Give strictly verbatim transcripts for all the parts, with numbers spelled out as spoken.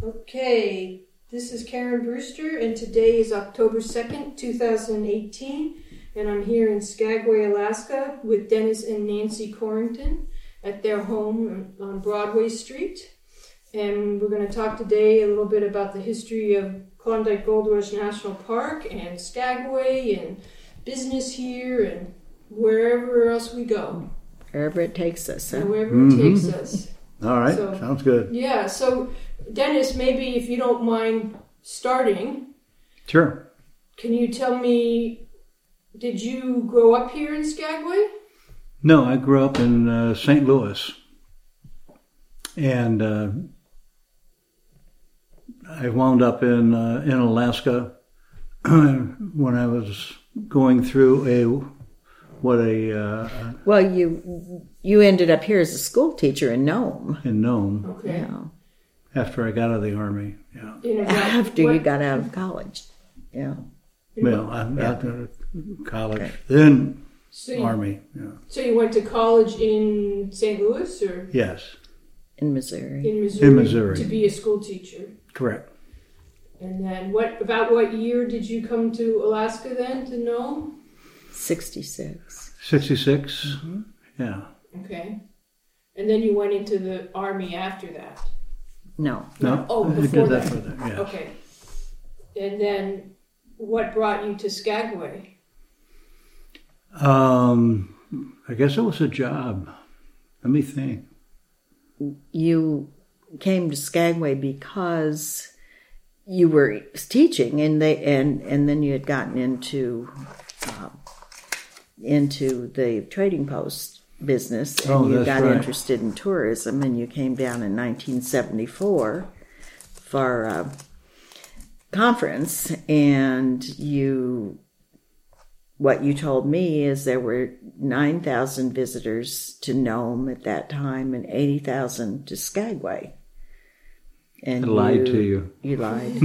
Okay, this is Karen Brewster, and today is October second, two thousand eighteen, and I'm here in Skagway, Alaska, with Dennis and Nancy Corrington at their home on Broadway Street. And we're going to talk today a little bit about the history of Klondike Gold Rush National Park and Skagway and business here and wherever else we go. Wherever it takes us. Huh? Wherever mm-hmm. it takes us. All right, so, sounds good. Yeah, so Dennis, maybe if you don't mind starting. Sure. Can you tell me, did you grow up here in Skagway? No, I grew up in uh, Saint Louis. And uh, I wound up in uh, in Alaska when I was going through a what a uh, well you you ended up here as a school teacher in Nome. In Nome, okay. Yeah. After I got out of the Army, yeah. After what? you got out of college, yeah. Well, I yeah. after college, okay. Then so you, Army. Yeah. So you went to college in Saint Louis, or yes, in Missouri. In Missouri. In Missouri to be a school teacher. Correct. And then, what about what year did you come to Alaska then to Nome? Sixty-six. Sixty-six. Mm-hmm. Yeah. Okay. And then you went into the Army after that. No. No. Oh, I before did that that. for that. Yes. Okay. And then, what brought you to Skagway? Um, I guess it was a job. Let me think. You came to Skagway because you were teaching, and they and and then you had gotten into uh, into the trading post business, and oh, you got right. interested in tourism, and you came down in nineteen seventy-four for a conference, and you. What you told me is there were nine thousand visitors to Nome at that time and eighty thousand to Skagway. And I lied you, to you. You lied.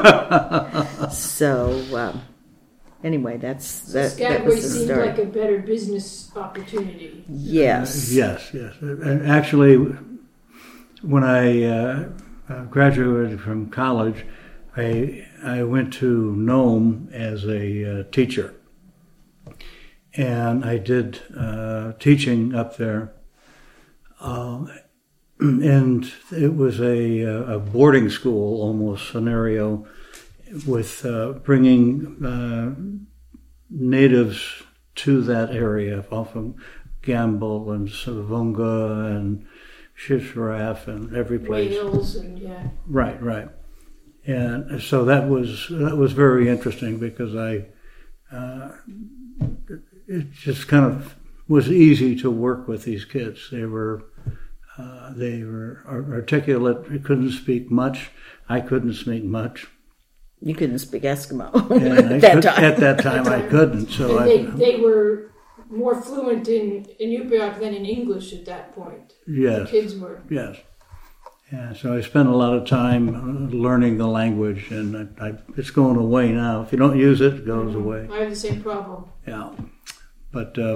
so, um, anyway, that's So that, Skagway that was the seemed start. like a better business opportunity. Yes. Uh, yes, yes. And actually, when I uh, uh, graduated from college, I I went to Nome as a uh, teacher. And I did uh, teaching up there, uh, and it was a, a boarding school almost scenario with uh, bringing uh, natives to that area, off of Gamble and Savunga and Shipshereef and every place. Wales and yeah. Right, right. And so that was that was very interesting because I. Uh, It just kind of was easy to work with these kids. They were uh, they were articulate. They couldn't speak much. I couldn't speak much. You couldn't speak Eskimo And at that could, time. At that time, I couldn't. So and I, they, they were more fluent in Inupiaq than in English at that point. Yes. The kids were. Yes. Yeah, so I spent a lot of time learning the language, and I, I, it's going away now. If you don't use it, it goes mm-hmm. away. I have the same problem. Yeah. But uh,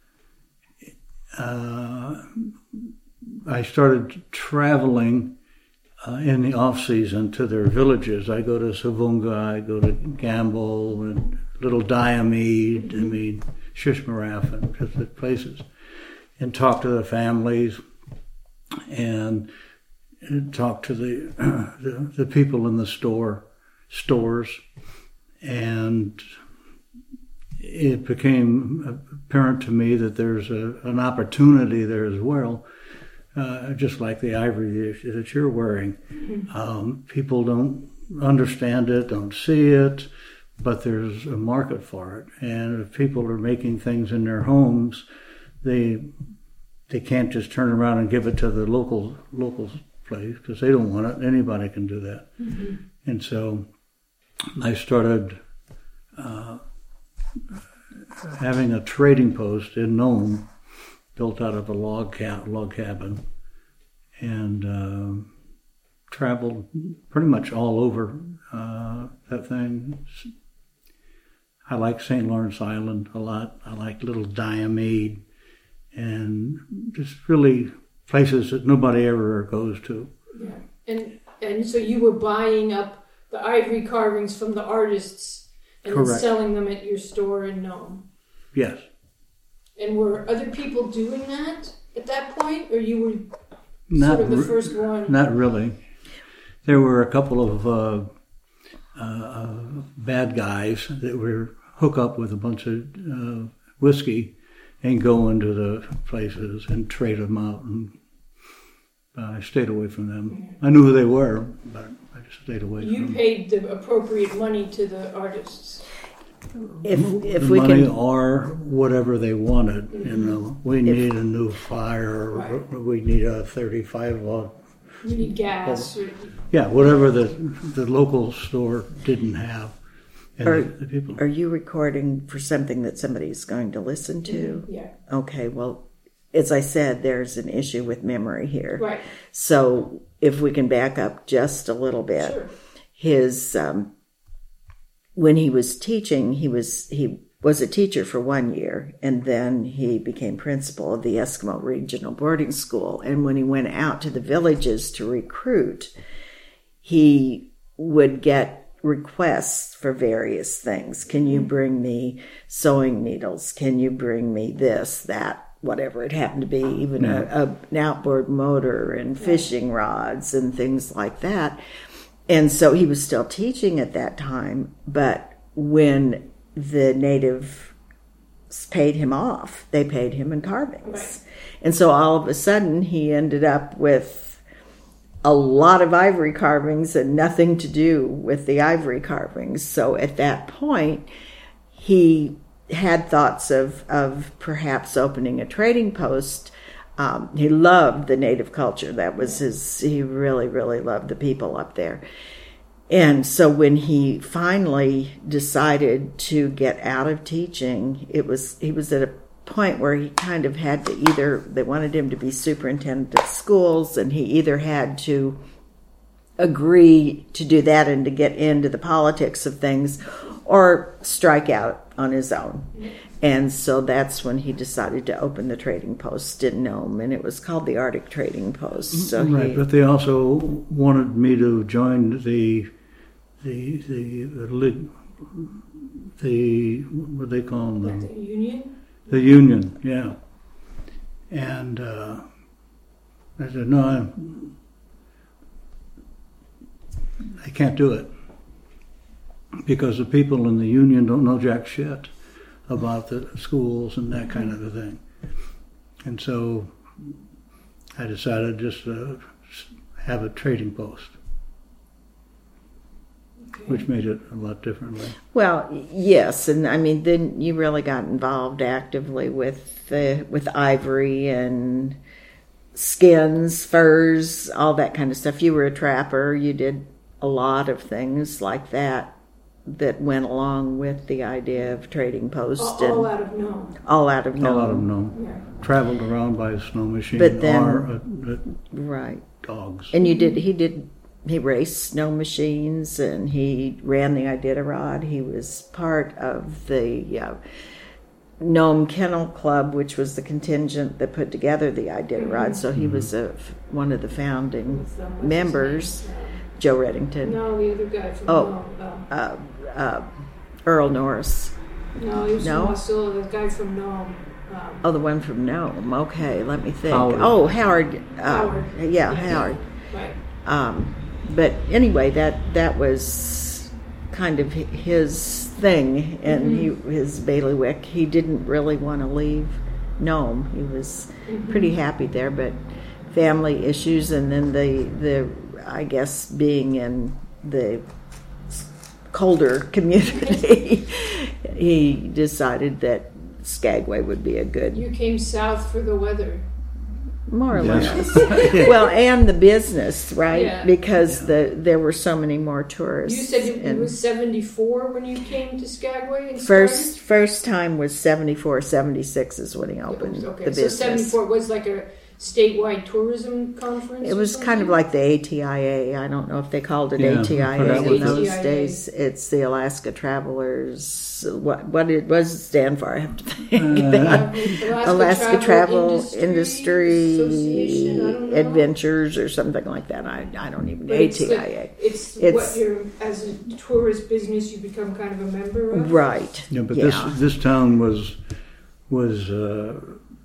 uh, I started traveling uh, in the off season to their villages. I go to Savunga, I go to Gamble, and Little Diomede, I mean Shipshereef, and just the places, and talk to the families, and, and talk to the, uh, the the people in the store stores, and. It became apparent to me that there's a, an opportunity there as well, uh, just like the ivory that you're wearing. Mm-hmm. Um, people don't understand it, don't see it, but there's a market for it. And if people are making things in their homes, they they can't just turn around and give it to the local local place because they don't want it. Anybody can do that. Mm-hmm. And so I started. Uh, having a trading post in Nome, built out of a log ca- log cabin, and uh, traveled pretty much all over uh, that thing. I like Saint Lawrence Island a lot. I like Little Diomede, and just really places that nobody ever goes to. Yeah, and And so you were buying up the ivory carvings from the artists and then Correct. selling them at your store in Nome. Yes. And were other people doing that at that point, or you were Not sort of the re- first one? Not really. There were a couple of uh, uh, bad guys that were hook up with a bunch of uh, whiskey and go into the places and trade them out. And uh, I stayed away from them. I knew who they were, but I just stayed away You from them. paid the appropriate money to the artists. If if the we money can, or whatever they wanted. You know, we need a new fire, or Right. we need a thirty-five watt. You need gas. Or, Yeah, whatever the the local store didn't have. And Are- the, the people. are you recording for something that somebody's going to listen to? yeah. Okay, well, as I said, there's an issue with memory here. Right. So if we can back up just a little bit, Sure. his um, when he was teaching, he was he was a teacher for one year, and then he became principal of the Eskimo Regional Boarding School. And when he went out to the villages to recruit, he would get requests for various things. Can you bring me sewing needles? Can you bring me this, that, whatever it happened to be, even a, a, an outboard motor and fishing rods and things like that. And so he was still teaching at that time, but when the natives paid him off, they paid him in carvings. Right. And so all of a sudden he ended up with a lot of ivory carvings and nothing to do with the ivory carvings. So at that point, he had thoughts of, of perhaps opening a trading post. Um, he loved the native culture. That was his, he really, really loved the people up there. And so when he finally decided to get out of teaching, it was, he was at a point where he kind of had to either, they wanted him to be superintendent of schools, and he either had to agree to do that and to get into the politics of things, or strike out on his own. And so that's when he decided to open the trading post in Nome, and it was called the Arctic Trading Post. So Right, he, but they also wanted me to join the the the the, lig- the what do they call them? The union? The union, yeah. And uh, I said, no, I'm, I can't do it. Because the people in the union don't know jack shit about the schools and that kind of a thing. And so I decided just to have a trading post, Okay. which made it a lot differently. well, yes, and I mean, then you really got involved actively with the with ivory and skins, furs, all that kind of stuff. You were a trapper. You did a lot of things like that that went along with the idea of trading post, All, and all out of Nome. all out of A lot of Nome. them know. Yeah. Traveled around by a snow machine But then- or uh, uh, Right. dogs. And you did, he did, he raced snow machines, and he ran the Iditarod. He was part of the uh, Nome Kennel Club, which was the contingent that put together the Iditarod. So he was a, one of the founding With, um, what's his members, name? Joe Reddington, No, the other guy from Oh. Nome. Um, uh, uh, Earl Norris. no, he was No? from Wasilla, the guy from Nome. Um, Oh, the one from Nome. Okay, let me think. Howard. Oh, Howard. Uh, Howard. Yeah, Yeah. Howard. right. Um, but anyway, that that was kind of hi- his thing, and Mm-hmm. he his bailiwick. He didn't really want to leave Nome. He was Mm-hmm. pretty happy there, but family issues, and then the the I guess being in the colder community, he decided that Skagway would be a good, You came south for the weather. more or Yes. less. Well, and the business, right? Yeah. Because the there were so many more tourists. You said it, it and was seventy-four when you came to Skagway and first started? first time was seventy-four, seventy-six is when he opened Okay, the so business. seventy-four was like a statewide tourism conference. It was kind of like the A T I A. I don't know if they called it Yeah, A T I but A that in was those it. days. It's the Alaska Travelers. What what it was it stand for? I have to think. Alaska, Alaska Travel Industry, Industry Association, I don't know. Adventures or something like that. I I don't even know. But it's A T I A. the- It's, It's- what you're, as a tourist business, you become kind of a member of. Right. Yeah, but yeah. this this town was was uh,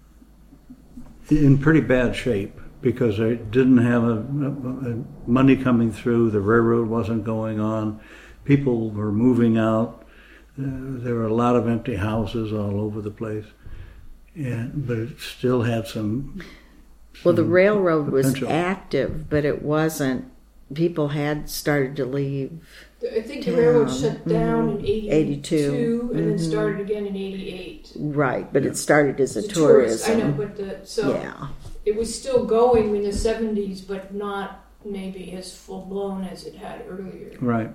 in pretty bad shape because they didn't have a, a, a money coming through. The railroad wasn't going on. People were moving out. Uh, there were a lot of empty houses all over the place, and but it still had some. Well, the some railroad was potential. active, but it wasn't. People had started to leave. I think the railroad Town. shut down in eighty-two, eighty-two. and then Mhm. started again in eighty-eight. Right, but it started as a The tourist- tourism. I know, but the so Yeah. it was still going in the seventies, but not maybe as full blown as it had earlier. Right.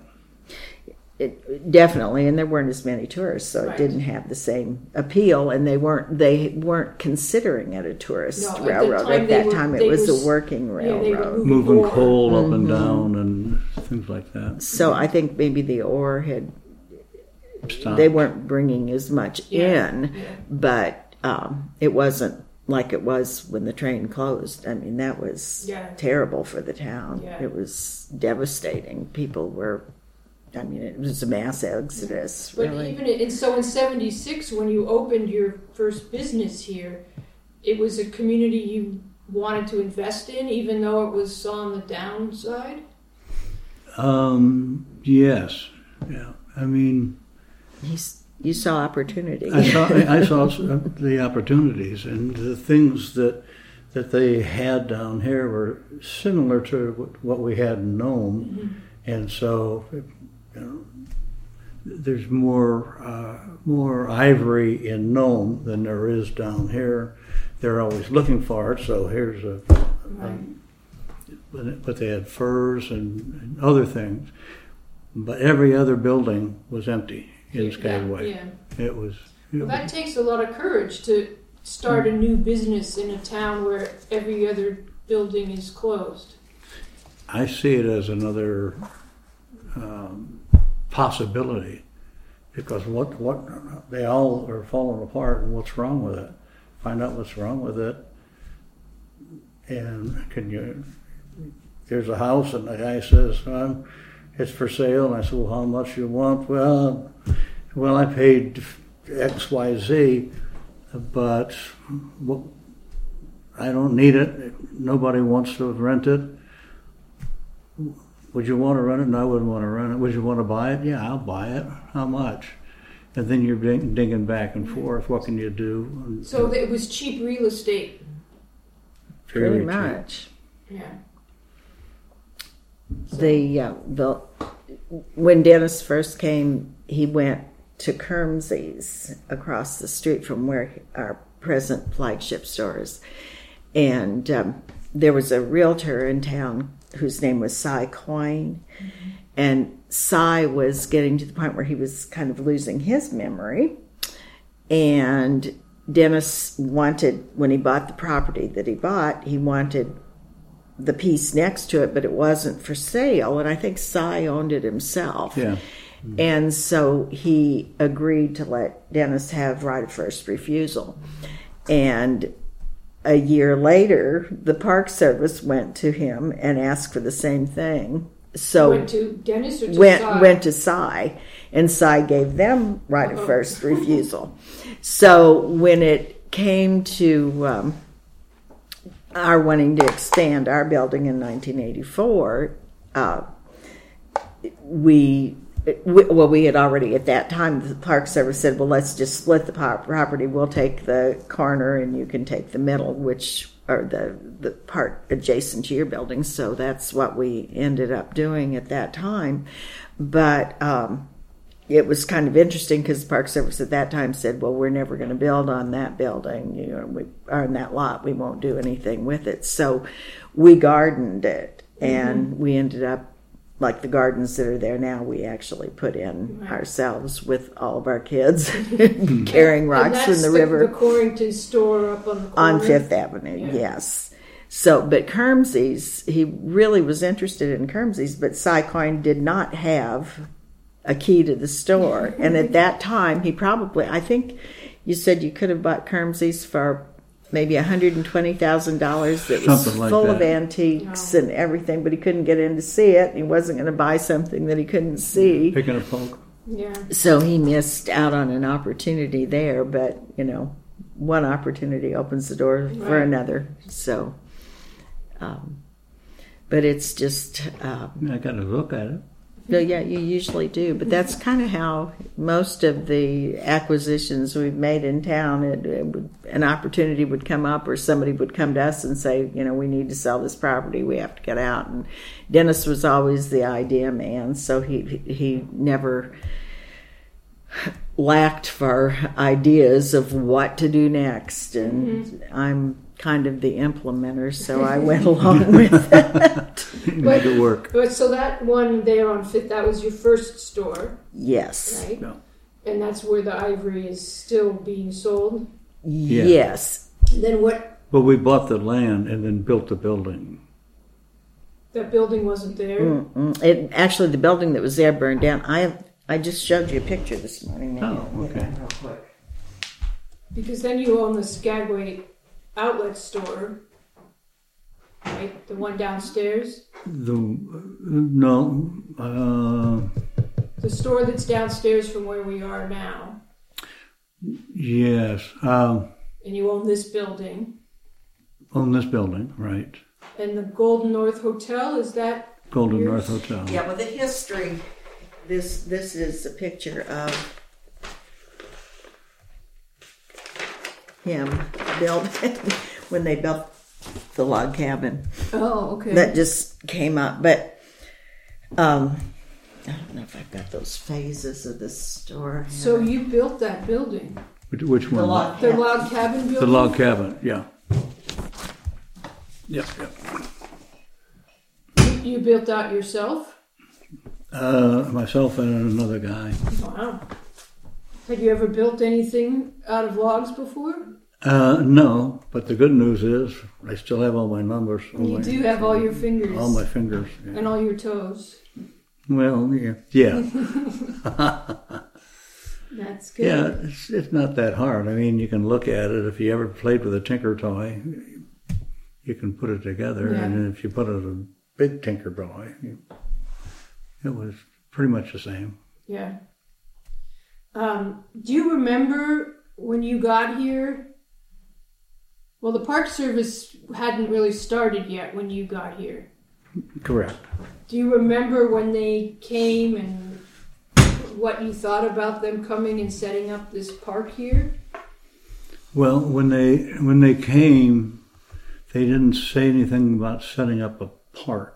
It, definitely, and there weren't as many tourists, so Right. it didn't have the same appeal. And they weren't they weren't considering it a tourist No, at the railroad time at they that were- time. It they was was- a working yeah, they were railroad. Moving ore. coal up and Mhm. down and things like that. So I think maybe the ore had Stopped. they weren't bringing as much Yeah, in, yeah. but um, it wasn't like it was when the train closed. I mean, that was Yeah. terrible for the town. Yeah. It was devastating. People were. I mean, it was a mass exodus. But really. even in, so in seventy-six, when you opened your first business here, it was a community you wanted to invest in, even though it was on the downside. Um, yes. Yeah. I mean, You, s- you saw opportunity. I saw I saw the opportunities and the things that that they had down here were similar to what we had in Nome, Mm-hmm. and so you know, there's more uh, more ivory in Nome than there is down here. They're always looking for it, so here's a. Right. But but they had furs and, and other things, but every other building was empty in Skagway. Yeah. It was. It Well, was that takes a lot of courage to start a new business in a town where every other building is closed. I see it as another um, possibility because what what they all are falling apart, and what's wrong with it? Find out what's wrong with it, and can you? There's a house, and the guy says, um, "It's for sale." And I said, "Well, how much you want?" Well, well, I paid X, Y, Z, but well, I don't need it. Nobody wants to rent it. Would you want to rent it? No, I wouldn't want to rent it. Would you want to buy it? Yeah, I'll buy it. How much? And then you're ding- digging back and forth. What can you do? So it was cheap real estate. Very Pretty cheap. much. Yeah. The uh, the when Dennis first came, he went to Kermsey's across the street from where our present flagship store is, and um, there was a realtor in town whose name was Cy Coyne, mm-hmm. and Cy was getting to the point where he was kind of losing his memory, and Dennis wanted, when he bought the property that he bought, he wanted the piece next to it, but it wasn't for sale, and I think Cy owned it himself. Yeah. Mm-hmm. And so he agreed to let Dennis have right of first refusal. And a year later, the Park Service went to him and asked for the same thing. So Went to Dennis or to went Cy? went to Cy, and Cy gave them right of Uh-oh. first refusal. So when it came to um, our wanting to expand our building in nineteen eighty-four, uh, we, we well we had already at that time the Park Service said, well, let's just split the po- property. We'll take the corner and you can take the middle, which are the the part adjacent to your building. So that's what we ended up doing at that time. But um, it was kind of interesting because the Park Service at that time said, well, we're never going to build on that building, you know, we are in that lot. We won't do anything with it. So we gardened it, and mm-hmm. we ended up, like the gardens that are there now, we actually put in right. ourselves with all of our kids carrying rocks and that's from the, the river. the Corrington store up on the corner? On Fifth Avenue, Yeah. yes. So, but Kermsey's, he really was interested in Kermsey's, but Cy Coyne did not have a key to the store. And at that time, he probably, I think you said you could have bought Kermsey's for maybe one hundred twenty thousand dollars. That was Something like full that. of antiques Oh. and everything, but he couldn't get in to see it. And he wasn't going to buy something that he couldn't see. Picking a poke. Yeah. So he missed out on an opportunity there, but, you know, one opportunity opens the door for Right. another. So, um, but it's just, um, I got to look at it. no, yeah, you usually do, but that's kind of how most of the acquisitions we've made in town, it, it would, an opportunity would come up or somebody would come to us and say, you know, we need to sell this property, we have to get out. And Dennis was always the idea man, so he he never lacked for ideas of what to do next. And mm-hmm. I'm kind of the implementer, so I went along with it. Make it work. But so that one there on Fifth, that was your first store, Yes. right? No. And that's where the ivory is still being sold. Yeah. Yes. Then what? Well, we bought the land and then built the building. That building wasn't there. Mm-mm. It actually, the building that was there burned down. I I just showed you a picture this morning. Maybe Oh, I'll get okay. that real quick. Because then you own the Skagway outlet store, right? The one downstairs. The no, uh, The store that's downstairs from where we are now. yes, um, And you own this building. on this building, right? And the Golden North Hotel, is that Golden yours? North Hotel. Yeah, well, the history. This this is a picture of him building when they built the log cabin. Oh, okay. That just came up, but um, I don't know if I've got those phases of the store. So you built that building. Which, which the one? log The cabin. log cabin building? The log cabin. Yeah. Yep. Yep. You, you built that yourself? Uh, myself and another guy. Wow. Had you ever built anything out of logs before? Uh, no, but the good news is I still have all my numbers. All You my, do have all your fingers. all my fingers. Yeah. And all your toes. Well, yeah, yeah, That's good. yeah. It's, it's not that hard. I mean, you can look at it. If you ever played with a Tinker toy, you can put it together. Yeah. And if you put it a big Tinker toy, you, it was pretty much the same. Yeah. Um, do you remember when you got here? Well, the Park Service hadn't really started yet when you got here. Correct. Do you remember when they came and what you thought about them coming and setting up this park here? Well, when they when they came, they didn't say anything about setting up a park.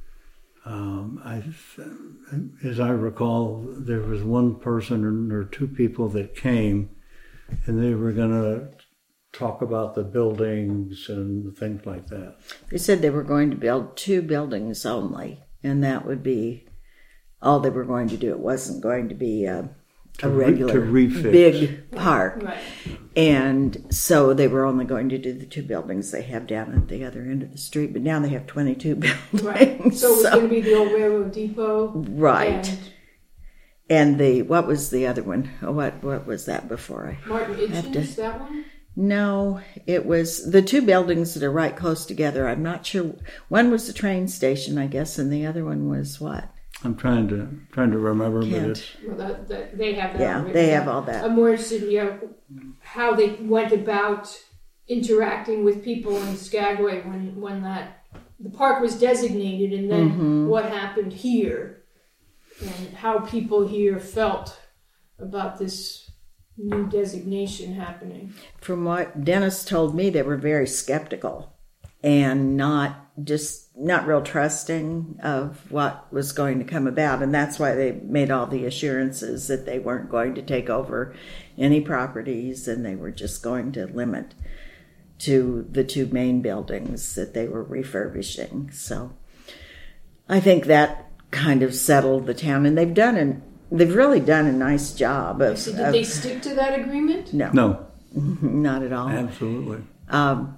Um, I, as I recall, there was one person or two people that came, and they were going to talk about the buildings and things like that. They said they were going to build two buildings only, and that would be all they were going to do. It wasn't going to be a, a To re- regular to refit. big park. Right. And so they were only going to do the two buildings they have down at the other end of the street, but now they have twenty-two buildings. Right. So it was going to be the old railroad depot. Right. And And the, what was the other one? Oh, What what was that before? I Martin have to- Itchens, that one? No, it was the two buildings that are right close together. I'm not sure. One was the train station, I guess, and the other one was what? I'm trying to trying to remember, but Can't. it's Well, that, that, they have that Yeah, already. they have all that. I'm more interested in you know, how they went about interacting with people in Skagway when, when that the park was designated, and then Mm-hmm. what happened here, and how people here felt about this new designation happening. From what Dennis told me, they were very skeptical and not just not real trusting of what was going to come about, and that's why they made all the assurances that they weren't going to take over any properties and they were just going to limit to the two main buildings that they were refurbishing. So I think that kind of settled the town, and they've done an they've really done a nice job of, So did of they stick to that agreement? no, no, not at all. absolutely. Um,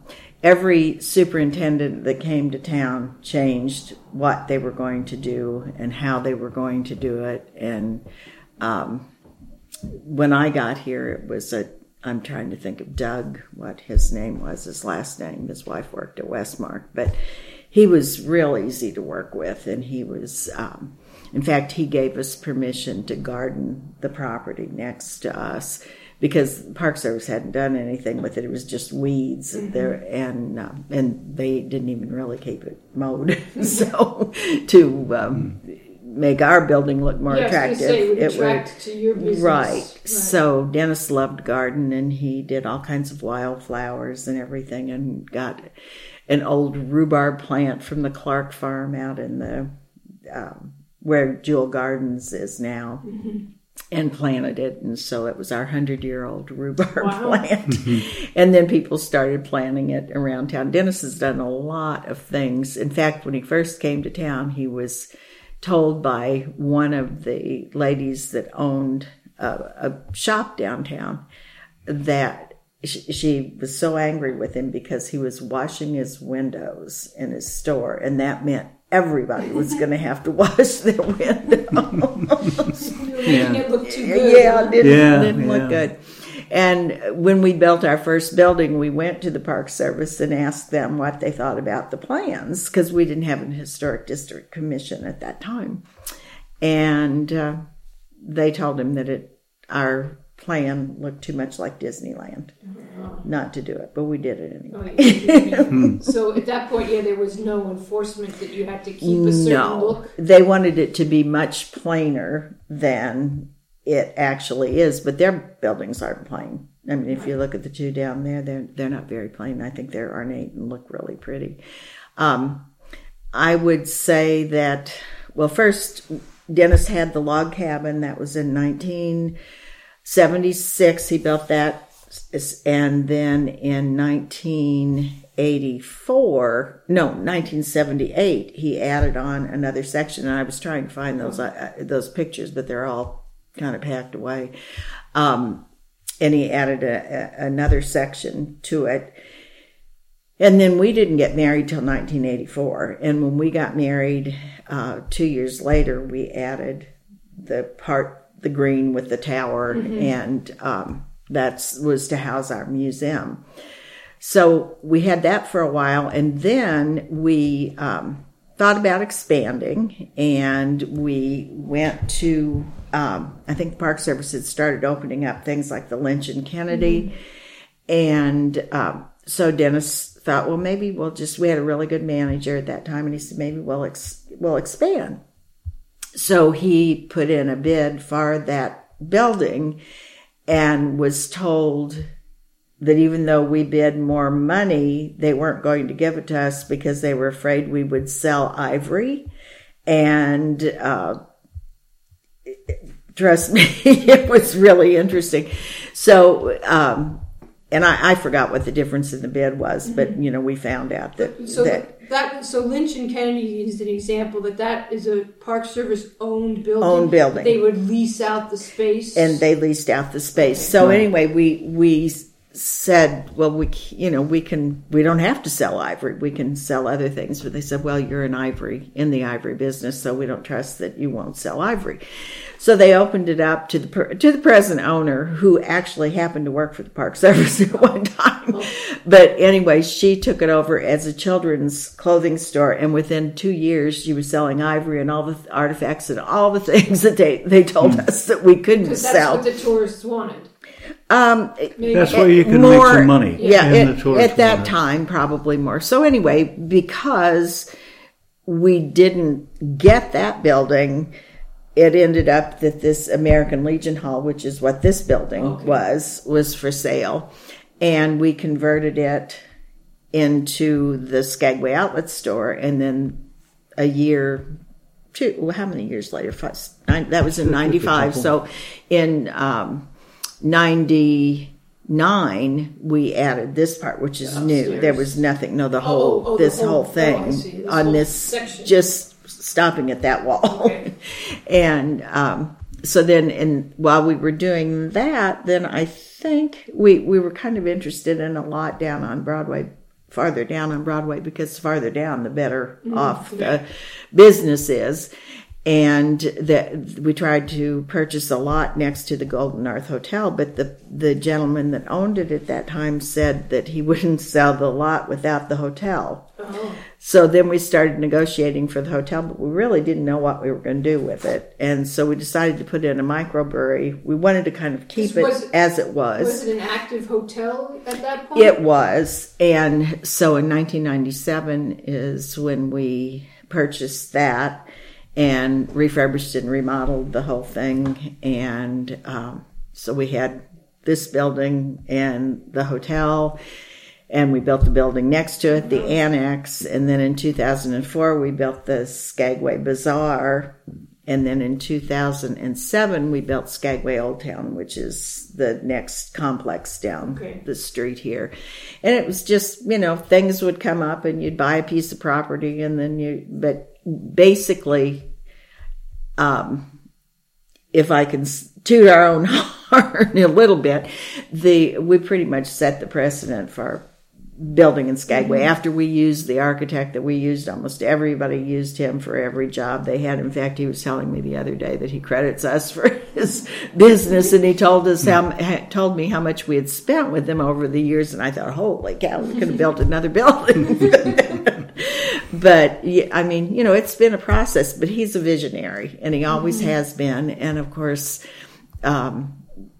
every superintendent that came to town changed what they were going to do and how they were going to do it. And um, when I got here, it was a, I'm trying to think of Doug, what his name was, his last name. His wife worked at Westmark, but he was real easy to work with. And he was, um, in fact, he gave us permission to garden the property next to us, because the Park Service hadn't done anything with it. It was just weeds mm-hmm. there, and uh, and they didn't even really keep it mowed. So to um, make our building look more yeah, attractive, I was gonna say, it would it attract would, to your business. Right. right. So Dennis loved garden, and he did all kinds of wildflowers and everything, and got an old rhubarb plant from the Clark farm out in the um, where Jewel Gardens is now. Mm-hmm. And planted it, and so it was our hundred-year-old rhubarb wow. plant. And then people started planting it around town. Dennis has done a lot of things. In fact, when he first came to town, he was told by one of the ladies that owned a, a shop downtown that she, she was so angry with him because he was washing his windows in his store, and that meant everybody was going to have to wash their windows. Yeah. Making it look too good. Yeah, it didn't, yeah, didn't yeah. look good. And when we built our first building, we went to the Park Service and asked them what they thought about the plans, because we didn't have an historic district commission at that time. And uh, they told him that it our plan looked too much like Disneyland, oh. not to do it, but we did it anyway. Oh, so at that point, yeah, there was no enforcement that you had to keep a certain no, look? They wanted it to be much plainer than it actually is, but their buildings aren't plain. I mean, if you look at the two down there, they're they're not very plain. I think they're ornate and look really pretty. Um, I would say that, well, first, Dennis had the log cabin. That was in nineteen seventy-six. He built that, and then in nineteen eighty-four, no, nineteen seventy-eight, he added on another section. And I was trying to find those uh, those pictures, but they're all kind of packed away. Um, and he added a, a, another section to it. And then we didn't get married till nineteen eighty-four. And when we got married, uh, two years later, we added the part, the green with the tower, mm-hmm. and um, that was to house our museum. So we had that for a while, and then we um, thought about expanding, and we went to, um, I think the Park Service had started opening up things like the Lynch and Kennedy, mm-hmm. and um, so Dennis thought, well, maybe we'll just, we had a really good manager at that time, and he said, maybe we'll ex- we'll expand. So he put in a bid for that building and was told that even though we bid more money, they weren't going to give it to us because they were afraid we would sell ivory. And uh, trust me, it was really interesting. So, um, and I, I forgot what the difference in the bid was, mm-hmm. but, you know, we found out that... So that, that so Lynch and Kennedy is an example that that is a Park Service owned building. Owned building. They would lease out the space. And they leased out the space. Okay. So anyway, we we said, well, we you know we can we don't have to sell ivory. We can sell other things. But they said, well, you're in ivory in the ivory business, so we don't trust that you won't sell ivory. So they opened it up to the to the present owner, who actually happened to work for the Park Service at one time. Oh. But anyway, she took it over as a children's clothing store, and within two years, she was selling ivory and all the artifacts and all the things that they, they told mm. us that we couldn't that's sell. That's what the tourists wanted. Um, That's where you can more, make some money. Yeah, in at, the tourist at that market. time, probably more. So anyway, because we didn't get that building, it ended up that this American Legion Hall, which is what this building okay. was, was for sale. And we converted it into the Skagway Outlet Store. And then a year, two, well, how many years later? Five, nine, that was in ninety-five. So in um, ninety-nine, we added this part, which is Upstairs. new. There was nothing, no, the whole, oh, oh, this the whole, whole thing oh, this on whole this, section. Just stopping at that wall. Okay. And um, so then in, while we were doing that, then I think we, we were kind of interested in a lot down on Broadway farther down on Broadway, because farther down, the better Mm, off yeah. the business is. And that we tried to purchase a lot next to the Golden North Hotel, but the the gentleman that owned it at that time said that he wouldn't sell the lot without the hotel. Oh. So then we started negotiating for the hotel, but we really didn't know what we were going to do with it. And so we decided to put in a microbrewery. We wanted to kind of keep it Was- as it was. Was it an active hotel at that point? It was. And so in nineteen ninety-seven is when we purchased that and refurbished and remodeled the whole thing. And um, so we had this building and the hotel, and we built the building next to it, the annex. And then in two thousand four, we built the Skagway Bazaar. And then in two thousand seven, we built Skagway Old Town, which is the next complex down Okay. the street here. And it was just, you know, things would come up and you'd buy a piece of property and then you, but basically, um, if I can toot our own horn a little bit, the, we pretty much set the precedent for building in Skagway. Mm-hmm. After we used the architect that we used, almost everybody used him for every job they had. In fact, he was telling me the other day that he credits us for his business, and he told us how told me how much we had spent with him over the years. And I thought, holy cow, we could have built another building. But yeah, I mean, you know, it's been a process. But he's a visionary, and he always mm-hmm. has been. And of course, um,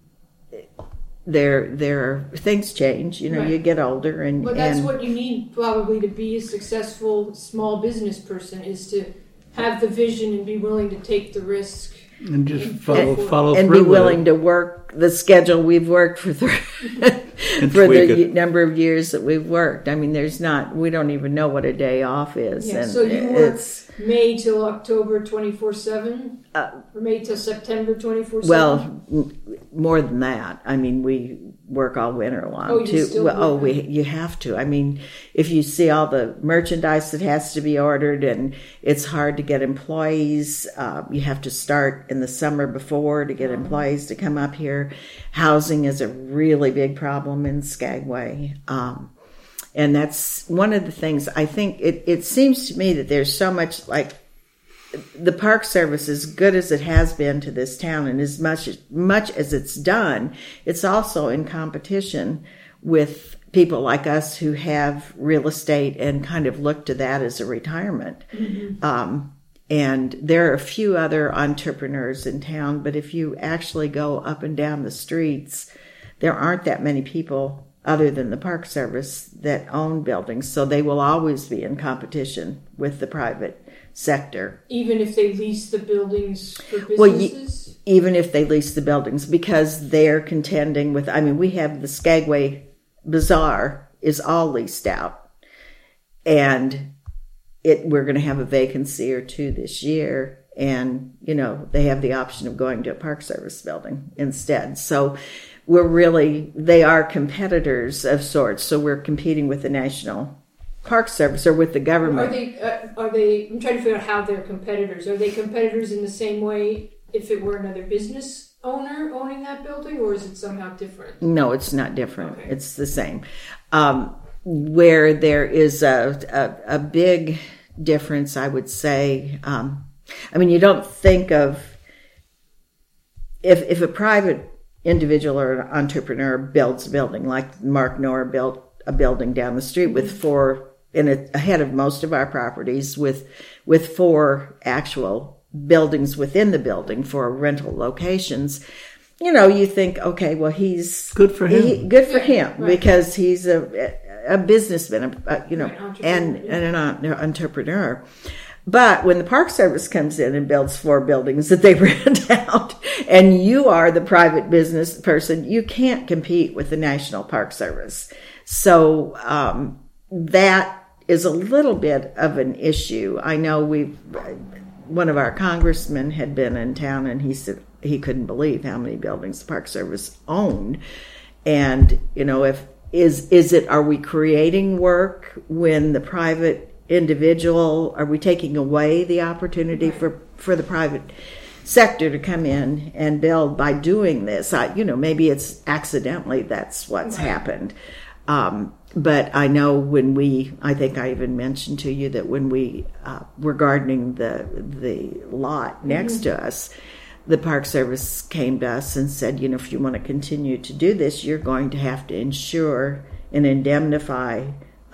there there are things change. You know, Right. you get older, and But that's and, what you need probably to be a successful small business person, is to have the vision and be willing to take the risk. And just And- follow and- follow and through be with willing it. to work the schedule we've worked for th- And for tweak the it. number of years that we've worked. I mean, there's not, we don't even know what a day off is. Yeah, and so you work it's, May till October twenty-four seven? Uh, or May till September twenty-four seven? well, n- more than that. I mean, we work all winter long Oh, you too. still Well, oh, work. we you have to. I mean, if you see all the merchandise that has to be ordered, and it's hard to get employees. Uh, you have to start in the summer before to get Uh-huh. employees to come up here. Housing is a really big problem in Skagway. Um, And that's one of the things, I think it, it seems to me that there's so much, like, the Park Service, as good as it has been to this town and as much, much as it's done, it's also in competition with people like us who have real estate and kind of look to that as a retirement. Mm-hmm. Um, and there are a few other entrepreneurs in town, but if you actually go up and down the streets, there aren't that many people other than the Park Service that own buildings. So they will always be in competition with the private sector. Even if they lease the buildings for Well, ye- businesses? Even if they lease the buildings, because they're contending with, I mean, we have the Skagway Bazaar is all leased out. And it we're going to have a vacancy or two this year. And, you know, they have the option of going to a Park Service building instead. So we're really, they are competitors of sorts. So we're competing with the National Park Service or with the Are government. they, uh, are they, I'm trying to figure out how they're competitors. Are they competitors in the same way if it were another business owner owning that building, or is it somehow different? No, it's not different. Okay. It's the same. Um, where there is a, a, a big difference, I would say, um, I mean, you don't think of, if if a private individual or an entrepreneur builds a building, like Mark Knorr built a building down the street with four, in a, ahead of most of our properties, with with four actual buildings within the building for rental locations. You know, you think, okay, well, he's Good for him. he- good for him Right. because he's a a businessman, a, a, you know, Right, entrepreneur, and yeah. and an en- entrepreneur. But when the Park Service comes in and builds four buildings that they rent out, and you are the private business person, you can't compete with the National Park Service. So um, that is a little bit of an issue. I know we've, one of our congressmen had been in town, and he said he couldn't believe how many buildings the Park Service owned. And, you know, if is is it, are we creating work when the private individual, are we taking away the opportunity for, for the private sector to come in and build by doing this? I, you know, maybe it's accidentally that's what's Right. happened. Um, but I know when we, I think I even mentioned to you that when we uh, were gardening the the lot next mm-hmm. to us, the Park Service came to us and said, you know, if you want to continue to do this, you're going to have to insure and indemnify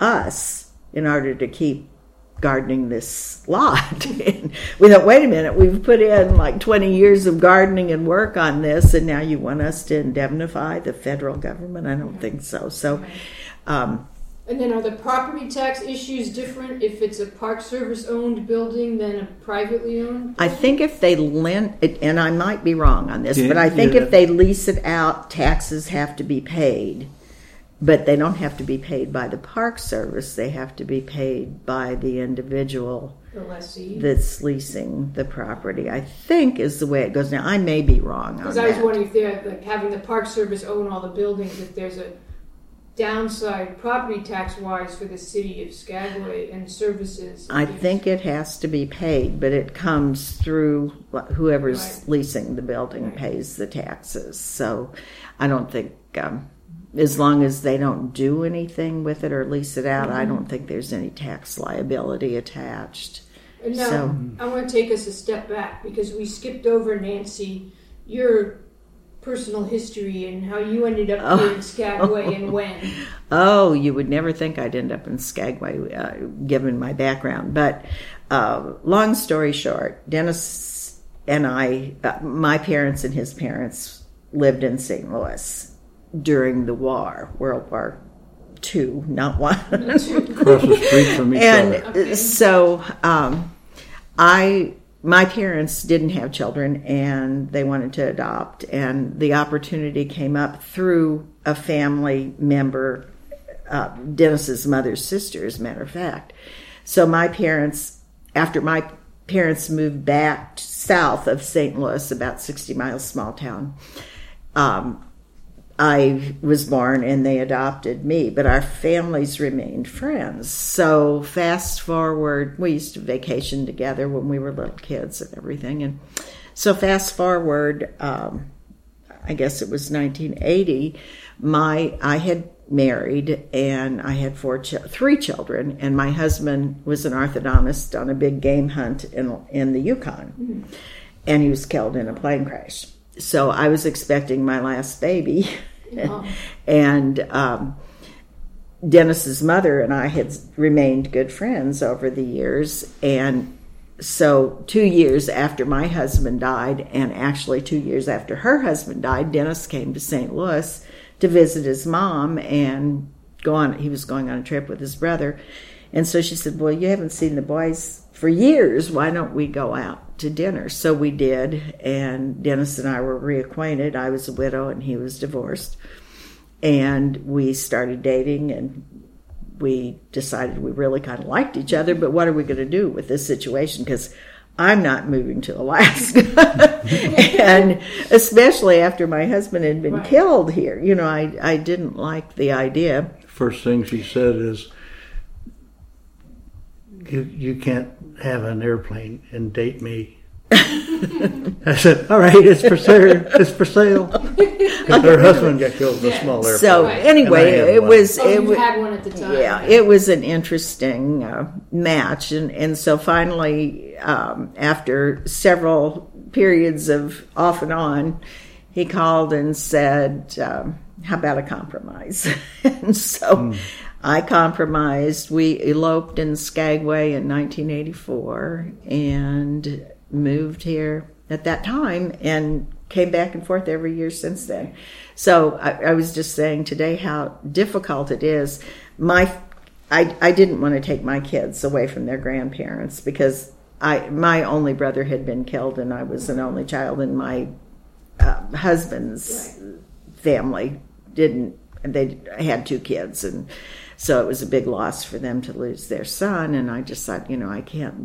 us in order to keep gardening this lot. And we thought, wait a minute, we've put in like twenty years of gardening and work on this, and now you want us to indemnify the federal government? I don't think so. So, um, and then are the property tax issues different if it's a Park Service owned building than a privately owned building? I think if they lend it, and I might be wrong on this, yeah, but I think yeah. if they lease it out, taxes have to be paid. But they don't have to be paid by the Park Service. They have to be paid by the individual the lessee that's leasing the property, I think is the way it goes. Now, I may be wrong on that. Because I was wondering if they're like, having the Park Service own all the buildings, if there's a downside property tax-wise for the city of Skagway and services. I think it has to be paid, but it comes through whoever's right. leasing the building right. pays the taxes. So I don't think... Um, as long as they don't do anything with it or lease it out, mm-hmm. I don't think there's any tax liability attached. Now, so, I want to take us a step back because we skipped over, Nancy, your personal history and how you ended up oh. here in Skagway and when. Oh, you would never think I'd end up in Skagway, uh, given my background. But uh, long story short, Dennis and I, uh, my parents and his parents lived in Saint Louis during the war, World War Two, not one. Across the street from each and other. Okay. So um, I, my parents didn't have children, and they wanted to adopt, and the opportunity came up through a family member, uh, Dennis's mother's sister, as a matter of fact. So my parents, after my parents moved back south of Saint Louis, about sixty miles, small town, um, I was born and they adopted me, but our families remained friends. So fast forward, we used to vacation together when we were little kids and everything. And so fast forward, um, I guess it was nineteen eighty, my I had married and I had four, ch- three children, and my husband was an orthodontist on a big game hunt in, in the Yukon, mm-hmm. and he was killed in a plane crash. So I was expecting my last baby. Oh. And um, Dennis's mother and I had remained good friends over the years. And so two years after my husband died, and actually two years after her husband died, Dennis came to Saint Louis to visit his mom and go on. He was going on a trip with his brother. And so she said, well, you haven't seen the boys for years. Why don't we go out to dinner? So we did, and Dennis and I were reacquainted. I was a widow and he was divorced. And we started dating, and we decided we really kind of liked each other, but what are we going to do with this situation? Because I'm not moving to Alaska. And especially after my husband had been right. killed here. You know, I, I didn't like the idea. First thing she said is, You you can't have an airplane and date me. I said, all right, it's for sale. It's for sale. Because her husband got killed in a small airplane. So anyway, it was. Oh, it you was, had one at the time. Yeah, it was an interesting uh, match, and and so finally, um, after several periods of off and on, he called and said, um, "How about a compromise?" And so. Mm. I compromised. We eloped in Skagway in nineteen eighty-four and moved here at that time and came back and forth every year since then. So I, I was just saying today how difficult it is. My, I, I didn't want to take my kids away from their grandparents because I my only brother had been killed and I was an only child, and my uh, husband's family didn't. They had two kids, and so it was a big loss for them to lose their son. And I just thought, you know, I can't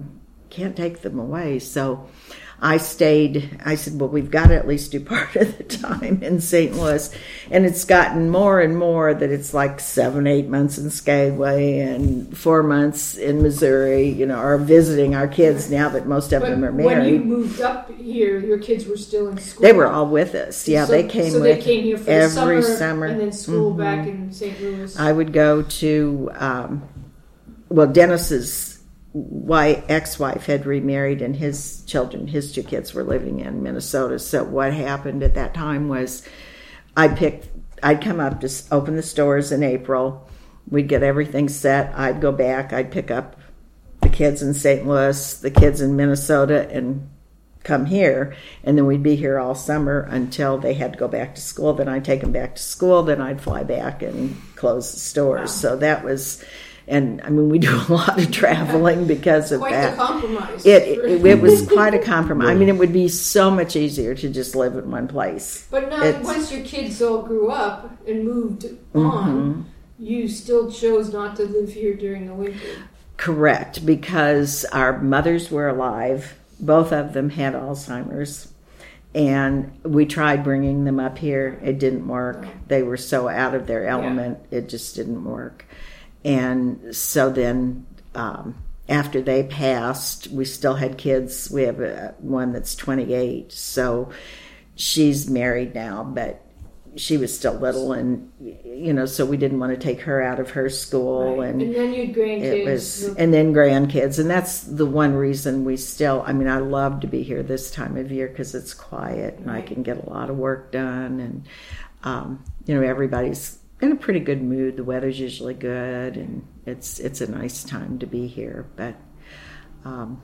can't take them away. So I stayed, I said, well, we've got to at least do part of the time in Saint Louis. And it's gotten more and more that it's like seven, eight months in Skagway and four months in Missouri, you know, or visiting our kids now that most of but them are married. When you moved up here, your kids were still in school? They were all with us. Yeah, so, they came so with they came here for every the summer, summer. And then school mm-hmm. back in Saint Louis. I would go to, um, well, Dennis's wife, ex-wife had remarried, and his children, his two kids, were living in Minnesota. So what happened at that time was I picked, I'd come up to open the stores in April. We'd get everything set. I'd go back. I'd pick up the kids in Saint Louis, the kids in Minnesota, and come here. And then we'd be here all summer until they had to go back to school. Then I'd take them back to school. Then I'd fly back and close the stores. Wow. So that was... And, I mean, we do a lot of traveling because of quite that. Quite the compromise. It, it, it was quite a compromise. I mean, it would be so much easier to just live in one place. But now, it's, once your kids all grew up and moved mm-hmm. on, you still chose not to live here during the winter. Correct, because our mothers were alive. Both of them had Alzheimer's. And we tried bringing them up here. It didn't work. No. They were so out of their element, yeah. It just didn't work. And so then um, after they passed, we still had kids. We have a, one that's twenty-eight. So she's married now, but she was still little. And, you know, so we didn't want to take her out of her school. Right. And, and then you had grandkids. It was, and then grandkids. And that's the one reason we still, I mean, I love to be here this time of year because it's quiet and right. I can get a lot of work done. And, um, you know, everybody's in a pretty good mood. The weather's usually good, and it's it's a nice time to be here. But um,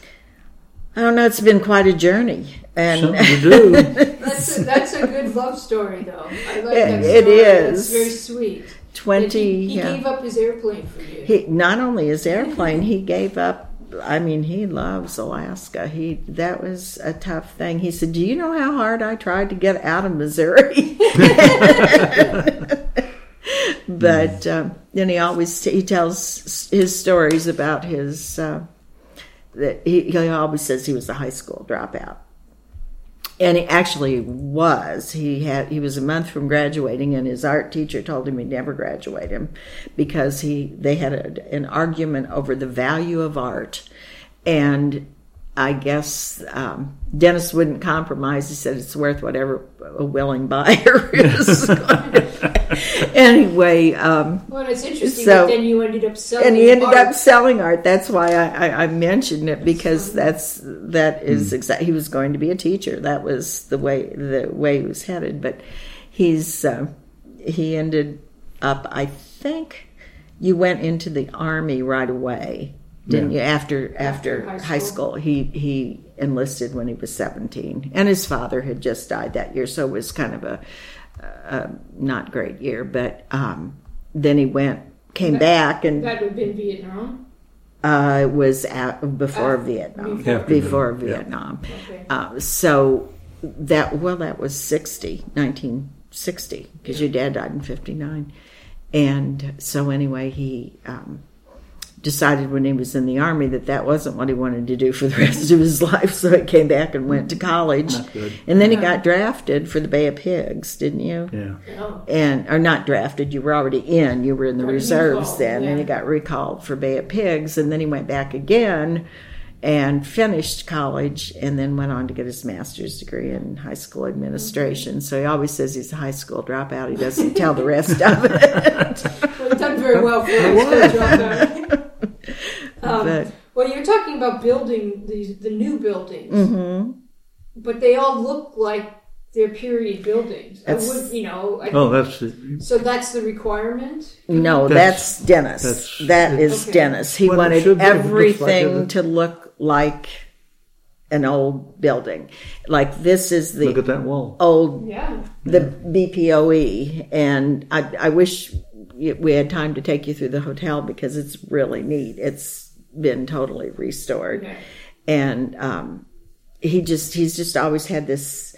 I don't know. It's been quite a journey, and something to do. that's a, that's a good love story, though. I like it, that story. It is. It's very sweet. Twenty. He, he yeah. gave up his airplane for you. He not only his airplane, he gave up. I mean, he loves Alaska. He that was a tough thing. He said, "Do you know how hard I tried to get out of Missouri?" But um, then he always he tells his stories about his uh, that he, he always says he was a high school dropout, and he actually was. He had he was a month from graduating, and his art teacher told him he'd never graduate him because he they had a, an argument over the value of art, and I guess um, Dennis wouldn't compromise. He said it's worth whatever a willing buyer is. Anyway, um, well, it's interesting so, that then you ended up selling. And he ended art. up selling art. That's why I, I, I mentioned it because that's that is mm. exactly. He was going to be a teacher. That was the way the way he was headed. But he's uh, he ended up. I think you went into the Army right away. Didn't yeah. you? After after, after high, high school. school, he he enlisted when he was seventeen, and his father had just died that year, so it was kind of a, a not great year. But um, then he went, came that, back, and that would have been Vietnam. Uh, it was at, before uh, Vietnam. Before, before yeah. Vietnam. Okay. Uh, so that well, that was sixty, nineteen sixty, because yeah. your dad died in fifty-nine, and so anyway, he. Um, decided when he was in the Army that that wasn't what he wanted to do for the rest of his life, so he came back and went to college. Not good. And then he got drafted for the Bay of Pigs, didn't you? Yeah. Oh. And or not drafted, you were already in, you were in the Got reserves recalled, then, yeah. and he got recalled for Bay of Pigs, and then he went back again and finished college and then went on to get his master's degree in high school administration. So he always says he's a high school dropout. He doesn't tell the rest of it. Well, he's done very well for a high school dropout. Um, but, well, you're talking about building these the new buildings, mm-hmm. but they all look like they're period buildings. I would, you know. I oh, that's the, so that's the requirement. No, that's, that's Dennis. That's, that is okay. Dennis. He well, wanted everything like to look like an old building. Like this is the look at that wall. Old, yeah, the B P O E, and I, I wish we had time to take you through the hotel because it's really neat. It's been totally restored. Okay. And um, he just he's just always had this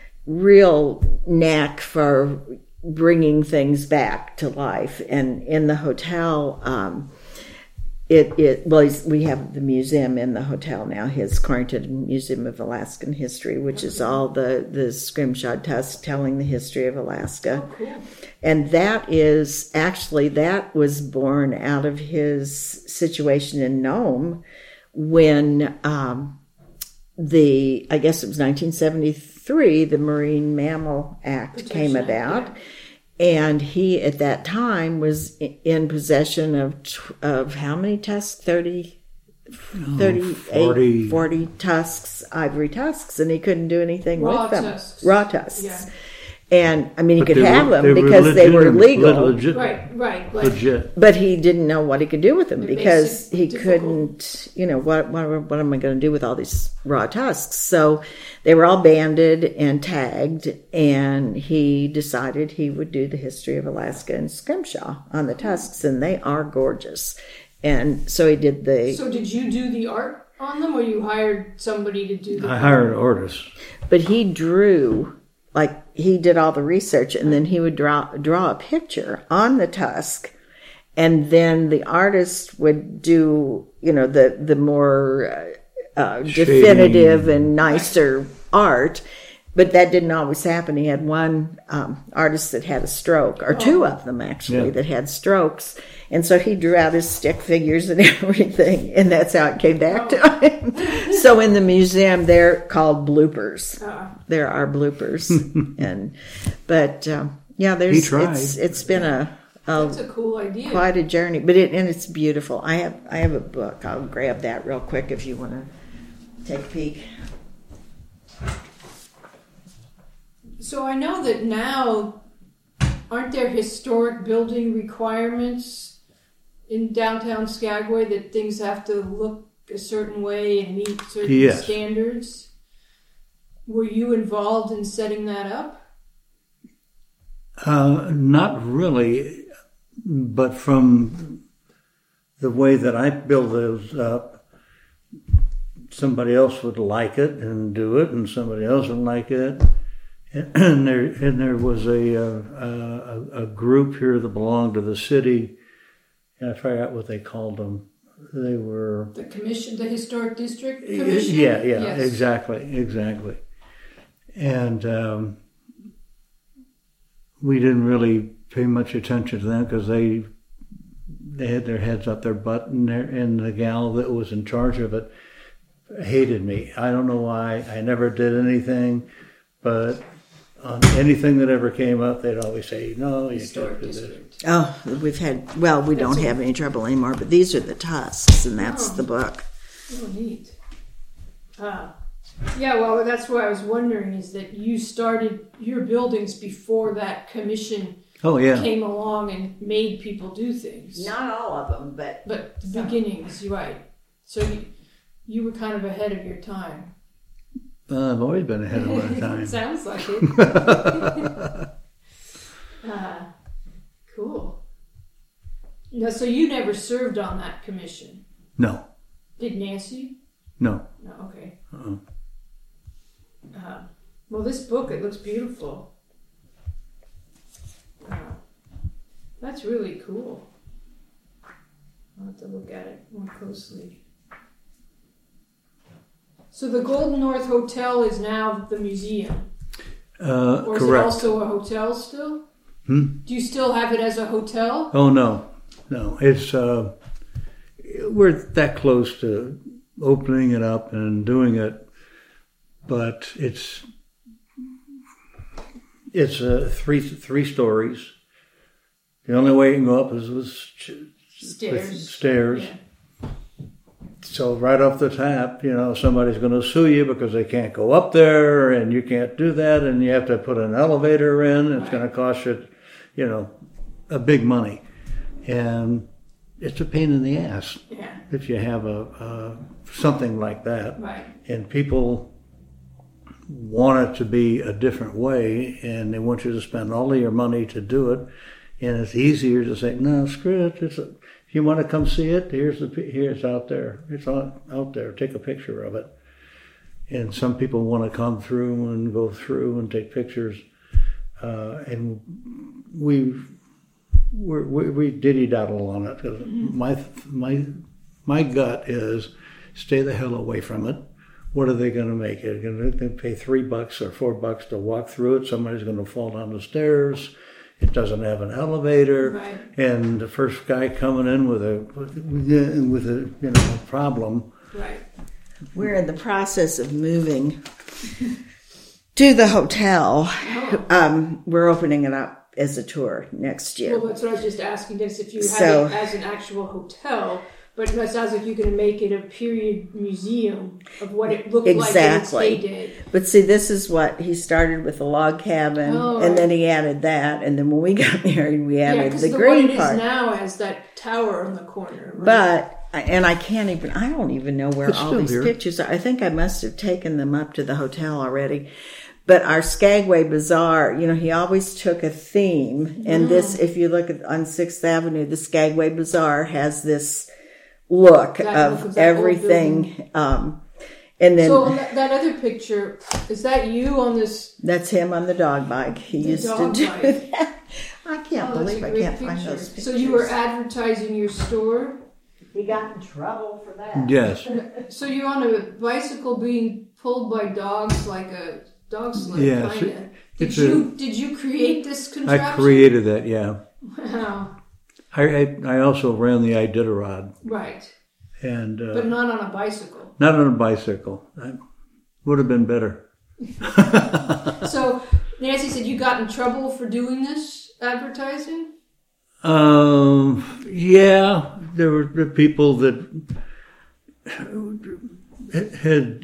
real knack for bringing things back to life. And in the hotel, um, it, it well, he's, we have the museum in the hotel now, his Quarrington Museum of Alaskan History, which is all the, the scrimshaw tusks telling the history of Alaska. Oh, cool. And that is, actually, that was born out of his situation in Nome when um, the, I guess it was nineteen seventy-three, the Marine Mammal Act Protection came Act, about. yeah. And he, at that time, was in possession of of how many tusks? thirty, thirty-eight, forty. forty tusks, ivory tusks, and he couldn't do anything Raw with them. tusks. Raw tusks. Yeah. And, I mean, he But could they have were- them they were because they were legitimate- legal, legit- Right, right. Like, legit. but he didn't know what he could do with them They're because basic, he difficult. couldn't, you know, what, what, what am I going to do with all these raw tusks? So they were all banded and tagged, and he decided he would do the history of Alaska and scrimshaw on the tusks, and they are gorgeous. And so he did the, So did you do the art on them, or you hired somebody to do the I hired artists. but he drew, like he did all the research, and then he would draw draw a picture on the tusk, and then the artist would do, you know, the the more uh, uh, Shading. definitive and nicer art. But that didn't always happen. He had one um, artist that had a stroke, or two of them actually, Yeah. that had strokes. And so he drew out his stick figures and everything, and that's how it came back to him. So in the museum, they're called bloopers. Uh, There are bloopers, and but um, yeah, there's He tried. it's it's been a, a that's a cool idea. quite a journey, but it and it's beautiful. I have I have a book. I'll grab that real quick if you want to take a peek. So I know that now, aren't there historic building requirements in downtown Skagway that things have to look a certain way and meet certain Yes. standards? Were you involved in setting that up? Uh, not really, but from the way that I build those up, somebody else would like it and do it, and somebody else would like it. And there, and there was a, uh, a a group here that belonged to the city, and I forgot what they called them. They were The commission, the historic district commission? yeah, yeah, Yes. exactly, exactly. And um, we didn't really pay much attention to them because they they had their heads up their butt, and, their, and the gal that was in charge of it hated me. I don't know why. I never did anything, but on anything that ever came up, they'd always say, "No, you Historic can't do this." district. Oh, we've had well, we don't That's a- have any trouble anymore. But these are the tusks, and that's Oh. the book. Oh, neat. Ah. Yeah, well, that's what I was wondering, is that you started your buildings before that commission Oh yeah, came along and made people do things. Not all of them, but But the beginnings, you're right. So you, you were kind of ahead of your time. uh, I've always been ahead of my time. Sounds like it. Ah, cool. No, so you never served on that commission. No, Did Nancy? no. No, okay. Uh-uh. Uh, well, this book, it looks beautiful. Uh, that's really cool. I'll have to look at it more closely. So the Golden North Hotel is now the museum, Uh, or is it correct. also a hotel still? Hmm? Do you still have it as a hotel? Oh no, no. It's uh, we're that close to opening it up and doing it, but it's it's uh, three three stories. The only way you can go up is with ch- Stairs. with stairs. Yeah. So right off the top, you know, somebody's going to sue you because they can't go up there, and you can't do that, and you have to put an elevator in. It's going to cost you, you know, a big money, and it's a pain in the ass Yeah. if you have a, a something like that, Right. and people want it to be a different way, and they want you to spend all of your money to do it, and it's easier to say, no, screw it. It's a, if you want to come see it, here's the pi- here's out there. It's on, out there. Take a picture of it. And some people want to come through and go through and take pictures, uh, and we we we diddy daddle on it. 'Cause my my my gut is stay the hell away from it. What are they going to make it? They're going to pay three bucks or four bucks to walk through it. Somebody's going to fall down the stairs. It doesn't have an elevator, Right. and the first guy coming in with a with a you know a problem. Right. We're in the process of moving to the hotel. Oh. Um, we're opening it up as a tour next year. Well, that's what I was just asking, Dennis, if you have So- it as an actual hotel, but it sounds like you're going to make it a period museum of what it looked Exactly. like in its heyday. But see, this is what he started with the log cabin, Oh, and right. then he added that, and then when we got married, we Yeah, added because the the green one it part. is now has that tower on the corner. Right? But and I can't even I don't even know where It's all still these here. pictures are. I think I must have taken them up to the hotel already. But our Skagway Bazaar, you know, he always took a theme, and this, if you look at on Sixth Avenue, the Skagway Bazaar has this look That of look of that old everything. Um, and then So on that, that other picture, is that you on this? that's him on the dog bike. He The used dog to do bike. that. I can't Oh, that's believe a I great can't find picture. those pictures. So you were advertising your store. He got in trouble for that. Yes, So you're on a bicycle being pulled by dogs like a dog sled, Yes, kind of. it- Did it's you did you create this contraption? I created that. Yeah, Wow. I I, I also ran the Iditarod, Right, and uh, but not on a bicycle. not on a bicycle. I would have been better. So Nancy said you got in trouble for doing this advertising. Um, yeah, there were the people that had,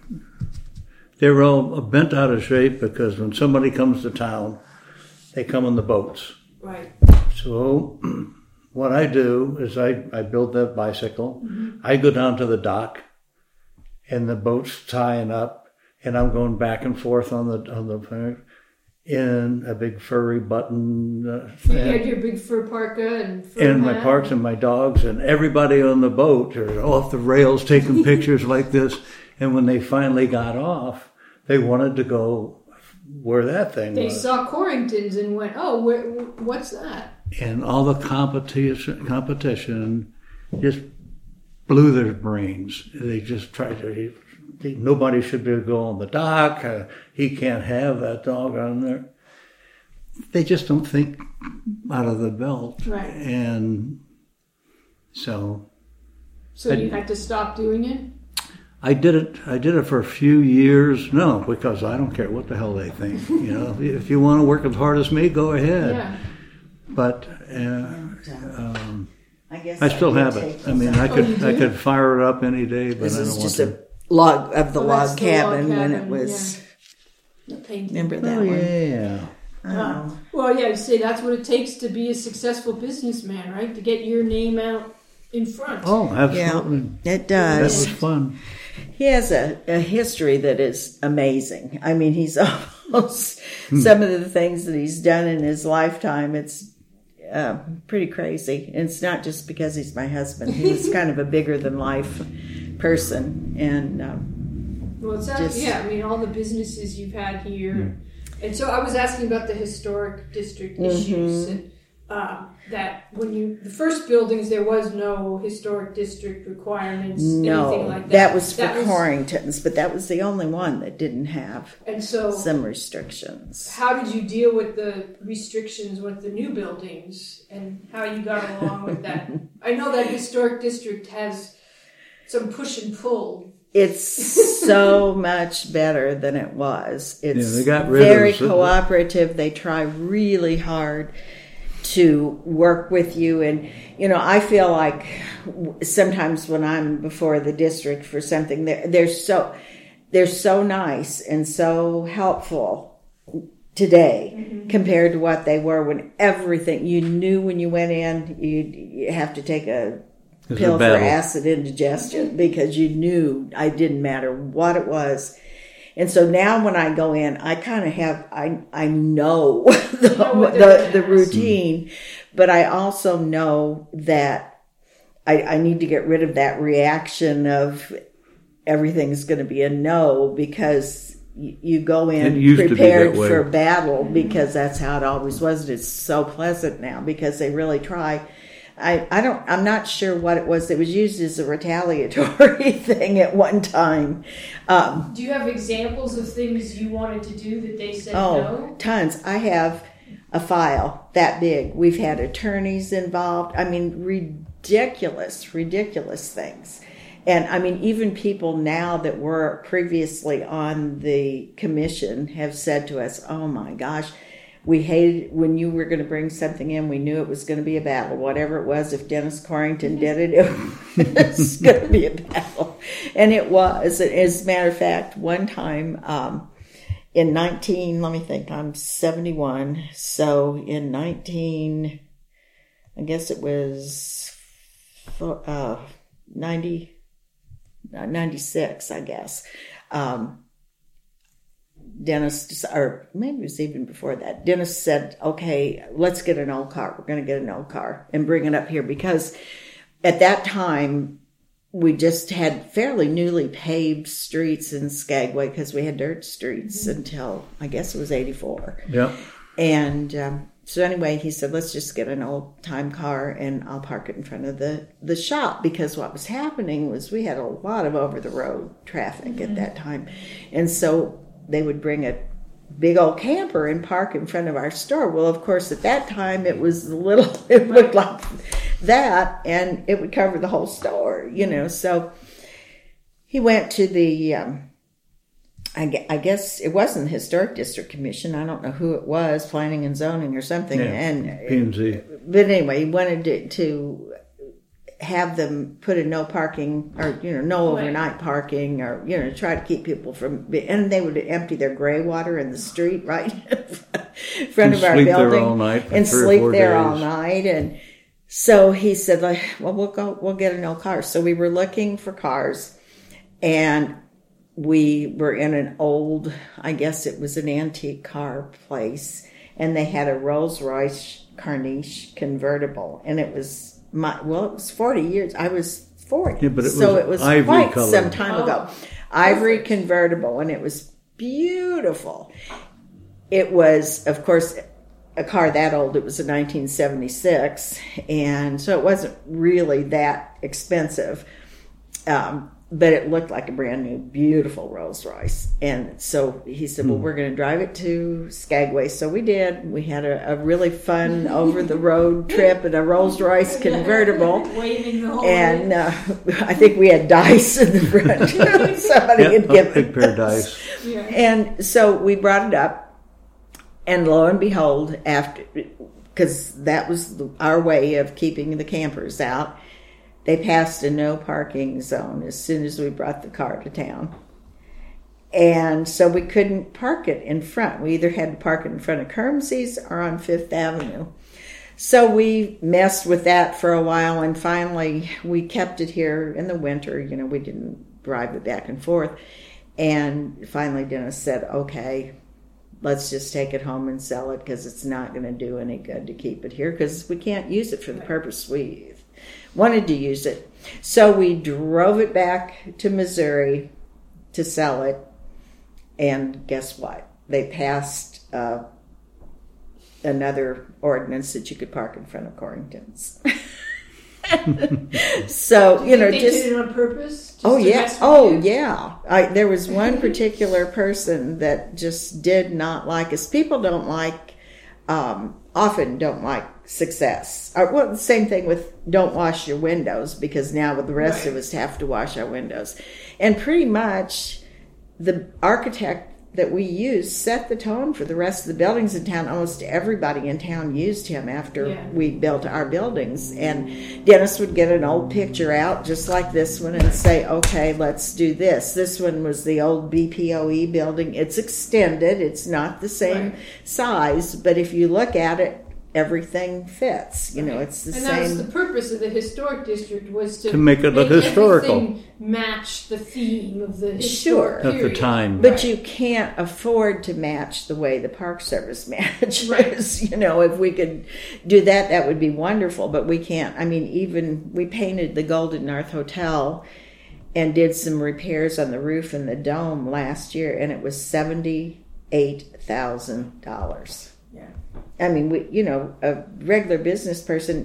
they were all bent out of shape because when somebody comes to town, they come on the boats. Right. So what I do is I, I build that bicycle. I go down to the dock and the boat's tying up and I'm going back and forth on the, on the, in a big furry button uh, You thing. had your big fur parka and fur And my hat. parks and my dogs and everybody on the boat are off the rails taking pictures like this. And when they finally got off, they wanted to go where that thing They was. saw Corrington's and went, "Oh, where, what's that?" And all the competition, competition just blew their brains. They just tried to, they, nobody should be able to go on the dock. Uh, he can't have that dog on there. They just don't think out of the belt. Right. And so So I- you had to stop doing it. I did it. I did it for a few years. No, because I don't care what the hell they think. You know, if you want to work as hard as me, go ahead. Yeah. But uh, um, I guess I still did have take it. I those mean, out. I Oh, could you I do? could fire it up any day, but This I don't is want just to. a log of the Oh, log that's the log cabin when it cabin, was. The painting. Remember that Oh one? yeah. Oh. Well, yeah, you see, that's what it takes to be a successful businessman, right? To get your name out in front. Oh, Yeah, absolutely. it That does. was fun. He has a, a history that is amazing. I mean, he's almost some of the things that he's done in his lifetime. It's uh, pretty crazy. And it's not just because he's my husband. He was kind of a bigger than life person, and um, Well, it sounds, Just- yeah, I mean, all the businesses you've had here. And so I was asking about the historic district Mm-hmm. issues. And, uh, that when you, the first buildings, there was no historic district requirements, anything no, like that. that was for That was- Corrington's, but that was the only one that didn't have And so, some restrictions. how did you deal with the restrictions with the new buildings and how you got along with that? I know that historic district has some push and pull. It's so much better than it was. It's Yeah, they got rid of very some- cooperative. They try really hard to work with you. And, you know, I feel like sometimes when I'm before the district for something, they're, they're so, they're so nice and so helpful today mm-hmm. compared to what they were when everything, you knew when you went in, you'd, you have to take a It's pill a for battle. acid indigestion because you knew I didn't matter what it was. And so now when I go in, I kind of have, I I know the, You know what they're the, the gonna routine, but I also know that I, I need to get rid of that reaction of everything's going to be a no because you, you go It in used to be prepared that way. for battle because that's how it always was. And it's so pleasant now because they really try. I, I don't, I'm not sure what it was. It was used as a retaliatory thing at one time. Um, Do you have examples of things you wanted to do that they said oh, no? tons. I have a file that big. We've had attorneys involved. I mean, ridiculous, ridiculous things. And I mean, even people now that were previously on the commission have said to us, oh my gosh, we hated when you were going to bring something in, we knew it was going to be a battle. Whatever it was, if Dennis Corrington did it, it was going to be a battle. And it was. As a matter of fact, one time um, in nineteen, let me think, I'm seventy-one. So in nineteen, I guess it was uh, ninety, ninety-six, I guess. Um, Dennis, or maybe it was even before that, Dennis said, okay, let's get an old car. We're going to get an old car and bring it up here, because at that time we just had fairly newly paved streets in Skagway, because we had dirt streets mm-hmm. until I guess it was eighty-four. Yeah. And um, so anyway, he said, let's just get an old time car and I'll park it in front of the, the shop, because what was happening was we had a lot of over the road traffic mm-hmm. at that time. And so they would bring a big old camper and park in front of our store. Well, of course, at that time, it was a little, it looked like that, and it would cover the whole store, you know. So he went to the, um, I, I guess it wasn't the Historic District Commission. I don't know who it was, Planning and Zoning or something. Yeah, and P and Z. But anyway, he wanted to, to have them put a no parking, or, you know, no overnight parking, or, you know, try to keep people from, and they would empty their gray water in the street right in front of our building. Sleep there all night and sleep there all night. And so he said, like, well, we'll go, we'll get an old car. So we were looking for cars, and we were in an old, I guess it was an antique car place, and they had a Rolls Royce Carniche convertible, and it was, My, well, it was forty years. I was forty. Yeah, but it so was it was ivory quite colored. some time Oh, ago. Ivory perfect. convertible, and it was beautiful. It was, of course, a car that old. It was a nineteen seventy-six, and so it wasn't really that expensive. Um, but it looked like a brand new, beautiful Rolls Royce. And so he said, well, we're going to drive it to Skagway. So we did. We had a, a really fun over-the-road trip in a Rolls Royce convertible. Waving the whole And uh, I think we had dice in the front. Somebody Yeah, had a given big pair of us. dice. Yeah. And so we brought it up. And lo and behold, after, because that was the, our way of keeping the campers out, they passed a no parking zone as soon as we brought the car to town. And so we couldn't park it in front. We either had to park it in front of Kermsey's or on Fifth Avenue. So we messed with that for a while, and finally we kept it here in the winter. You know, we didn't drive it back and forth. And finally Dennis said, okay, let's just take it home and sell it, because it's not going to do any good to keep it here, because we can't use it for the purpose we wanted to use it. So we drove it back to Missouri to sell it, and guess what? They passed uh, another ordinance that you could park in front of Corrington's. So, you know, they just did it on purpose? Just oh to yeah, mess with oh you? yeah. I, there was one particular person that just did not like us. People don't like, um, often don't like success. Or, well, the same thing with don't wash your windows, because now the rest Right. of us have to wash our windows. And pretty much the architect that we used set the tone for the rest of the buildings in town. Almost everybody in town used him after Yeah. we built our buildings. And Dennis would get an old picture out just like this one and say, okay, let's do this. This one was the old B P O E building. It's extended. It's not the same Right. size, but if you look at it, everything fits. You know, it's the and same. that was the purpose of the historic district, was to, To make it look historical. everything match the theme of the Sure. historic At the period. time. But Right. you can't afford to match the way the Park Service manages. Right. You know, if we could do that, that would be wonderful. But we can't. I mean, even we painted the Golden North Hotel and did some repairs on the roof and the dome last year, and it was seventy-eight thousand dollars. Yeah. I mean, we, you know, a regular business person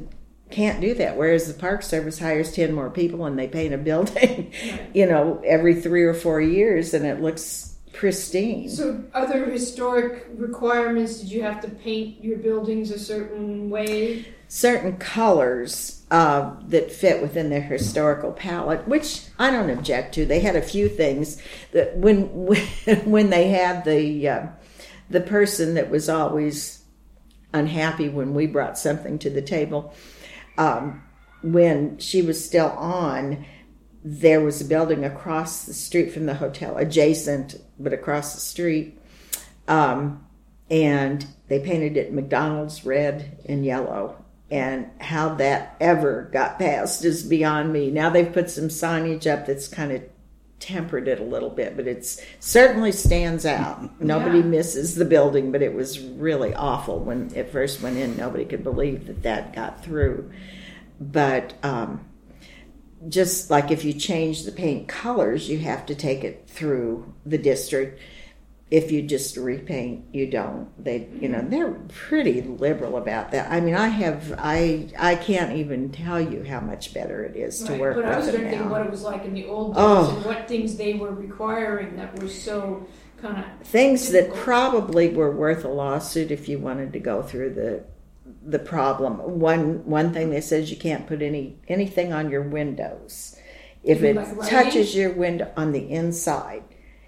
can't do that. Whereas the Park Service hires ten more people and they paint a building, Right. you know, every three or four years, and it looks pristine. So, other historic requirements? Did you have to paint your buildings a certain way? Certain colors uh, that fit within their historical palette, which I don't object to. They had a few things that when when they had the uh, the person that was always unhappy when we brought something to the table. Um, when she was still on, there was a building across the street from the hotel, adjacent, but across the street. Um, and they painted it McDonald's red and yellow. And how that ever got passed is beyond me. Now they've put some signage up that's kind of tempered it a little bit, but it's certainly stands out. Nobody Yeah. misses the building, but it was really awful when it first went in. Nobody could believe that that got through. But um, just like if you change the paint colors, you have to take it through the district. If you just repaint, you don't. They, you know, they're pretty liberal about that. I mean, I have, I, I can't even tell you how much better it is to Right. work But I was with it thinking now. what it was like in the old days Oh. and what things they were requiring that were so kind of Things that difficult. probably were worth a lawsuit if you wanted to go through the the problem. One one thing they says you can't put any anything on your windows if You mean it like writing? touches your window on the inside.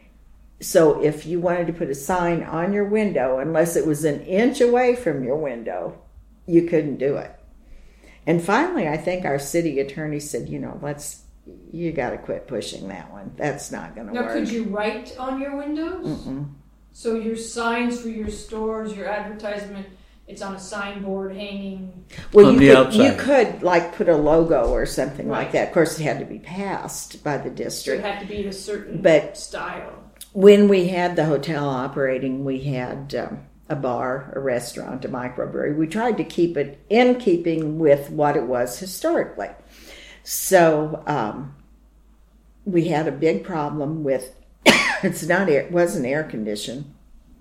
So if you wanted to put a sign on your window, unless it was an inch away from your window, you couldn't do it. And finally, I think our city attorney said, you know, let's, you got to quit pushing that one. That's not going to Now, work. could you write on your windows? Mm-mm. So your signs for your stores, your advertisement, it's on a signboard hanging. Well, On you the could, outside. you could like put a logo or something like Right. that. Of course, it had to be passed by the So it district. had to be in a certain But- style. When we had the hotel operating, we had um, a bar, a restaurant, a microbrewery. We tried to keep it in keeping with what it was historically. So um, we had a big problem with it's not air, it wasn't air conditioned.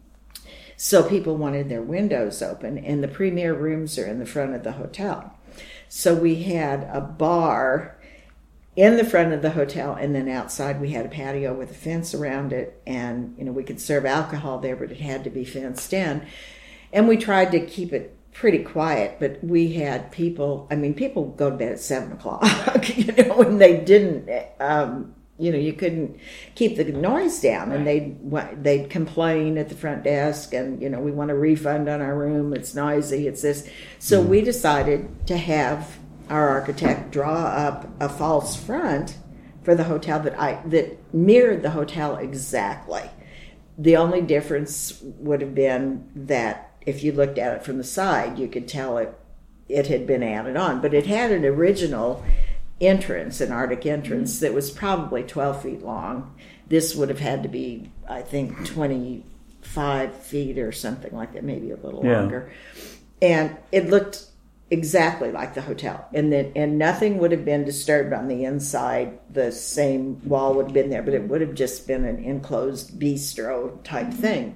So people wanted their windows open, and the premier rooms are in the front of the hotel. So we had a bar in the front of the hotel, and then outside we had a patio with a fence around it, and you know we could serve alcohol there, but it had to be fenced in. And we tried to keep it pretty quiet, but we had people. I mean, people go to bed at seven o'clock, you know, and they didn't. Um, you know, you couldn't keep the noise down, and they'd they'd complain at the front desk, and you know, we want a refund on our room. It's noisy. It's this. So we decided to have our architect draw up a false front for the hotel that I that mirrored the hotel exactly. The only difference would have been that if you looked at it from the side, you could tell it it had been added on, but it had an original entrance, an Arctic entrance that was probably twelve feet long. This would have had to be, I think, twenty-five feet or something like that, maybe a little Yeah. longer. And it looked exactly like the hotel, and then and nothing would have been disturbed on the inside. The same wall would have been there, but it would have just been an enclosed bistro type thing.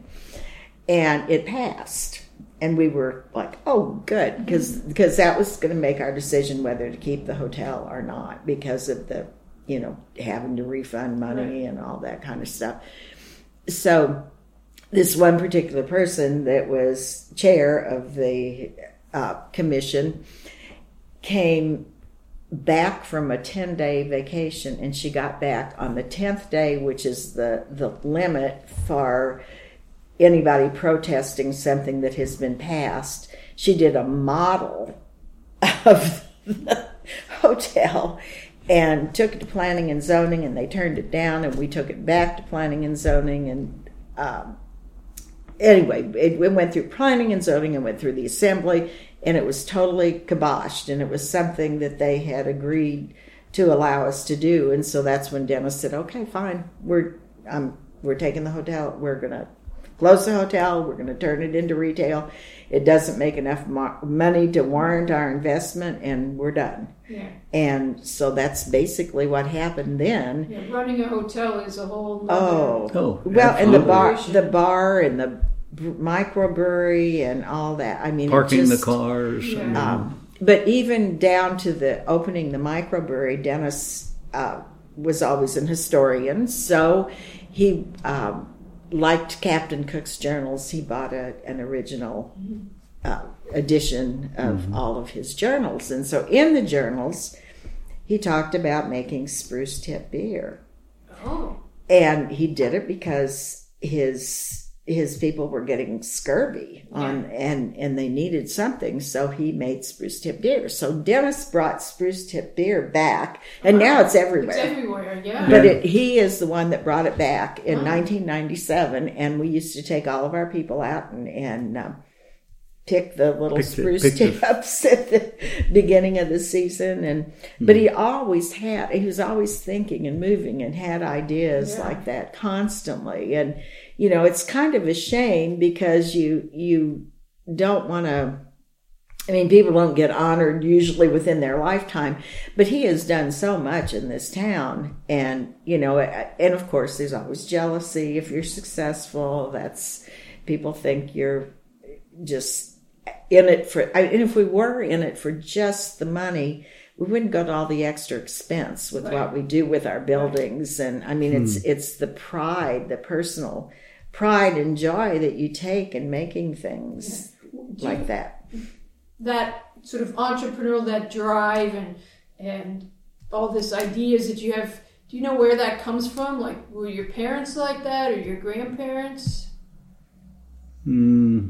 And it passed, and we were like, "Oh, good," because because that was going to make our decision whether to keep the hotel or not, because of the you know having to refund money Right. and all that kind of stuff. So this one particular person that was chair of the Uh, commission came back from a ten-day vacation, and she got back on the tenth day, which is the, the limit for anybody protesting something that has been passed. She did a model of the hotel and took it to planning and zoning, and they turned it down, and we took it back to planning and zoning, and um, anyway, it, it went through planning and zoning and went through the assembly, and it was totally kiboshed, and it was something that they had agreed to allow us to do. And so that's when Dennis said, okay, fine, we're um, we're taking the hotel, we're going to close the hotel, we're going to turn it into retail. It doesn't make enough mo- money to warrant our investment, and we're done. Yeah. And so that's basically what happened then. Yeah, running a hotel is a whole nother Oh, Oh, well, and the bar, absolutely. the bar, and the br- microbrewery, and all that. I mean, it Parking just, the cars. Yeah. and- Um, but even down to the opening the microbrewery, Dennis uh, was always an historian, so he um, liked Captain Cook's journals. He bought a, an original uh, edition of mm-hmm. all of his journals, and so in the journals, he talked about making spruce tip beer. Oh, and he did it because his. his people were getting scurvy on yeah. and and they needed something, so he made spruce tip beer. So Dennis brought spruce tip beer back, and now it's everywhere. It's everywhere, yeah. But it, he is the one that brought it back in oh. nineteen ninety-seven, and we used to take all of our people out and and um, pick the little pick spruce the, tips the... at the beginning of the season. And mm. but he always had he was always thinking and moving and had ideas yeah. like that constantly. And you know, it's kind of a shame because you you don't want to, I mean, people don't get honored usually within their lifetime, but he has done so much in this town. And, you know, and of course there's always jealousy if you're successful. That's, people think you're just in it for, and if we were in it for just the money, we wouldn't go to all the extra expense with right. what we do with our buildings. And I mean, hmm. it's it's the pride, the personal pride and joy that you take in making things yeah. like that. That sort of entrepreneurial, that drive and and all this ideas that you have, do you know where that comes from? Like, were your parents like that or your grandparents? Mm.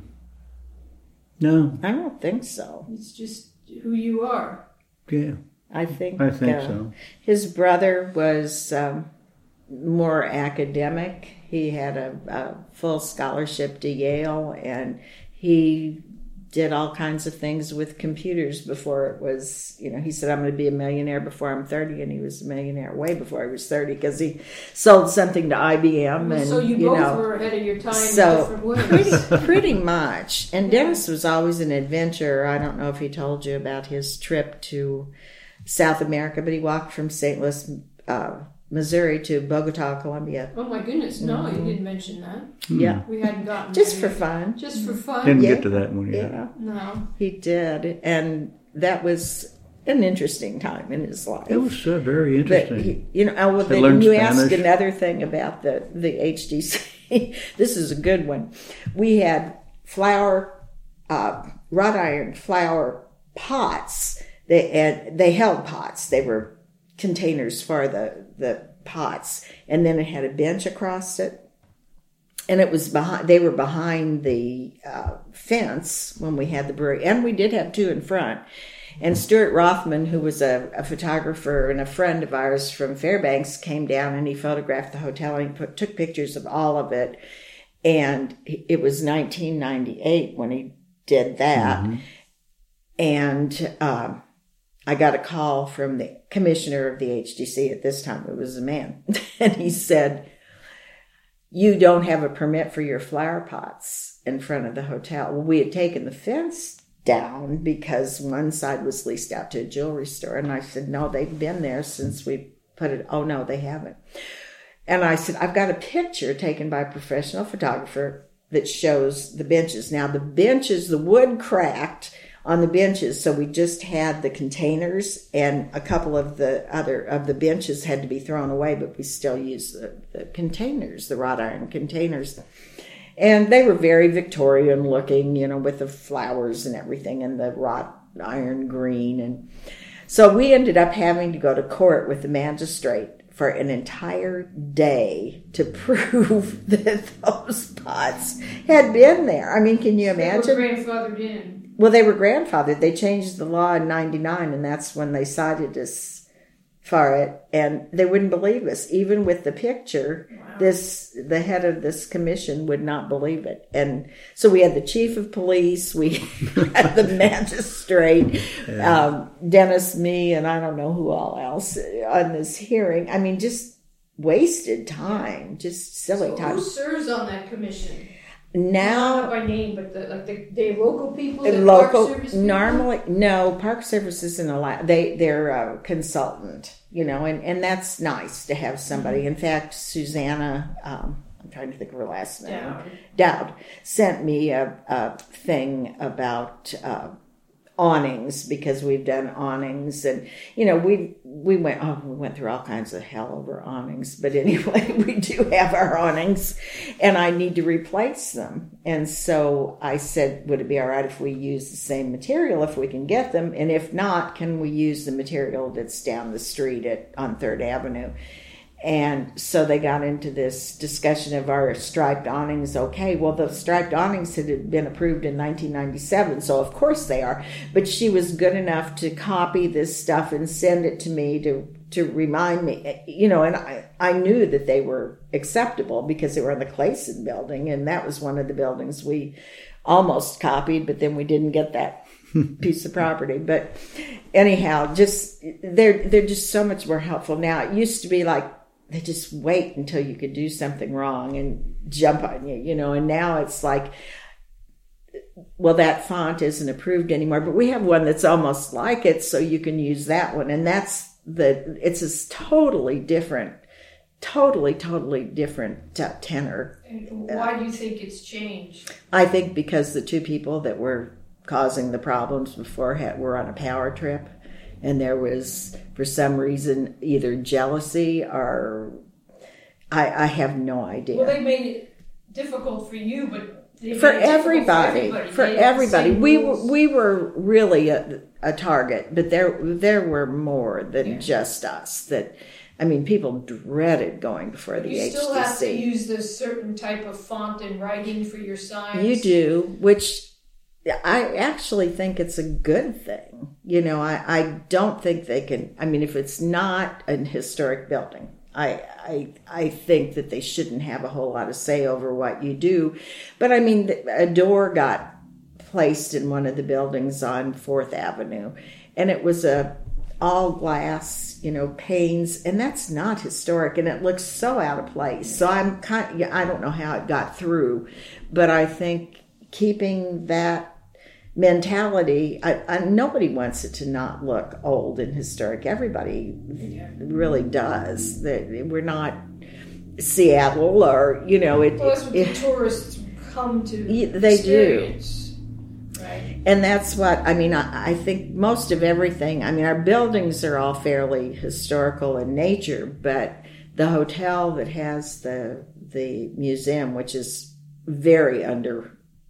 No. I don't think so. It's just who you are. Yeah. I think I think uh, so. His brother was um, more academic. He had a, a full scholarship to Yale, and he did all kinds of things with computers before it was, you know, he said, I'm going to be a millionaire before I'm thirty, and he was a millionaire way before he was thirty because he sold something to I B M. And, so you, you both know, were ahead of your time so in different ways. Pretty, pretty much. And Dennis was always an adventurer. I don't know if he told you about his trip to South America, but he walked from Saint Louis, uh, Missouri to Bogota, Colombia. Oh my goodness, no, mm-hmm. you didn't mention that. Yeah. We hadn't gotten Just there for yet. fun. Just for fun. Didn't yeah. get to that one yet. Yeah. No. He did. And that was an interesting time in his life. It was uh, very interesting. He, you know, oh, well, then you asked another thing about the, the H D C. This is a good one. We had flour, uh, wrought iron flour pots. They and they held pots. They were containers for the, the pots. And then it had a bench across it. And it was behind, they were behind the uh, fence when we had the brewery. And we did have two in front. And Stuart Rothman, who was a, a photographer and a friend of ours from Fairbanks, came down and he photographed the hotel and he put, took pictures of all of it. And it was nineteen ninety-eight when he did that. Mm-hmm. And um, I got a call from the commissioner of the H D C at this time. It was a man. And he said, you don't have a permit for your flower pots in front of the hotel. Well, we had taken the fence down because one side was leased out to a jewelry store. And I said, no, they've been there since we put it. Oh, no, they haven't. And I said, I've got a picture taken by a professional photographer that shows the benches. Now, the benches, the wood cracked on the benches, so we just had the containers, and a couple of the other of the benches had to be thrown away, but we still used the, the containers, the wrought iron containers. And they were very Victorian looking, you know, with the flowers and everything and the wrought iron green. And so we ended up having to go to court with the magistrate for an entire day to prove that those pots had been there. I mean, can you imagine? They were grandfathered in. Well, they were grandfathered. They changed the law in ninety-nine, and that's when they cited us for it. And they wouldn't believe us. Even with the picture, wow. this the head of this commission would not believe it. And so we had the chief of police, we had the magistrate, yeah. um, Dennis, me, and I don't know who all else on this hearing. I mean, just wasted time, yeah. just silly so time. Who serves on that commission? Now, not by name, but the, like the, the local people, the local Park Service people? Normally, no, Park Service isn't allowed. They they're a consultant, you know, and, and that's nice to have somebody. Mm-hmm. In fact, Susanna, um, I'm trying to think of her last name, Dowd, Dowd sent me a, a thing about uh, awnings, because we've done awnings, and you know we we went oh we went through all kinds of hell over awnings, but anyway, we do have our awnings, and I need to replace them. And so I said, would it be all right if we use the same material if we can get them, and if not, can we use the material that's down the street at on Third Avenue? And so they got into this discussion of, our striped awnings okay? Well, the striped awnings had been approved in nineteen ninety-seven, so of course they are. But she was good enough to copy this stuff and send it to me to, to remind me, you know, and I, I knew that they were acceptable because they were in the Clayson building, and that was one of the buildings we almost copied, but then we didn't get that piece of property. But anyhow, just they're they're just so much more helpful now. It used to be like, they just wait until you could do something wrong and jump on you, you know, and now it's like, well, that font isn't approved anymore, but we have one that's almost like it, so you can use that one. And that's the, it's a totally different, totally, totally different uh, tenor. And why do you think it's changed? I think because the two people that were causing the problems before had, were on a power trip. And there was, for some reason, either jealousy or I, I have no idea. Well, they made it difficult for you, but they for made it everybody. for everybody. For They everybody, had the same we rules. were we were really a, a target, but there there were more than Yeah. just us. That I mean, people dreaded going before the You H T C. still have to use this certain type of font and writing for your signs. You do, which I actually think it's a good thing. You know, I, I don't think they can, I mean, if it's not an historic building, I, I I think that they shouldn't have a whole lot of say over what you do. But I mean, a door got placed in one of the buildings on Fourth Avenue, and it was a all glass, you know, panes, and that's not historic, and it looks so out of place. So I'm kind of, I don't know how it got through, but I think keeping that mentality, I, I, nobody wants it to not look old and historic. Everybody really does. That we're not Seattle, or you know, it. Well, that's what it, the tourists come to Yeah, they do. experience. Right. And that's what, I mean, I, I think most of everything, I mean, our buildings are all fairly historical in nature, but the hotel that has the the museum, which is very underrated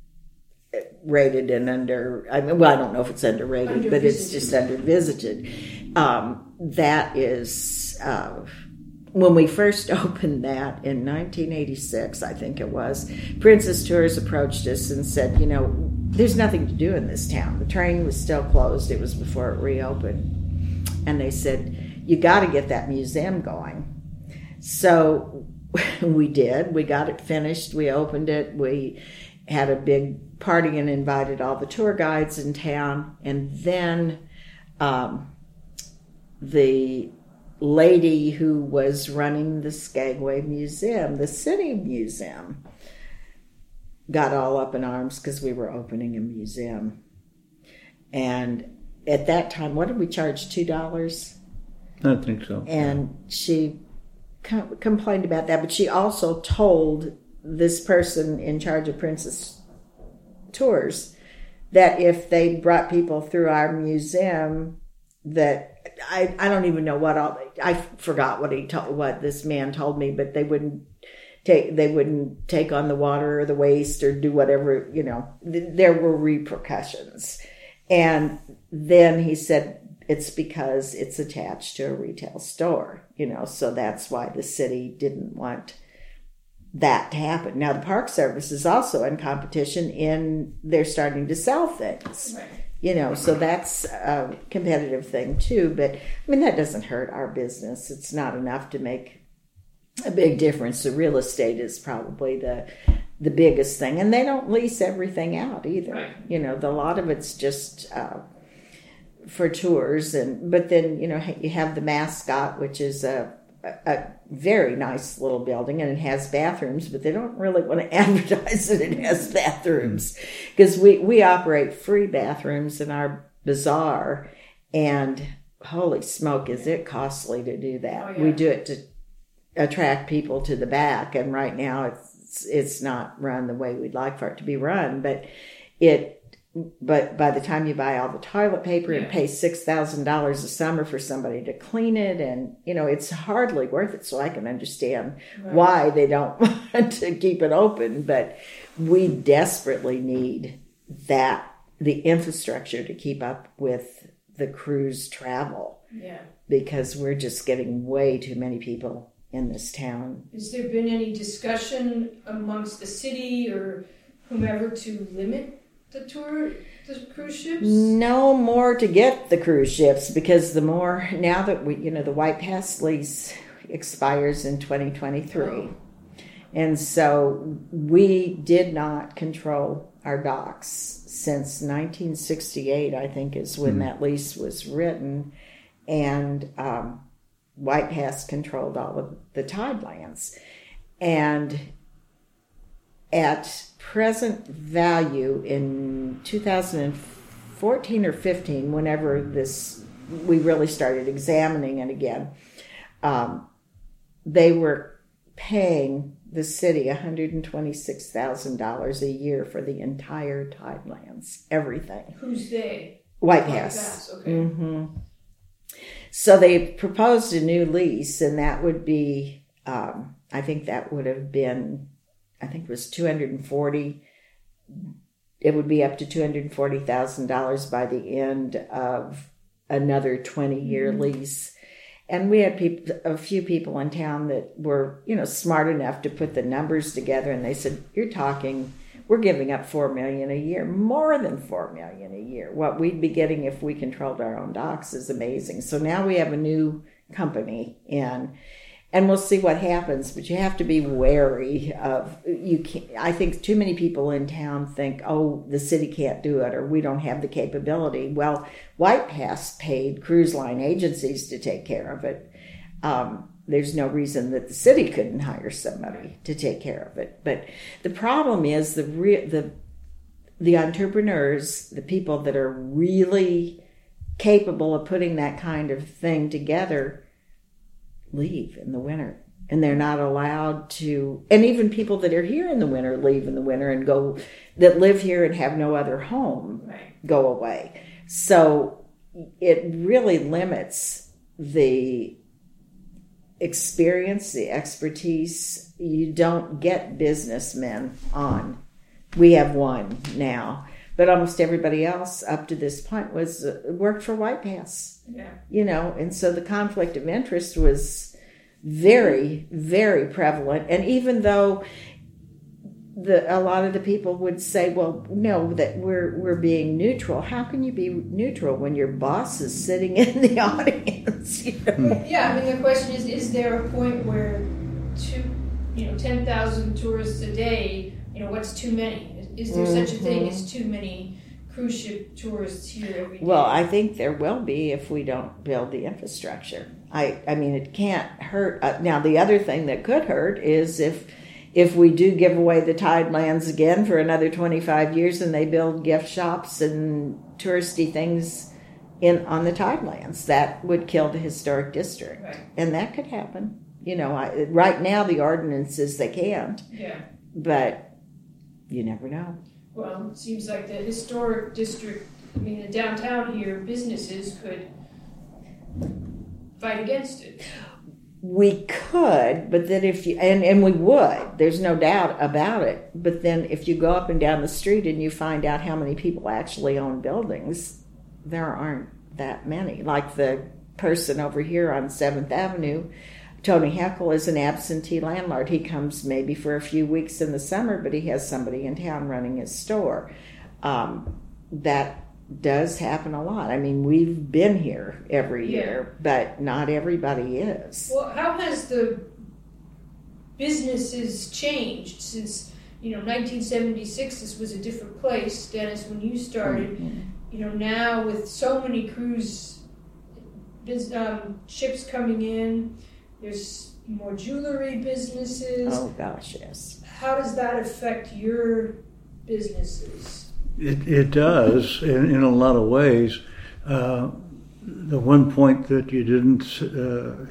and under, I mean, well, I don't know if it's underrated, but it's just under visited. Um, that is, uh, when we first opened that in nineteen eighty-six, I think it was, Princess Tours approached us and said, you know, there's nothing to do in this town. The train was still closed. It was before it reopened. And they said, you got to get that museum going. So we did. We got it finished. We opened it. We had a big party and invited all the tour guides in town. And then um, the lady who was running the Skagway Museum, the city museum, got all up in arms because we were opening a museum. And at that time, what did we charge? two dollars? I think so. And she com- complained about that, but she also told this person in charge of Princess Tours that if they brought people through our museum, that I, I don't even know what all, I forgot what he told, what this man told me, but they wouldn't take, they wouldn't take on the water or the waste or do whatever, you know, th- there were repercussions. And then he said, it's because it's attached to a retail store, you know, so that's why the city didn't want that to happen. Now, the Park Service is also in competition in, they're starting to sell things. Right. You know, so that's a competitive thing too. But I mean, that doesn't hurt our business. It's not enough to make a big difference. The real estate is probably the the biggest thing, and they don't lease everything out either. Right. You know, the, a lot of it's just uh, for tours, and but then you know you have the Mascot, which is a a very nice little building, and it has bathrooms, but they don't really want to advertise that it has bathrooms because we, we operate free bathrooms in our bazaar, and holy smoke, is it costly to do that. Oh, yeah. We do it to attract people to the back, and right now it's it's not run the way we'd like for it to be run, but it but by the time you buy all the toilet paper Yeah. and pay six thousand dollars a summer for somebody to clean it, and, you know, it's hardly worth it. So I can understand Right. why they don't want to keep it open. But we desperately need that, the infrastructure to keep up with the cruise travel, Yeah. because we're just getting way too many people in this town. Has there been any discussion amongst the city or whomever to limit the tour, the cruise ships? No more to get the cruise ships, because the more, now that we, you know, the White Pass lease expires in twenty twenty-three. Oh. And so we did not control our docks since nineteen sixty-eight, I think, is when that lease was written. And um, White Pass controlled all of the tidelands. And at present value, in two thousand fourteen or fifteen, whenever this, we really started examining it again, um, they were paying the city one hundred twenty-six thousand dollars a year for the entire tidelands, everything. Who's they? White White Pass. Pass, okay. hmm So they proposed a new lease, and that would be, um, I think that would have been, I think it was two hundred forty. It would be up to two hundred forty thousand dollars by the end of another twenty-year Mm-hmm. lease. And we had people, a few people in town that were, you know, smart enough to put the numbers together, and they said, "You're talking, we're giving up four million a year, more than four million a year. What we'd be getting if we controlled our own docks is amazing." So now we have a new company in, and we'll see what happens. But you have to be wary of, you can't, I think too many people in town think, oh, the city can't do it, or we don't have the capability. Well, White Pass paid cruise line agencies to take care of it. Um, there's no reason that the city couldn't hire somebody to take care of it. But the problem is the re- the the entrepreneurs, the people that are really capable of putting that kind of thing together, leave in the winter. And they're not allowed to, and even people that are here in the winter leave in the winter and go, that live here and have no other home, Right. go away. So it really limits the experience, the expertise. You don't get businessmen on. We have one now, but almost everybody else up to this point was uh, worked for White Pass. Yeah. You know, and so the conflict of interest was very, very prevalent. And even though the a lot of the people would say, well, no, that we're we're being neutral. How can you be neutral when your boss is sitting in the audience? You know? Yeah, I mean, the question is, is there a point where two, you know, ten thousand tourists a day, you know, what's too many? Is, is there such a thing as too many cruise ship tourists here every day? Well, I think there will be if we don't build the infrastructure. I, I mean, it can't hurt. Uh, now, the other thing that could hurt is if if we do give away the tidelands again for another twenty-five years and they build gift shops and touristy things in on the tidelands, that would kill the historic district. Right. And that could happen. You know, I, right now the ordinance says they can't, Yeah. but you never know. Well, it seems like the historic district, I mean, the downtown here, businesses could fight against it. We could, but then if you, and, and we would, there's no doubt about it. But then if you go up and down the street and you find out how many people actually own buildings, there aren't that many. Like the person over here on seventh Avenue, Tony Heckel, is an absentee landlord. He comes maybe for a few weeks in the summer, but he has somebody in town running his store. Um, that does happen a lot. I mean, we've been here every Yeah. year, but not everybody is. Well, how has the businesses changed since, you know, nineteen seventy-six, this was a different place, Dennis, when you started. Mm-hmm. You know, now with so many cruise bus- um, ships coming in, there's more jewelry businesses. Oh gosh, yes. How does that affect your businesses? It, it does in, in a lot of ways. Uh, the one point that you didn't uh,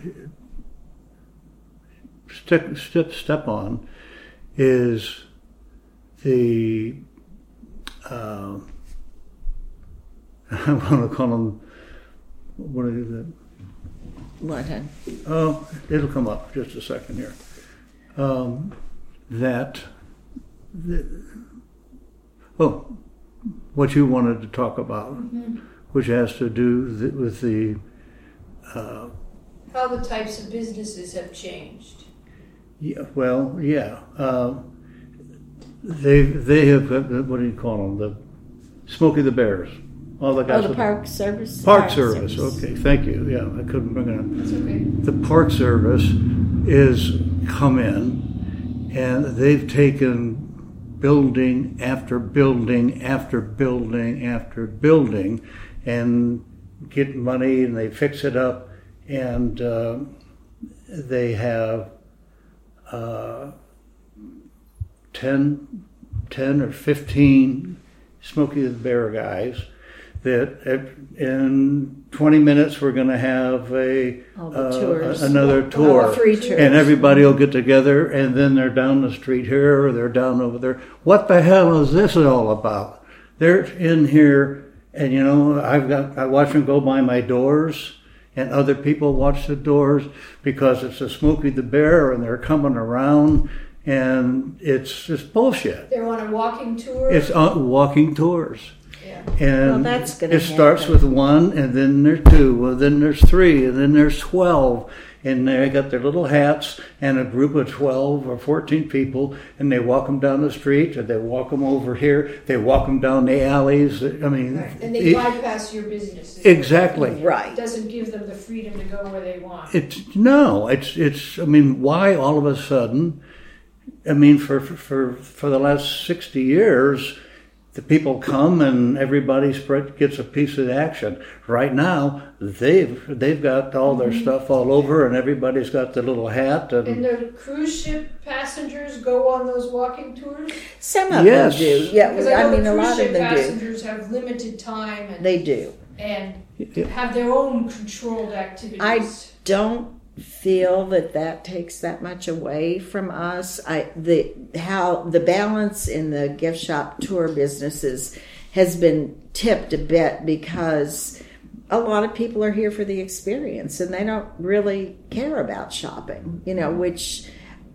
step, step step on is the uh, I want to call them, what is it? What? Huh? Oh, it'll come up just a second here. Um, that, the, oh, what you wanted to talk about, mm-hmm. which has to do th- with the uh, how the types of businesses have changed. Yeah, well, yeah, uh, they they have what do you call them? The Smokey the Bears. All the guys. Oh, the Park Service. Park, Park service. service. Okay, thank you. Yeah, I couldn't bring it up. That's okay. The Park Service is come in, and they've taken building after building after building after building, and get money and they fix it up, and uh, they have uh, ten, ten or fifteen Smokey the Bear guys that in twenty minutes we're going to have a uh, another tour, oh, free tours. And everybody will get together, and then they're down the street here or they're down over there. What the hell is this all about? They're in here, and you know, I've got I watch them go by my doors, and other people watch the doors because it's a Smokey the Bear, and they're coming around, and it's just bullshit. They're on a walking tour. It's on walking tours. And well, that's it starts happen. With one, and then there's two, well, then there's three, and then there's twelve. And they got their little hats and a group of twelve or fourteen people, and they walk them down the street, or they walk them over here, they walk them down the alleys. I mean, right. And they it, bypass your business. Exactly. Right. It doesn't give them the freedom to go where they want. It's, no, it's, it's, I mean, why all of a sudden, I mean, for, for, for the last sixty years, the people come and everybody spread, gets a piece of the action. Right now, they've they've got all their stuff all over, and everybody's got the little hat. And, and the cruise ship passengers go on those walking tours? Some of yes. them do. Yeah, because I, I mean, a lot of them do. Passengers have limited time. And, they do. And have their own controlled activities. I don't feel that that takes that much away from us. I the how the balance in the gift shop tour businesses has been tipped a bit because a lot of people are here for the experience and they don't really care about shopping, you know, which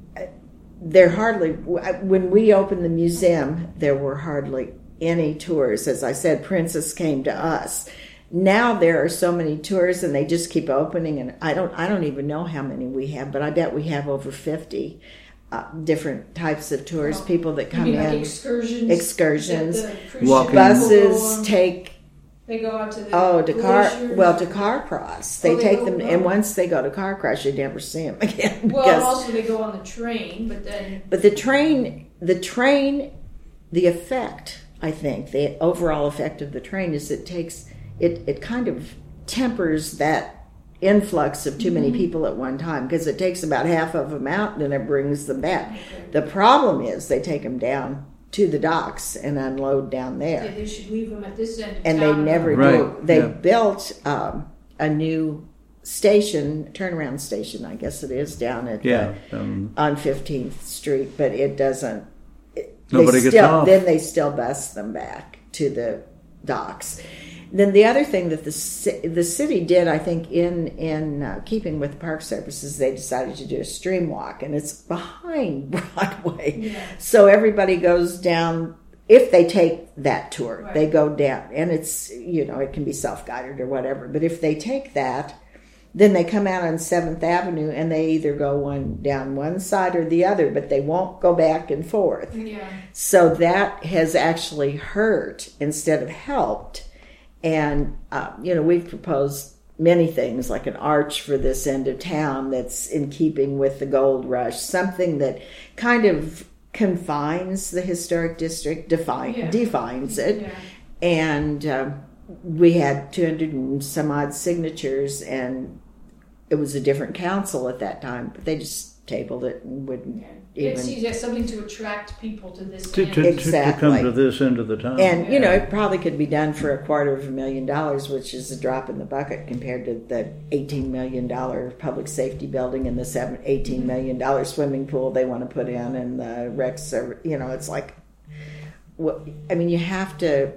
they're hardly, when we opened the museum, there were hardly any tours. As I said, Princess came to us. Now there are so many tours, and they just keep opening. And I don't, I don't even know how many we have, but I bet we have over fifty uh, different types of tours. Oh, people that come you mean in, like excursions, excursions, walking buses take. They go out to the oh to car glaciers. well to Carcross. They oh, they take go, them, oh. and once they go to Carcross, you never see them again. Well, and also they go on the train, but then but the train, the train, the effect, I think, the overall effect of the train is it takes. It, it kind of tempers that influx of too many people at one time because it takes about half of them out and then it brings them back. Okay. The problem is they take them down to the docks and unload down there. Yeah, they should leave them at this end of and town. they never right. do. They yeah. built um, a new station, turnaround station, I guess it is, down at yeah, the, um, on fifteenth Street, but it doesn't. It, nobody they gets still, off. Then they still bus them back to the docks. Then the other thing that the the city did, I think, in in uh, keeping with the Park Services, they decided to do a stream walk, and it's behind Broadway, yeah. so everybody goes down. If they take that tour, right. they go down, and it's, you know, it can be self guided or whatever. But if they take that, then they come out on Seventh Avenue, and they either go one down one side or the other, but they won't go back and forth. Yeah. So that has actually hurt instead of helped. And, uh, you know, we've proposed many things, like an arch for this end of town that's in keeping with the gold rush, something that kind of confines the historic district, define, yeah. defines it. Yeah. And uh, we had two hundred and some odd signatures, and it was a different council at that time, but they just tabled it and wouldn't yeah. even... It seems like something to attract people to this to, end. to, Exactly. to come to this end of the town. And, Yeah. you know, it probably could be done for a quarter of a million dollars, which is a drop in the bucket compared to the eighteen million dollars public safety building and the eighteen million dollars swimming pool they want to put in and the rec service. You know, it's like, what, I mean, you have to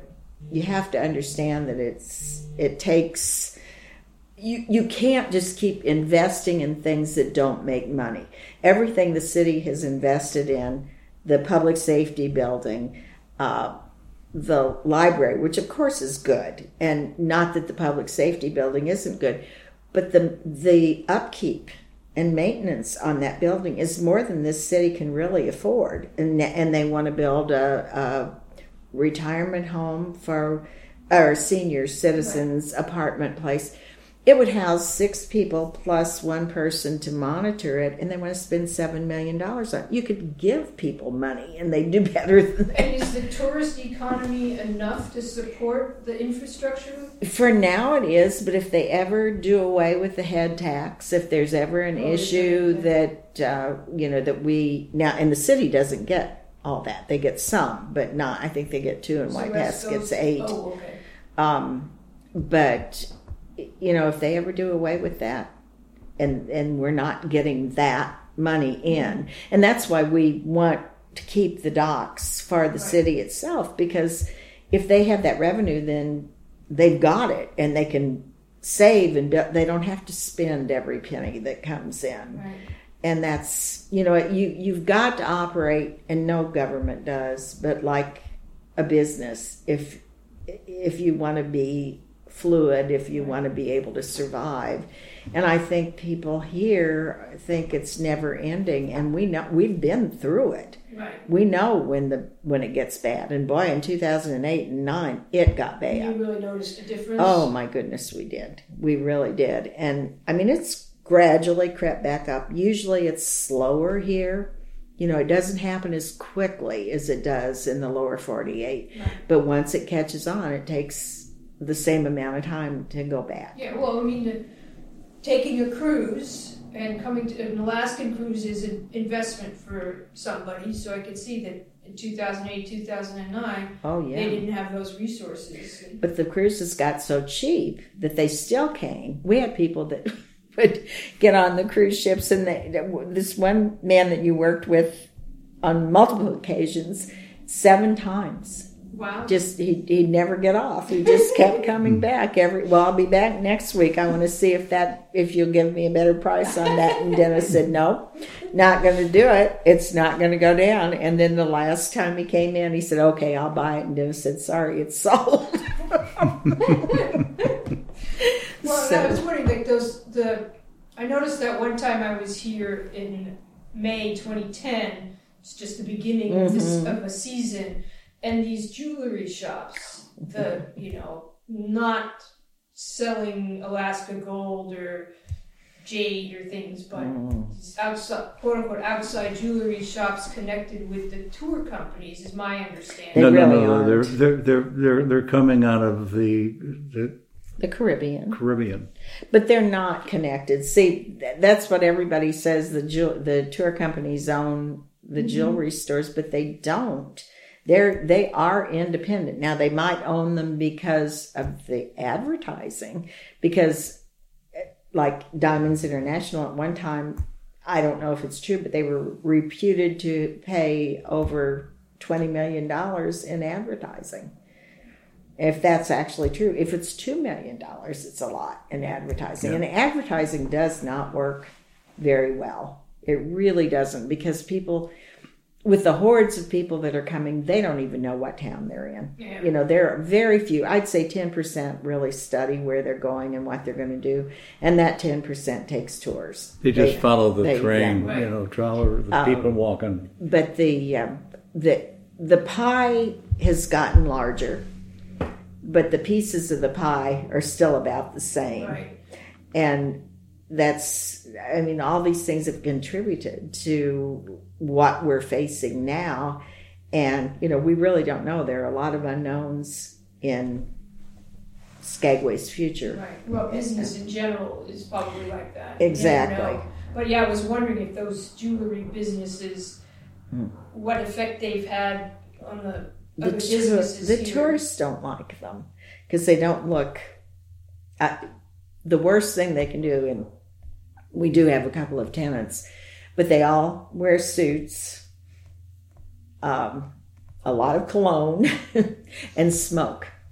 you have to understand that it's it takes you you can't just keep investing in things that don't make money. Everything the city has invested in, the public safety building, uh, the library, which of course is good, and not that the public safety building isn't good, but the the upkeep and maintenance on that building is more than this city can really afford. And and they want to build a, a retirement home for our senior citizens apartment place. It would house six people plus one person to monitor it, and they want to spend seven million dollars on it. You could give people money, and they do better than that. And is the tourist economy enough to support the infrastructure? For now it is, but if they ever do away with the head tax, if there's ever an Oh, issue okay. that, uh, you know, that we, now, and the city doesn't get all that. They get some, but not, I think they get two, and So White rest Pass gets goes- eight. Oh, okay. Um, but, you know, if they ever do away with that, and and we're not getting that money in, and that's why we want to keep the docks for the Right. city itself, because if they have that revenue, then they've got it, and they can save, and build, they don't have to spend every penny that comes in. Right. And that's, you know, you you've got to operate, and no government does, but like a business, if if you want to be fluid, if you want to be able to survive. And I think people here think it's never ending, and we know we've been through it. Right. We know when the when it gets bad. And boy, in two thousand eight and nine, it got bad. You really noticed a difference? Oh my goodness, we did. We really did. And I mean, it's gradually crept back up. Usually it's slower here. You know, it doesn't happen as quickly as it does in the lower forty-eight. Right. But once it catches on, it takes the same amount of time to go back. Yeah, well, I mean, uh, taking a cruise and coming to an Alaskan cruise is an investment for somebody, so I could see that in two thousand eight, two thousand nine, Oh, yeah. they didn't have those resources. But the cruises got so cheap that they still came. We had people that would get on the cruise ships, and they, this one man that you worked with on multiple occasions, seven times. Wow. Just he he'd never get off. He just kept coming back every. Well, I'll be back next week. I want to see if that if you'll give me a better price on that. And Dennis said, no, not going to do it. It's not going to go down. And then the last time he came in, he said, okay, I'll buy it. And Dennis said, sorry, it's sold. Well, So- I was wondering, like those the. I noticed that one time I was here in May twenty ten. It's just the beginning of this Mhm. of a season, and these jewelry shops, the you know, not selling Alaska gold or jade or things, but Mm. these outside, quote unquote, outside jewelry shops connected with the tour companies, is my understanding. They no, no, really no, they're aren't. they're they're they're they're coming out of the the The Caribbean. Caribbean. But they're not connected. See, th- that's what everybody says. The jewel, the tour companies own the jewelry stores, but they don't. They're they are independent. Now they might own them because of the advertising, because eh, like Diamonds International at one time, I don't know if it's true, but they were reputed to pay over twenty million dollars in advertising. If that's actually true, if it's two million dollars, it's a lot in advertising. Yeah. And advertising does not work very well. It really doesn't, because people, with the hordes of people that are coming, they don't even know what town they're in. Yeah. You know, there are very few, I'd say ten percent really study where they're going and what they're going to do. And that ten percent takes tours. They just follow the they- train, yeah. you know, travel the Um, people walking. But the, um, the, the pie has gotten larger, but the pieces of the pie are still about the same. Right. And that's, I mean, all these things have contributed to what we're facing now. And, you know, we really don't know. There are a lot of unknowns in Skagway's future. Right. Well, business in general is probably like that. You never Exactly. know. But yeah, I was wondering if those jewelry businesses, Hmm. what effect they've had on the The, other tour, businesses the here. tourists don't like them because they don't look. Uh, the worst thing they can do, and we do have a couple of tenants, but they all wear suits, um, a lot of cologne, and smoke.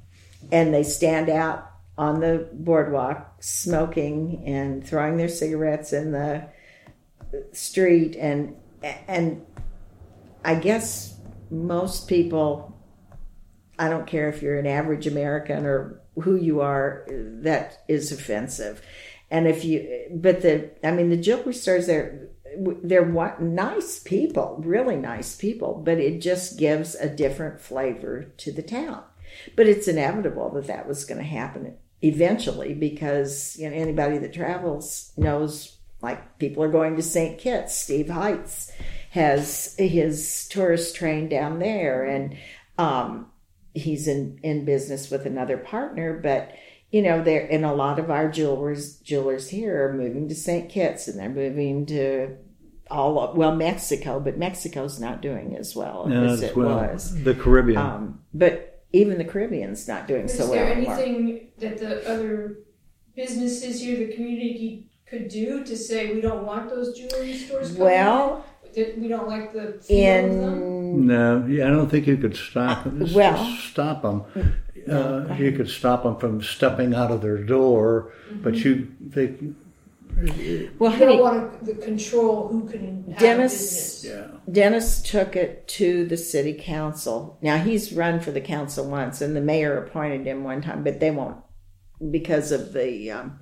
and they stand out on the boardwalk smoking and throwing their cigarettes in the street, and and I guess most people, I don't care if you're an average American or who you are, that is offensive. And if you, but the, I mean, the jewelry stores, they're, they're what, nice people, really nice people, but it just gives a different flavor to the town. But it's inevitable that that was going to happen eventually, because, you know, anybody that travels knows, like, people are going to Saint Kitts. Steve Heights has his tourist train down there, and um, he's in, in business with another partner, but you know, they're, and a lot of our jewelers jewelers here are moving to Saint Kitts, and they're moving to all of, well, Mexico, but Mexico's not doing as well yeah, as it well, was. The Caribbean. Um, but even the Caribbean's not doing Is so well there anymore. anything that the other businesses here, the community, could do to say we don't want those jewelry stores coming Well, in? That we don't like the feel of them? in No, yeah, I don't think you could stop them. well- stop them. No, Uh, you could stop them from stepping out of their door, mm-hmm. but you they. well, You honey, don't want to control who can have Dennis- business. Yeah. Dennis took it to the city council. Now, he's run for the council once, and the mayor appointed him one time, but they won't, because of the, um,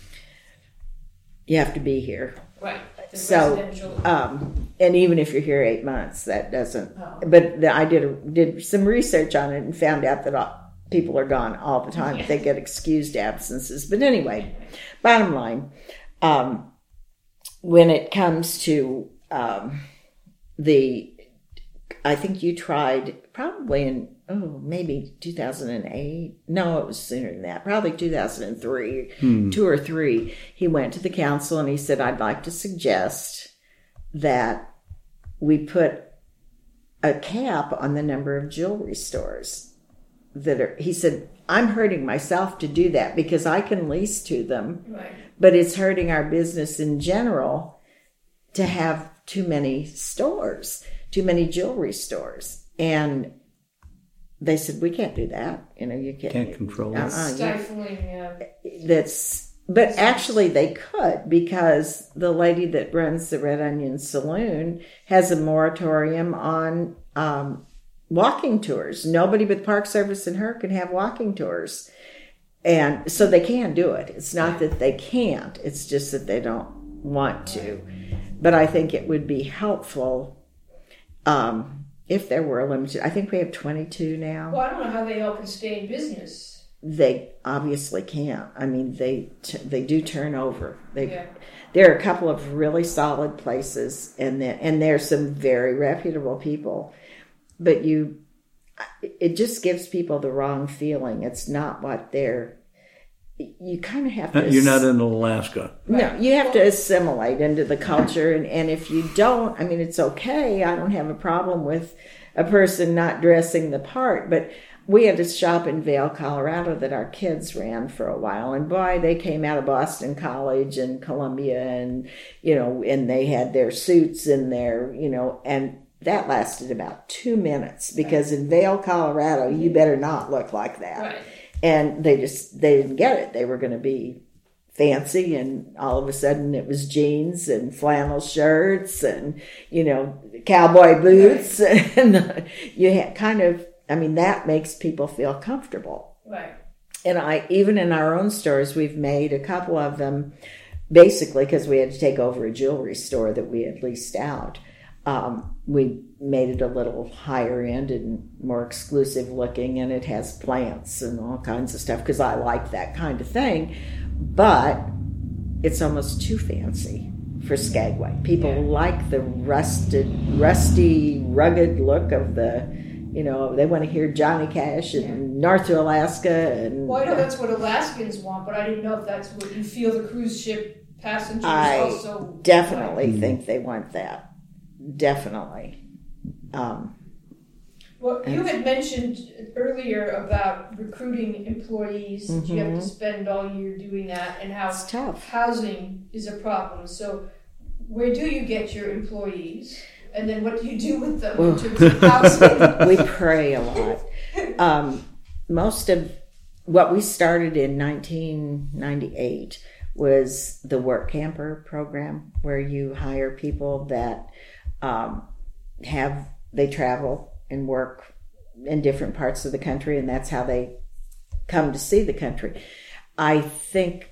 you have to be here. Right. The So, residential. um, and even if you're here eight months, that doesn't, Oh. but the, I did a, did some research on it and found out that all, people are gone all the time. Yeah. They get excused absences. But anyway, bottom line, um, when it comes to um, the, I think you tried probably in, oh, maybe two thousand eight. No, it was sooner than that. Probably two thousand three, hmm. two or three. He went to the council and he said, I'd like to suggest that we put a cap on the number of jewelry stores that are, he said, I'm hurting myself to do that because I can lease to them, Right. but it's hurting our business in general to have too many stores, too many jewelry stores. And they said, we can't do that. You know, you can't, Can't control it. uh-uh, you- Stifling. Uh, that's, but actually they could, because the lady that runs the Red Onion Saloon has a moratorium on um, walking tours. Nobody but Park Service and her can have walking tours. And so they can do it. It's not that they can't. It's just that they don't want to. But I think it would be helpful um, if there were a limited. I think we have twenty-two now. well, I don't know how they all can stay in business. They obviously can't. I mean, they t- they do turn over. They, Yeah. There are a couple of really solid places, and then, and there's some very reputable people. But you, it just gives people the wrong feeling. It's not what they're. You kind of have to. You're not in Alaska. No, you have to assimilate into the culture, and, and if you don't, I mean, it's okay. I don't have a problem with a person not dressing the part, but we had a shop in Vail, Colorado that our kids ran for a while, and boy, they came out of Boston College and Columbia, and, you know, and they had their suits and their, you know, and that lasted about two minutes, because in Vail, Colorado, you better not look like that. Right. And they just, they didn't get it. They were going to be fancy, and all of a sudden it was jeans and flannel shirts and, you know, cowboy boots. Right. And you had kind of, I mean, that makes people feel comfortable. Right. And I, even in our own stores, we've made a couple of them basically because we had to take over a jewelry store that we had leased out. Um, we made it a little higher end and more exclusive looking, and it has plants and all kinds of stuff because I like that kind of thing. But it's almost too fancy for Skagway. People Yeah. like the rusted, rusty, rugged look of the, you know, they want to hear Johnny Cash and Yeah. North to Alaska. And Well, I know that's what Alaskans want, but I didn't know if that's what you feel the cruise ship passengers I also definitely like. think they want that. Definitely. Um, Well, you had mentioned earlier about recruiting employees. That you have to spend all year doing that, and how it's tough. housing is a problem. So, where do you get your employees, and then what do you do with them in terms of housing? We pray a lot. Um, most of what we started in nineteen ninety-eight was the work camper program, where you hire people that um, have, they travel and work in different parts of the country, and that's how they come to see the country. I think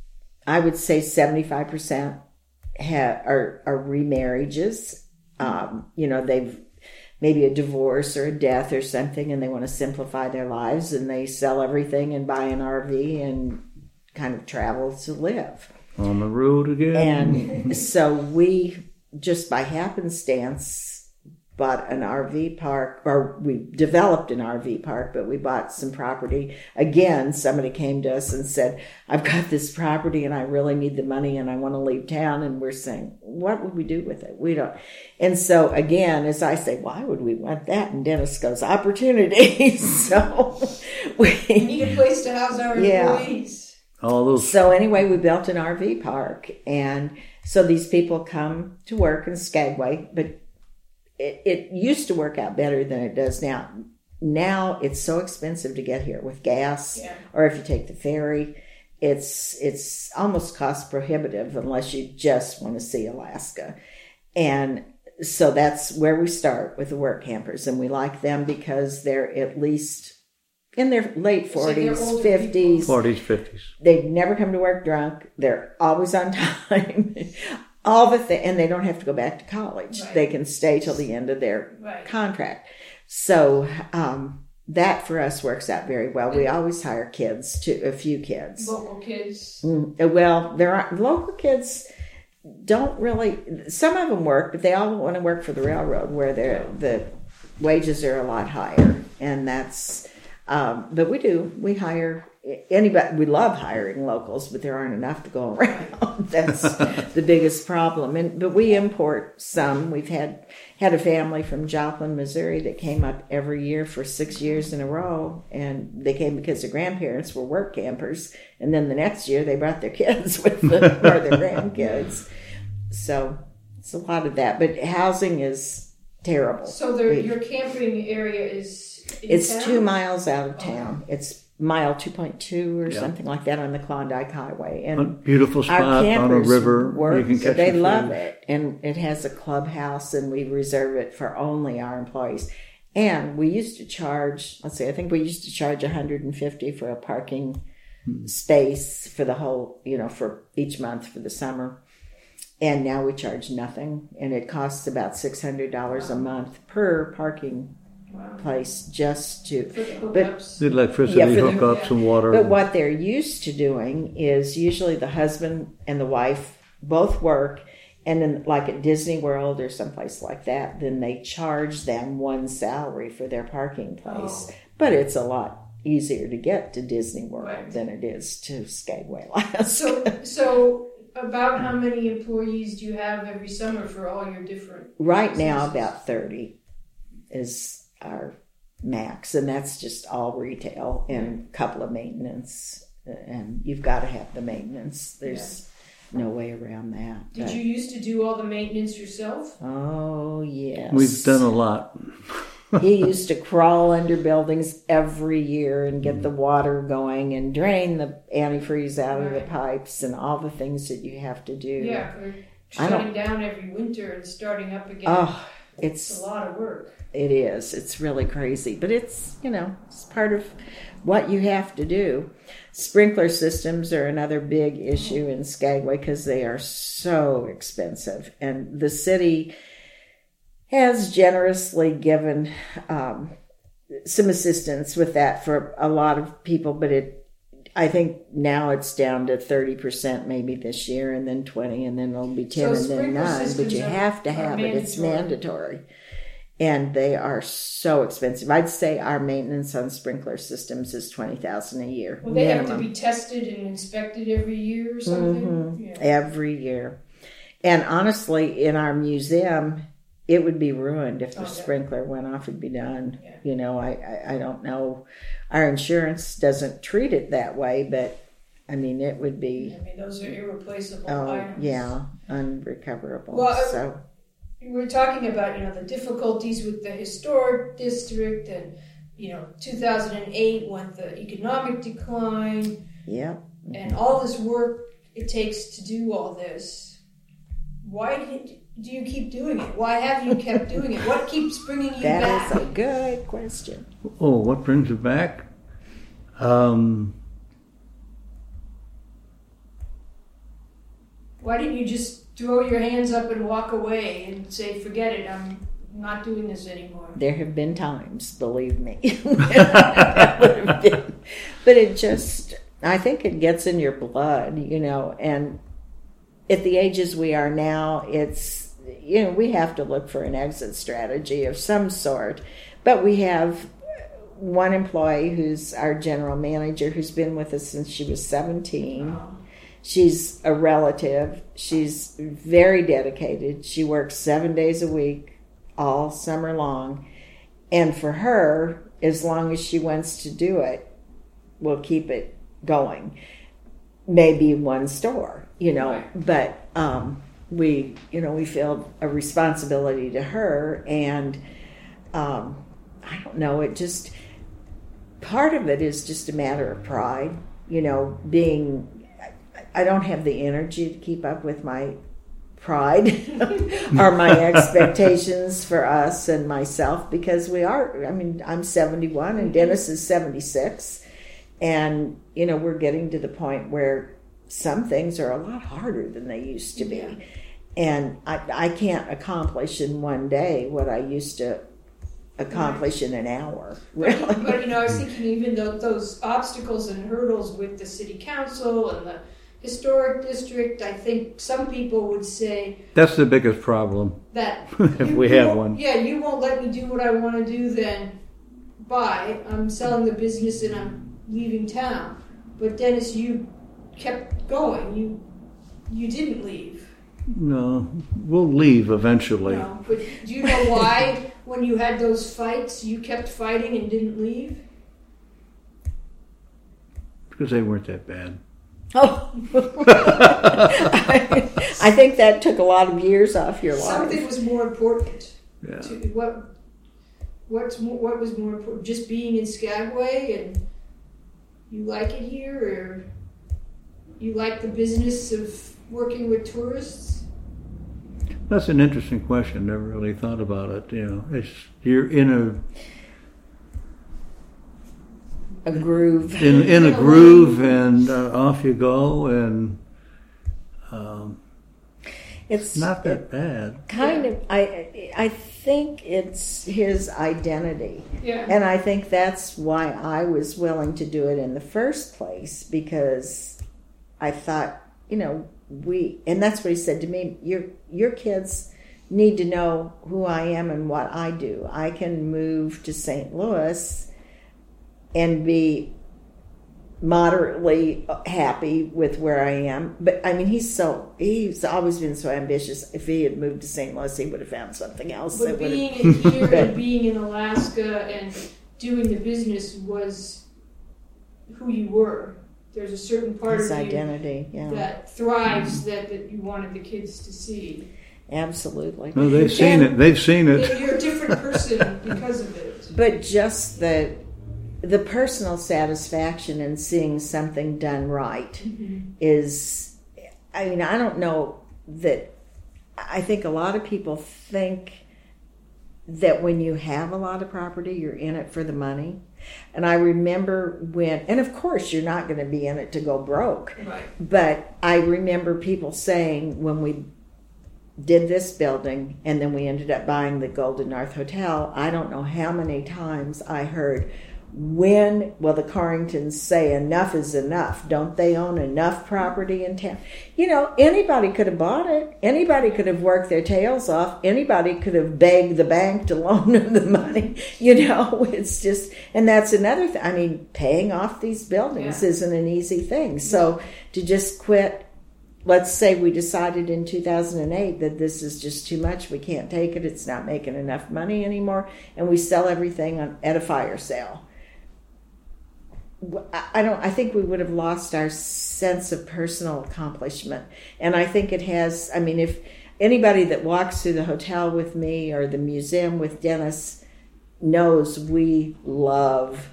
I would say seventy-five percent have, are, are remarriages. Um, you know, they've maybe a divorce or a death or something, and they want to simplify their lives, and they sell everything and buy an R V and kind of travel to live. On the road again. And so we, just by happenstance, bought an R V park, or we developed an R V park, but we bought some property. Again, somebody came to us and said, I've got this property and I really need the money and I want to leave town. And we're saying, what would we do with it? We don't. And so again, as I say, why would we want that? And Dennis goes, opportunity. So we, we need a place to house our yeah. employees. All those. So anyway, we built an R V park. And so these people come to work in Skagway, but It, it used to work out better than it does now. Now it's so expensive to get here with gas, yeah. or if you take the ferry, it's it's almost cost prohibitive unless you just want to see Alaska. And so that's where we start with the work campers, and we like them because they're at least in their late forties, fifties. forties, fifties. They never come to work drunk. They're always on time. All the thing, and they don't have to go back to college. Right. They can stay till the end of their right. contract. So um, that for us works out very well. We always hire kids, to a few kids. Local kids. Mm, well, there are local kids. Don't really. Some of them work, but they all want to work for the railroad, where their the wages are a lot higher, and that's. Um, but we do. We hire. Anybody, we love hiring locals, but there aren't enough to go around. That's the biggest problem. And but we import some. We've had had a family from Joplin, Missouri, that came up every year for six years in a row, and they came because their grandparents were work campers, and then the next year they brought their kids with them, or their grandkids. So it's a lot of that. But housing is terrible. So the, your camping area is in It's town? two miles out of town. Okay. It's mile two point two or Yeah. something like that on the Klondike Highway. And A beautiful spot our on a campers river. work, you can catch they the love fish. it. And it has a clubhouse, and we reserve it for only our employees. And we used to charge, let's see, I think we used to charge one hundred fifty dollars for a parking hmm. space for the whole, you know, for each month for the summer. And now we charge nothing. And it costs about six hundred dollars wow. a month per parking Wow. place just to for the but hookups. The electricity Yeah, for the- hookups and water. but what they're used to doing is usually the husband and the wife both work, and then like at Disney World or someplace like that, then they charge them one salary for their parking place. Oh. But it's a lot easier to get to Disney World Right. than it is to Skagway, Alaska. So, so about how many employees do you have every summer for all your different Right now, businesses? about thirty is our max, and that's just all retail and a couple of maintenance, and you've got to have the maintenance. There's yeah. no way around that. Did but, you used to do all the maintenance yourself? Oh, yes. We've done a lot. He used to crawl under buildings every year and get the water going and drain the antifreeze out right. of the pipes and all the things that you have to do. Yeah, or shutting down every winter and starting up again. Oh, it's, it's a lot of work. It is. It's really crazy. But it's, you know, it's part of what you have to do. Sprinkler systems are another big issue in Skagway because they are so expensive. And the city has generously given um, some assistance with that for a lot of people. But it, I think now it's down to thirty percent maybe this year, and then twenty, and then it'll be ten, so and then none. But you are, have to have it. It's mandatory. And they are so expensive. I'd say our maintenance on sprinkler systems is twenty thousand dollars a year. Well, they minimum. have to be tested and inspected every year or something? Mm-hmm. Yeah. Every year. And honestly, in our museum, it would be ruined if the oh, yeah. sprinkler went off. It'd be done. Yeah. You know, I, I, I don't know. Our insurance doesn't treat it that way, but I mean, it would be. I mean, those are irreplaceable oh, items. yeah, unrecoverable. Well, so. We're talking about, you know, the difficulties with the historic district and you know, two thousand eight went the economic decline. Yep. And all this work it takes to do all this. Why did, do you keep doing it? Why have you kept doing it? What keeps bringing you that back? That is a good question. Oh, what brings it back? Um, Why didn't you just throw your hands up and walk away and say, forget it, I'm not doing this anymore? There have been times, believe me. That would have been. But it just, I think it gets in your blood, you know, and at the ages we are now, it's, you know, we have to look for an exit strategy of some sort. But we have one employee who's our general manager who's been with us since she was seventeen. Oh. She's a relative. She's very dedicated. She works seven days a week, all summer long. And for her, as long as she wants to do it, we'll keep it going. Maybe one store, you know, Right. but um, we, you know, we feel a responsibility to her. And um, I don't know, it just, part of it is just a matter of pride, you know, being... I don't have the energy to keep up with my pride or my expectations for us and myself, because we are, I mean, I'm seventy-one and Dennis is seventy-six. And, you know, we're getting to the point where some things are a lot harder than they used to be. Yeah. And I, I can't accomplish in one day what I used to accomplish in an hour. Really. But, but, you know, I was thinking even though those obstacles and hurdles with the city council and the historic district, I think some people would say that's the biggest problem. that If you- we you have won't- one. Yeah, you won't let me do what I want to do, then bye. I'm selling the business and I'm leaving town. But Dennis, you kept going. You you didn't leave. No, we'll leave eventually. No. But do you know why when you had those fights you kept fighting and didn't leave? Because they weren't that bad. Oh, I, I think that took a lot of years off your life. Something was more important. Yeah. To, what what's more, what was more important? Just being in Skagway and you like it here, or you like the business of working with tourists? That's an interesting question. Never really thought about it. You know, it's you're in a A groove. in in a groove, and uh, off you go, and um, It's not that bad. kind of. I I think it's his identity, Yeah. and I think that's why I was willing to do it in the first place, because I thought, you know, we, and that's what he said to me. Your your kids need to know who I am and what I do. I can move to Saint Louis and be moderately happy with where I am. But I mean, he's so, he's always been so ambitious. If he had moved to Saint Louis, he would have found something else. But that would being have, in here and being in Alaska and doing the business was who you were. There's a certain part his of you identity, yeah. that thrives that, that you wanted the kids to see. Absolutely. No, they've seen And- it. They've seen it. You're a different person because of it. But just the the personal satisfaction in seeing something done right Mm-hmm. is, I mean, I don't know that, I think a lot of people think that when you have a lot of property, you're in it for the money. And I remember when, and of course you're not going to be in it to go broke, Right. but I remember people saying when we did this building and then we ended up buying the Golden North Hotel, I don't know how many times I heard, when will the Corringtons say enough is enough? Don't they own enough property in town? You know, anybody could have bought it. Anybody could have worked their tails off. Anybody could have begged the bank to loan them the money. You know, it's just, and that's another thing. I mean, paying off these buildings Yeah. isn't an easy thing. So to just quit, let's say we decided in two thousand eight that this is just too much. We can't take it. It's not making enough money anymore. And we sell everything on, at a fire sale. I don't, I think we would have lost our sense of personal accomplishment. And I think it has, I mean, if anybody that walks through the hotel with me or the museum with Dennis knows we love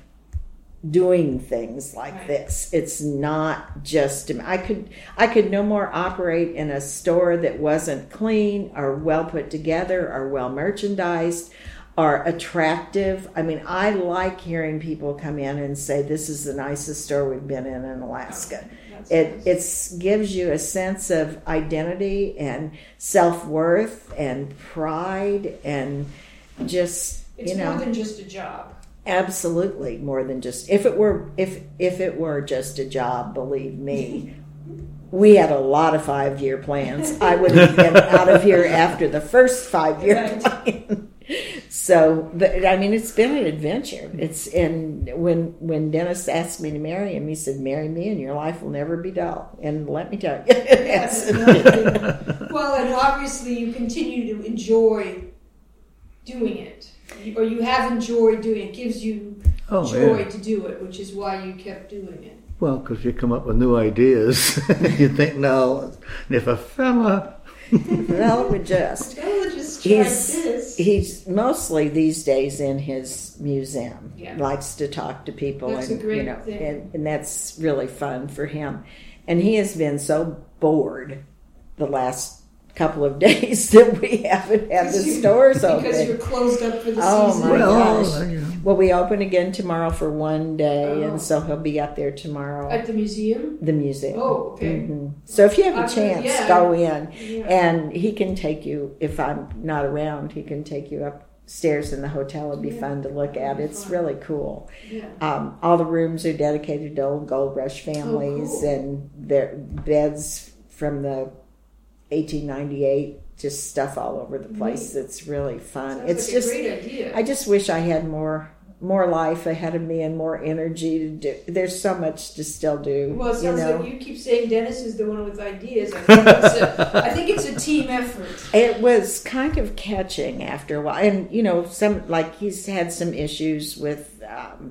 doing things like Right. this. It's not just I could I could no more operate in a store that wasn't clean or well put together or well merchandised or attractive. I mean, I like hearing people come in and say, this is the nicest store we've been in in Alaska. That's It nice. it's gives you a sense of identity and self-worth and pride and just, It's you know, more than just a job. absolutely more than just if it were if if it were just a job, believe me. We had a lot of five-year plans. I would have been out of here after the first five-year Right. plan. So, but I mean, it's been an adventure. It's and when when Dennis asked me to marry him, he said, "Marry me, and your life will never be dull." And let me tell you, Yes. Well, and obviously you continue to enjoy doing it, You- or you have enjoyed doing it. It gives you Oh, joy yeah. to do it, which is why you kept doing it. Well, because you come up with new ideas. You think, no, if a fella... well, it would just. Bella just tried He's this. he's mostly these days in his museum. Yeah. Likes to talk to people, That's a and great you know, thing. and, and that's really fun for him. And he has been so bored the last couple of days that we haven't had the Because you- stores open. Because you're closed up for the Oh, season. my well, gosh. you know, Well, we open again tomorrow for one day, Oh. and so he'll be up there tomorrow. At the museum? The museum. Oh, okay. Mhm. So if you have a I've- chance, yeah. go in, Yeah. and he can take you. If I'm not around, he can take you upstairs in the hotel. It'd be Yeah. fun to look at. That'd be It's fun. really cool. Yeah. Um, all the rooms are dedicated to old Gold Rush families, Oh, cool. and their beds from the eighteen ninety-eight. Just stuff all over the place. It's really fun. Sounds it's like just. a great idea. I just wish I had more more life ahead of me and more energy to do. There's so much to still do. Well, it you sounds know. like you keep saying Dennis is the one with ideas. I think it's a, I think it's a team effort. It was kind of catching after a while, and you know, some like he's had some issues with um,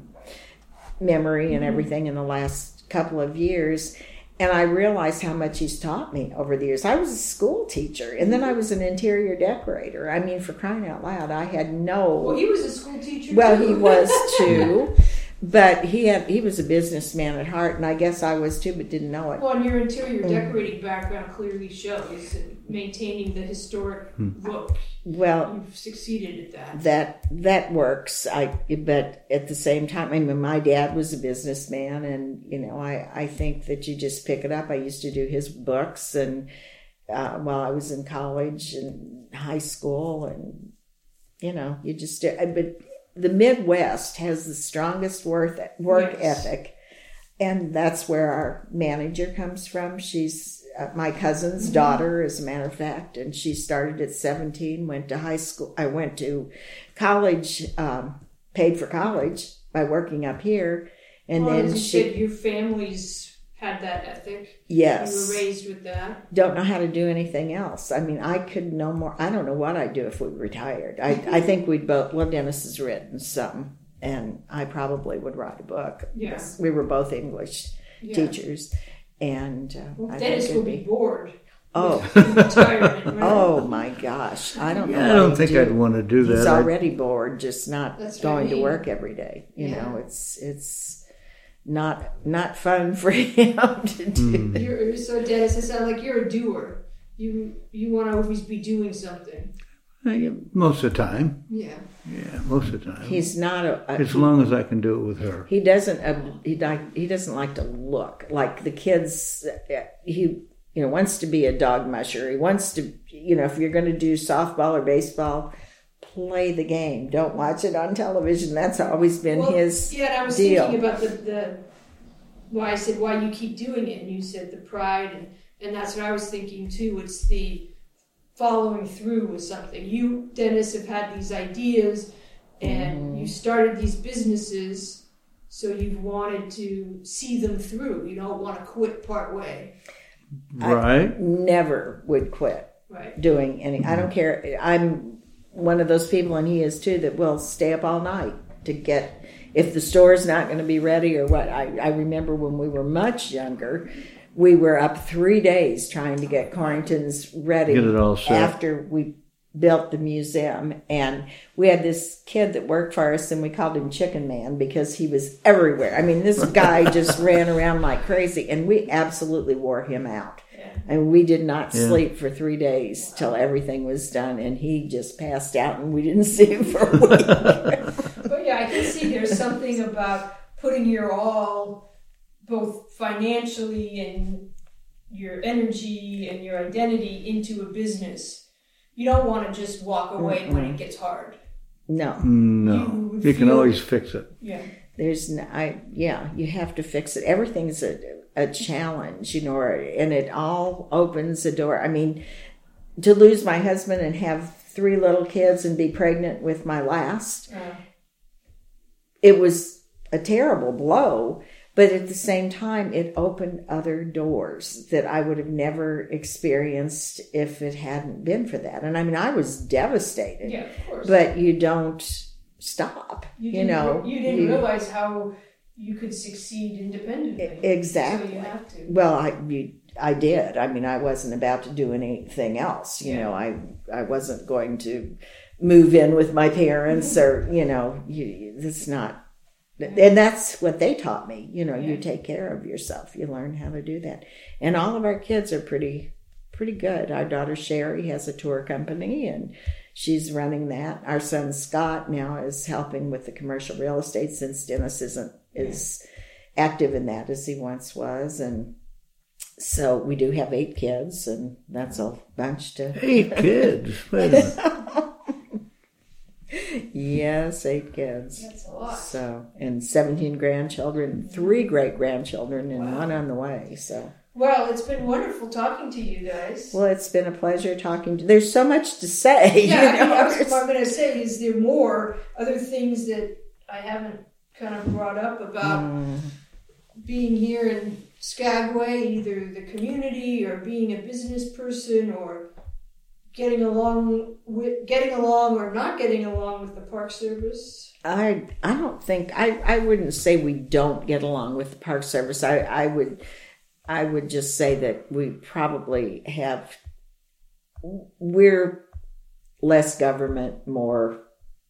memory and everything in the last couple of years. And I realized how much he's taught me over the years. I was a school teacher, and then I was an interior decorator. I mean, for crying out loud, I had no. Well, he was a school teacher. Well, too. he was too, but he had he was a businessman at heart, and I guess I was too, but didn't know it. Well, and your interior Mm. decorating background clearly shows maintaining the historic look. Well, You've succeeded at that. that that works. I but at the same time, I mean, my dad was a businessman, and you know, I I think that you just pick it up. I used to do his books, and uh, while I was in college and high school, and you know, you just do. But the Midwest has the strongest work work Yes. ethic, and that's where our manager comes from. She's uh, my cousin's Mm-hmm. daughter, as a matter of fact, and she started at seventeen, went to high school. I went to college, um, paid for college by working up here, and well, then as you she, said, your family's had that ethic. yes, You were raised with that. don't know how to do anything else. I mean, I could no more. I don't know what I'd do if we retired. I, I think we'd both. Well, Dennis has written some, and I probably would write a book. Yeah. because we were both English Yeah. teachers, and uh, Well, I Dennis think will it'd be be. bored. Oh, with retirement, right? oh my gosh! I don't know. Yeah, I what don't he'd think do. I'd want to do He's that. I'd- already bored, just not That's what I going to mean. work every day. You Yeah. know, it's it's not not fun for him to do. You're, so Dennis, it sounds like you're a doer. You you want to always be doing something. Most of the time. Yeah. Yeah, most of the time. He's not a. a as long as I can do it with her. He doesn't. Uh, he like. He doesn't like to look like the kids. Uh, he you know wants to be a dog musher. He wants to. You know, if you're going to do softball or baseball, play the game. Don't watch it on television. That's always been Well, his yeah, and I was deal. thinking about the, the why I said why you keep doing it, and you said the pride, and, and that's what I was thinking too. It's the following through with something. You, Dennis, have had these ideas, and Mm-hmm. you started these businesses, so you've wanted to see them through. You don't want to quit part way, Right? Never would quit right? doing any. I don't care. I'm one of those people, and he is too, that will stay up all night to get. If the store's not going to be ready or what. I, I remember when we were much younger, we were up three days trying to get Corrington's ready. Get it all set. After we built the museum, and we had this kid that worked for us, and we called him Chicken Man because he was everywhere. I mean, this guy just ran around like crazy, and we absolutely wore him out. Yeah. And we did not yeah. sleep for three days till everything was done, and he just passed out, and we didn't see him for a week. But yeah, I can see there's something about putting your all, both financially and your energy and your identity, into a business. You don't want to just walk away mm-hmm. when it gets hard. No. No. You, you can always fix it. Yeah. There's no, I, yeah, you have to fix it. Everything's a, a challenge, you know, and it all opens a door. I mean, to lose my husband and have three little kids and be pregnant with my last, uh. it was a terrible blow. But at the same time, it opened other doors that I would have never experienced if it hadn't been for that. And I mean, I was devastated. Yeah, of course. But you don't stop. You, you know, you didn't you, realize how you could succeed independently. Exactly. So you have to. Well, I you, I did. I mean, I wasn't about to do anything else. You yeah. know, I I wasn't going to move in with my parents or you know, you, it's not. And that's what they taught me. You know, yeah. you take care of yourself. You learn how to do that. And all of our kids are pretty pretty good. Our daughter Sherry has a tour company, and she's running that. Our son Scott now is helping with the commercial real estate, since Dennis isn't as active in that as he once was. And so we do have eight kids, and that's a bunch to... Eight kids? Wait a minute. Yes, eight kids. That's a lot. So, and seventeen grandchildren, three great grandchildren, and wow. one on the way. So, well, it's been wonderful talking to you guys. Well, it's been a pleasure talking to. There's so much to say. Yeah, you know? I mean, what I'm going to say is there more other things that I haven't kind of brought up about mm. being here in Skagway, either the community or being a business person or getting along with getting along or not getting along with the Park Service. I I don't think I, I wouldn't say we don't get along with the Park Service. I, I would I would just say that we probably have we're less government, more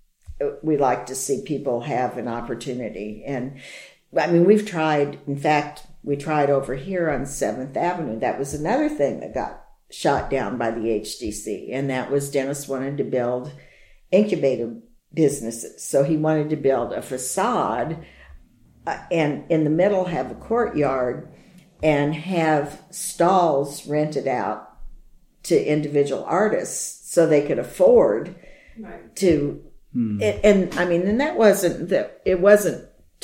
we like to see people have an opportunity. And I mean, we've tried, in fact, we tried over here on seventh Avenue. That was another thing that got shot down by the H D C, and that was Dennis wanted to build incubator businesses. So he wanted to build a facade uh, and in the middle have a courtyard and have stalls rented out to individual artists so they could afford right. to hmm. and, and I mean, and that wasn't that it wasn't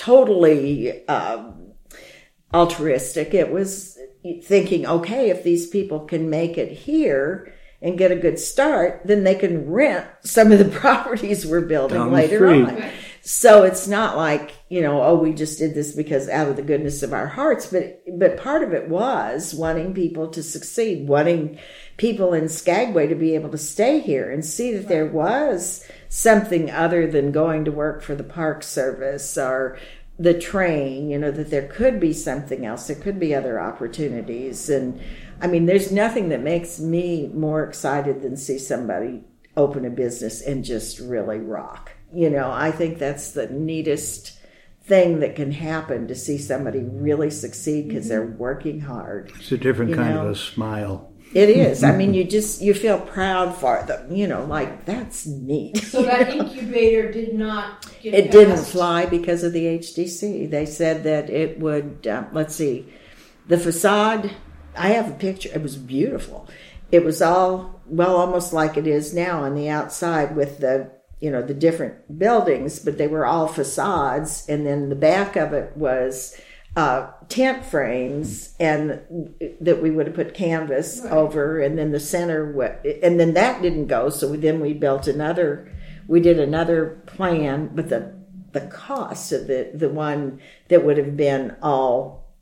totally um, altruistic. It was thinking, okay, if these people can make it here and get a good start, then they can rent some of the properties we're building Down later on. So it's not like, you know, oh, we just did this because out of the goodness of our hearts, but but part of it was wanting people to succeed, wanting people in Skagway to be able to stay here and see that there was something other than going to work for the Park Service or the train, you know, that there could be something else. There could be other opportunities. And I mean, there's nothing that makes me more excited than see somebody open a business and just really rock. You know, I think that's the neatest thing that can happen, to see somebody really succeed because mm-hmm. they're working hard. It's a different kind know? of a smile. It is. I mean, you just, you feel proud for them, you know, like, that's neat. So that incubator did not get It passed. didn't fly because of the H D C. They said that it would, uh, let's see, the facade, I have a picture, it was beautiful. It was all, well, almost like it is now on the outside with the, you know, the different buildings, but they were all facades. And then the back of it was uh, tent frames, and that we would have put canvas right. over, and then the center, and then that didn't go. So we, then we built another, we did another plan, but the the cost of the, the one that would have been all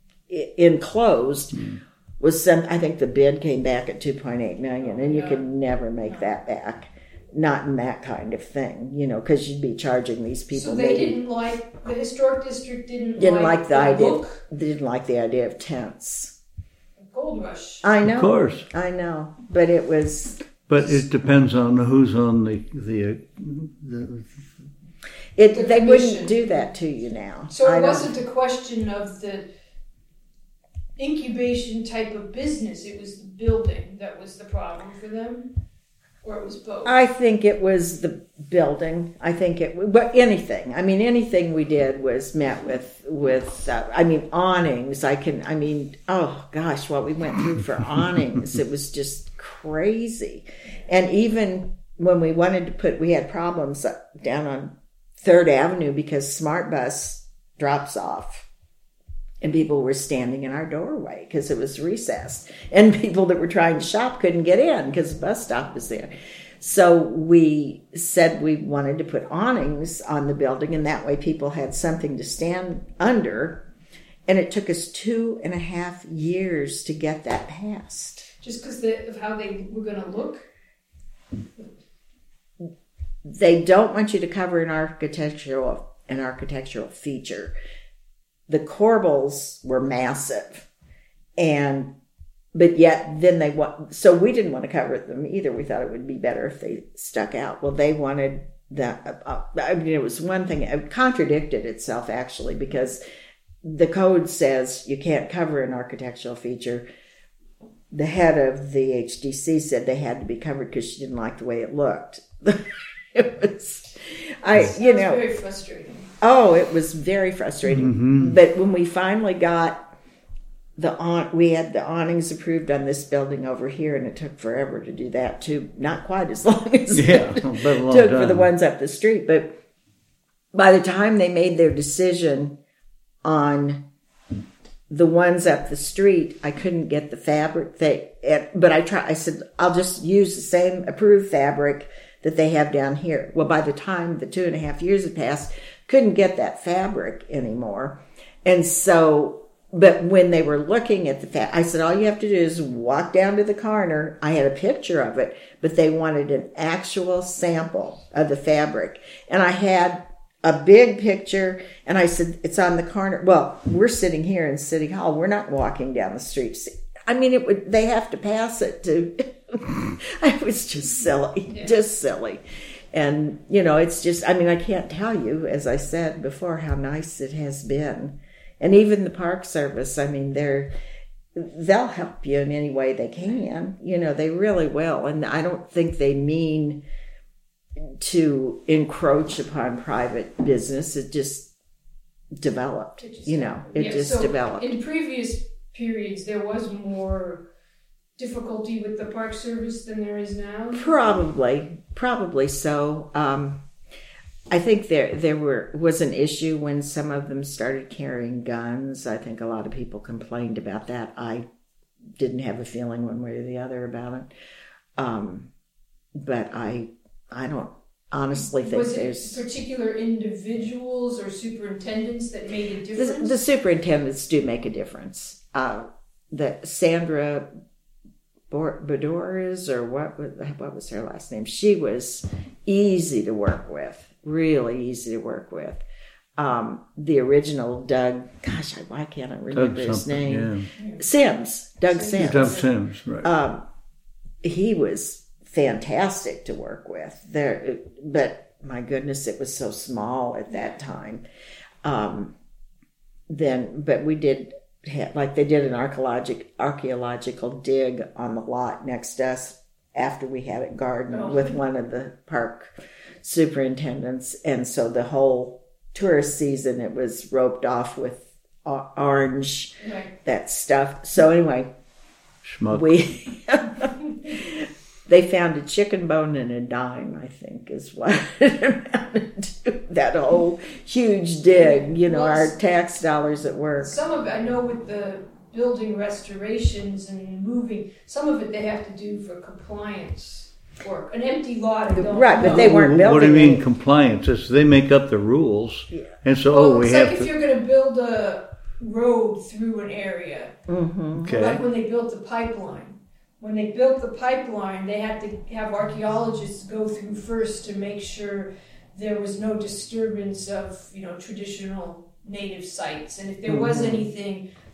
enclosed mm. was some, I think the bid came back at two point eight million dollars, and you yeah. could never make yeah. that back. Not in that kind of thing, you know, because you'd be charging these people. So they maybe, didn't like, the historic district didn't, didn't like, like the, the idea. Look. They didn't like the idea of tents. Gold rush. I know. Of course. I know, but it was. But it depends on who's on the the. the It, The they commission. wouldn't do that to you now. So I it don't- wasn't a question of the incubation type of business. It was the building that was the problem for them, or it was both. I think it was the building. I think it, but anything. I mean, anything we did was met with with. Uh, I mean, awnings. I can. I mean, oh gosh, what we went through for awnings. It was just crazy. And even when we wanted to put, we had problems down on Third Avenue because Smart Bus drops off. And people were standing in our doorway because it was recessed. And people that were trying to shop couldn't get in because the bus stop was there. So we said we wanted to put awnings on the building, and that way people had something to stand under. And it took us two and a half years to get that passed. Just because of how they were going to look? They don't want you to cover an architectural an architectural feature. The corbels were massive, and but yet then they want. So we didn't want to cover them either. We thought it would be better if they stuck out. Well, they wanted that. Uh, I mean, it was one thing. It contradicted itself actually because the code says you can't cover an architectural feature. The head of the H D C said they had to be covered because she didn't like the way it looked. It was, I Sounds you know, very frustrating. oh, it was very frustrating. Mm-hmm. But when we finally got the on, we had the awnings approved on this building over here, and it took forever to do that too. Not quite as long as Yeah, it but a long took for the time. ones up the street. But by the time they made their decision on the ones up the street, I couldn't get the fabric. They, but I try. I said I'll just use the same approved fabric that they have down here. Well, by the time the two and a half years had passed, couldn't get that fabric anymore. And so, but when they were looking at the fabric, I said, all you have to do is walk down to the corner. I had a picture of it, but they wanted an actual sample of the fabric. And I had a big picture, and I said, it's on the corner. Well, we're sitting here in City Hall. We're not walking down the street. I mean, it would, they have to pass it to, it was just silly, Yeah. just silly. And, you know, it's just, I mean, I can't tell you, as I said before, how nice it has been. And even the Park Service, I mean, they're, they'll help you in any way they can. You know, they really will. And I don't think they mean to encroach upon private business. It just developed, It just- you know, it Yeah, just so developed. In previous periods, there was more difficulty with the Park Service than there is now. Probably, probably so. Um, I think there there were was an issue when some of them started carrying guns. I think a lot of people complained about that. I didn't have a feeling one way or the other about it. Um, but I I don't honestly think Was it there's particular individuals or superintendents that made a the, difference? the superintendents do make a difference. Uh, that Sandra Bedores, or what was, what was her last name? She was easy to work with, really easy to work with. Um, the original Doug, gosh, why can't I remember Doug his something, name? yeah. Sims, Doug Sims. Sims. Doug Sims, right. Um, he was fantastic to work with. There, but my goodness, it was so small at that time. Um, then, but we did. Like they did an archaeological archaeological dig on the lot next to us after we had it gardened Oh. with one of the park superintendents, and so the whole tourist season it was roped off with o- orange Right. that stuff. So anyway, Schmuck. we they found a chicken bone and a dime, I think, is what it amounted to. That whole huge dig, you know, Well, our tax dollars at work. Some of it, I know with the building restorations and moving, some of it they have to do for compliance work. An empty lot, I don't Right, but know. they weren't What do you building mean any- compliance? It's, they make up the rules. Yeah. And so, Well, oh, we it's have like if to. you're going to build a road through an area. Mm-hmm. Okay. Like when they built the pipeline. When they built the pipeline, they had to have archaeologists go through first to make sure there was no disturbance of, you know, traditional native sites. And if there was Mhm. anything, the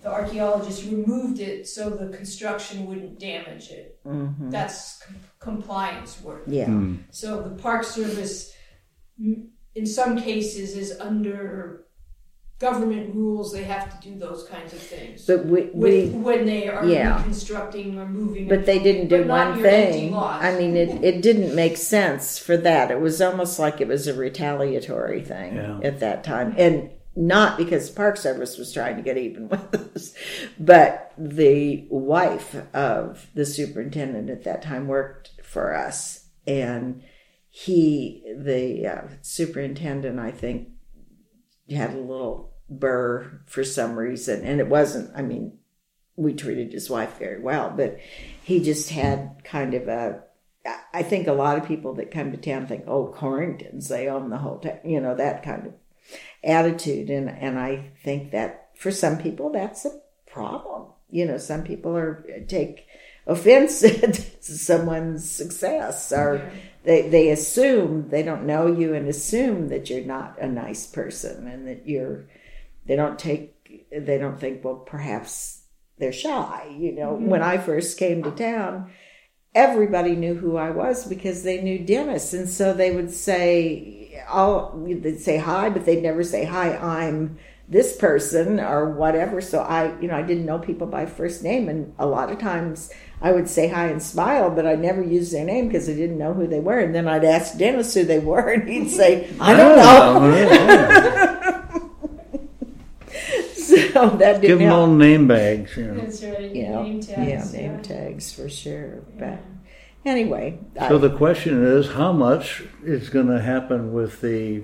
the archaeologists removed it so the construction wouldn't damage it. Mm-hmm. That's com- compliance work. Yeah. Mm. So the Park Service, m- in some cases, is under government rules. They have to do those kinds of things. But we, With, we when they are yeah. reconstructing or moving. but they didn't do But not one your empty thing. lot. I mean, it, it didn't make sense for that. It was almost like it was a retaliatory thing Yeah. at that time. And not because Park Service was trying to get even with us, but the wife of the superintendent at that time worked for us. And he, the uh, superintendent, I think, had a little burr for some reason. And it wasn't, I mean, we treated his wife very well, but he just had kind of a, I think a lot of people that come to town think, oh, Corringtons, they own the whole town, you know, that kind of attitude. And, and I think that for some people, that's a problem. You know, some people are take offense to someone's success, or Yeah. they, they assume, they don't know you and assume that you're not a nice person and that you're, they don't take, they don't think, well, perhaps they're shy. You know, Mm-hmm. when I first came to town, everybody knew who I was because they knew Dennis. And so they would say, all they'd say hi, but they'd never say, hi, I'm this person or whatever. So I, you know, I didn't know people by first name. And a lot of times I would say hi and smile, but I never used their name because I didn't know who they were. And then I'd ask Dennis who they were, and he'd say, I don't know. So that didn't Give them help. all name bags. You know. That's right. Yeah, Name tags. yeah, name yeah. tags for sure. Yeah. But anyway, I- So the question is, how much is going to happen with the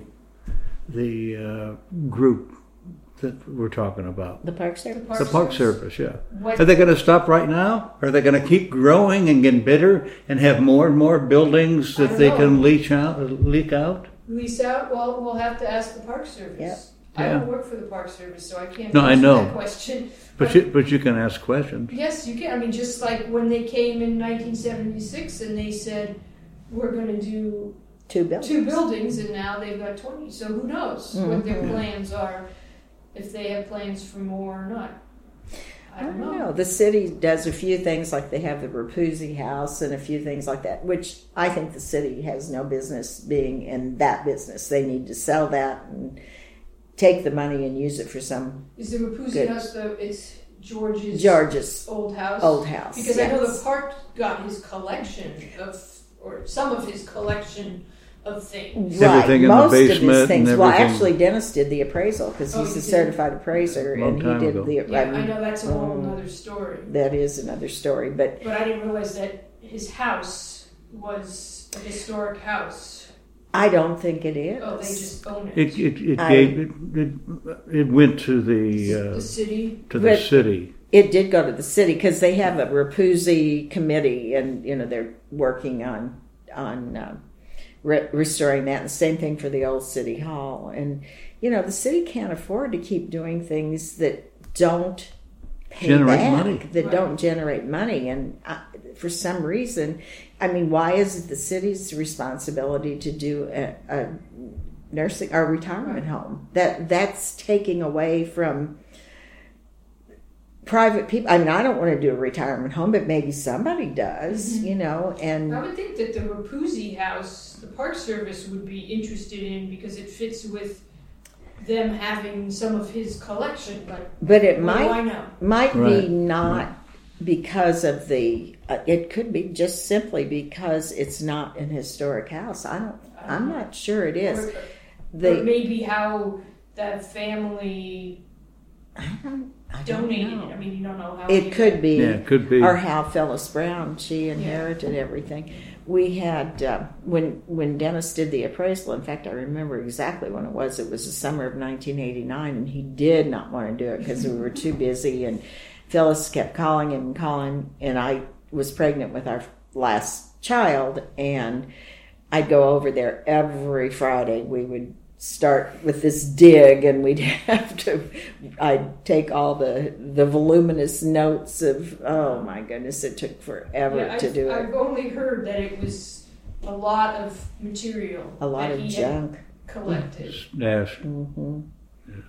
the uh, group that we're talking about? the Park Service. Park The Park Service? Service, yeah. What- Are they going to stop right now? Are they going to keep growing and get bigger and have more and more buildings I that don't they know. can leach out, leak out? Lease out? Well, we'll have to ask the Park Service. Yep. I Yeah. don't work for the Park Service, so I can't No, I answer know. that question. But you, but you can ask questions. Yes, you can. I mean, just like when they came in nineteen seventy-six and they said, we're going to do Two buildings. two buildings, and now they've got twenty. So who knows what their Mhm. plans are, if they have plans for more or not. I I don't don't know. know. The city does a few things, like they have the Rapuzzi House and a few things like that, which I think the city has no business being in that business. They need to sell that and take the money and use it for some Is the Rapuzzi Good. House, the, it's George's George's old house? old house. Because I know yes. the park got his collection of, or some of his collection of things. Right, Everything in the most of basement his and things. Well, everything. actually, Dennis did the appraisal because Oh, he's he a did? certified appraiser, Long and he time did ago. the. Yeah, I mean, I know that's a whole um, other story. That is another story, but But I didn't realize that his house was a historic house. I don't think it is. Oh, they just own it. It it, it I- gave it, it it went to the the uh, city. to the But- city. It did go to the city because they have a Rapuzzi committee, and you know they're working on on uh, re- restoring that. And same thing for the old city hall. And you know the city can't afford to keep doing things that don't pay Generate back, money. that Right. don't generate money. And uh, for some reason, I mean, why is it the city's responsibility to do a, a nursing or retirement Right. home? That that's taking away from private people. I mean, I don't want to do a retirement home, but maybe somebody does, Mhm. you know. And I would think that the Rapuzzi house, the Park Service would be interested in because it fits with them having some of his collection. But but it what do I might know? might be Right, not because of the. Uh, it could be just simply because it's not an historic house. I don't. I'm not sure it is. Or, or The maybe how that family I don't. I don't donated know. it. I mean, you don't know how. It could be. Yeah, it could be. Or how Phyllis Brown, she inherited everything. We had, uh, when when Dennis did the appraisal, in fact, I remember exactly when it was. It was the summer of nineteen eighty-nine, and he did not want to do it because we were too busy, and Phyllis kept calling him and calling, and I was pregnant with our last child, and I'd go over there every Friday. We would start with this dig, and we'd have to I'd take all the the voluminous notes of, oh my goodness, it took forever Yeah, to I've, do it. I've only heard that it was a lot of material. A lot that of he had junk. collected. Yes. hmm And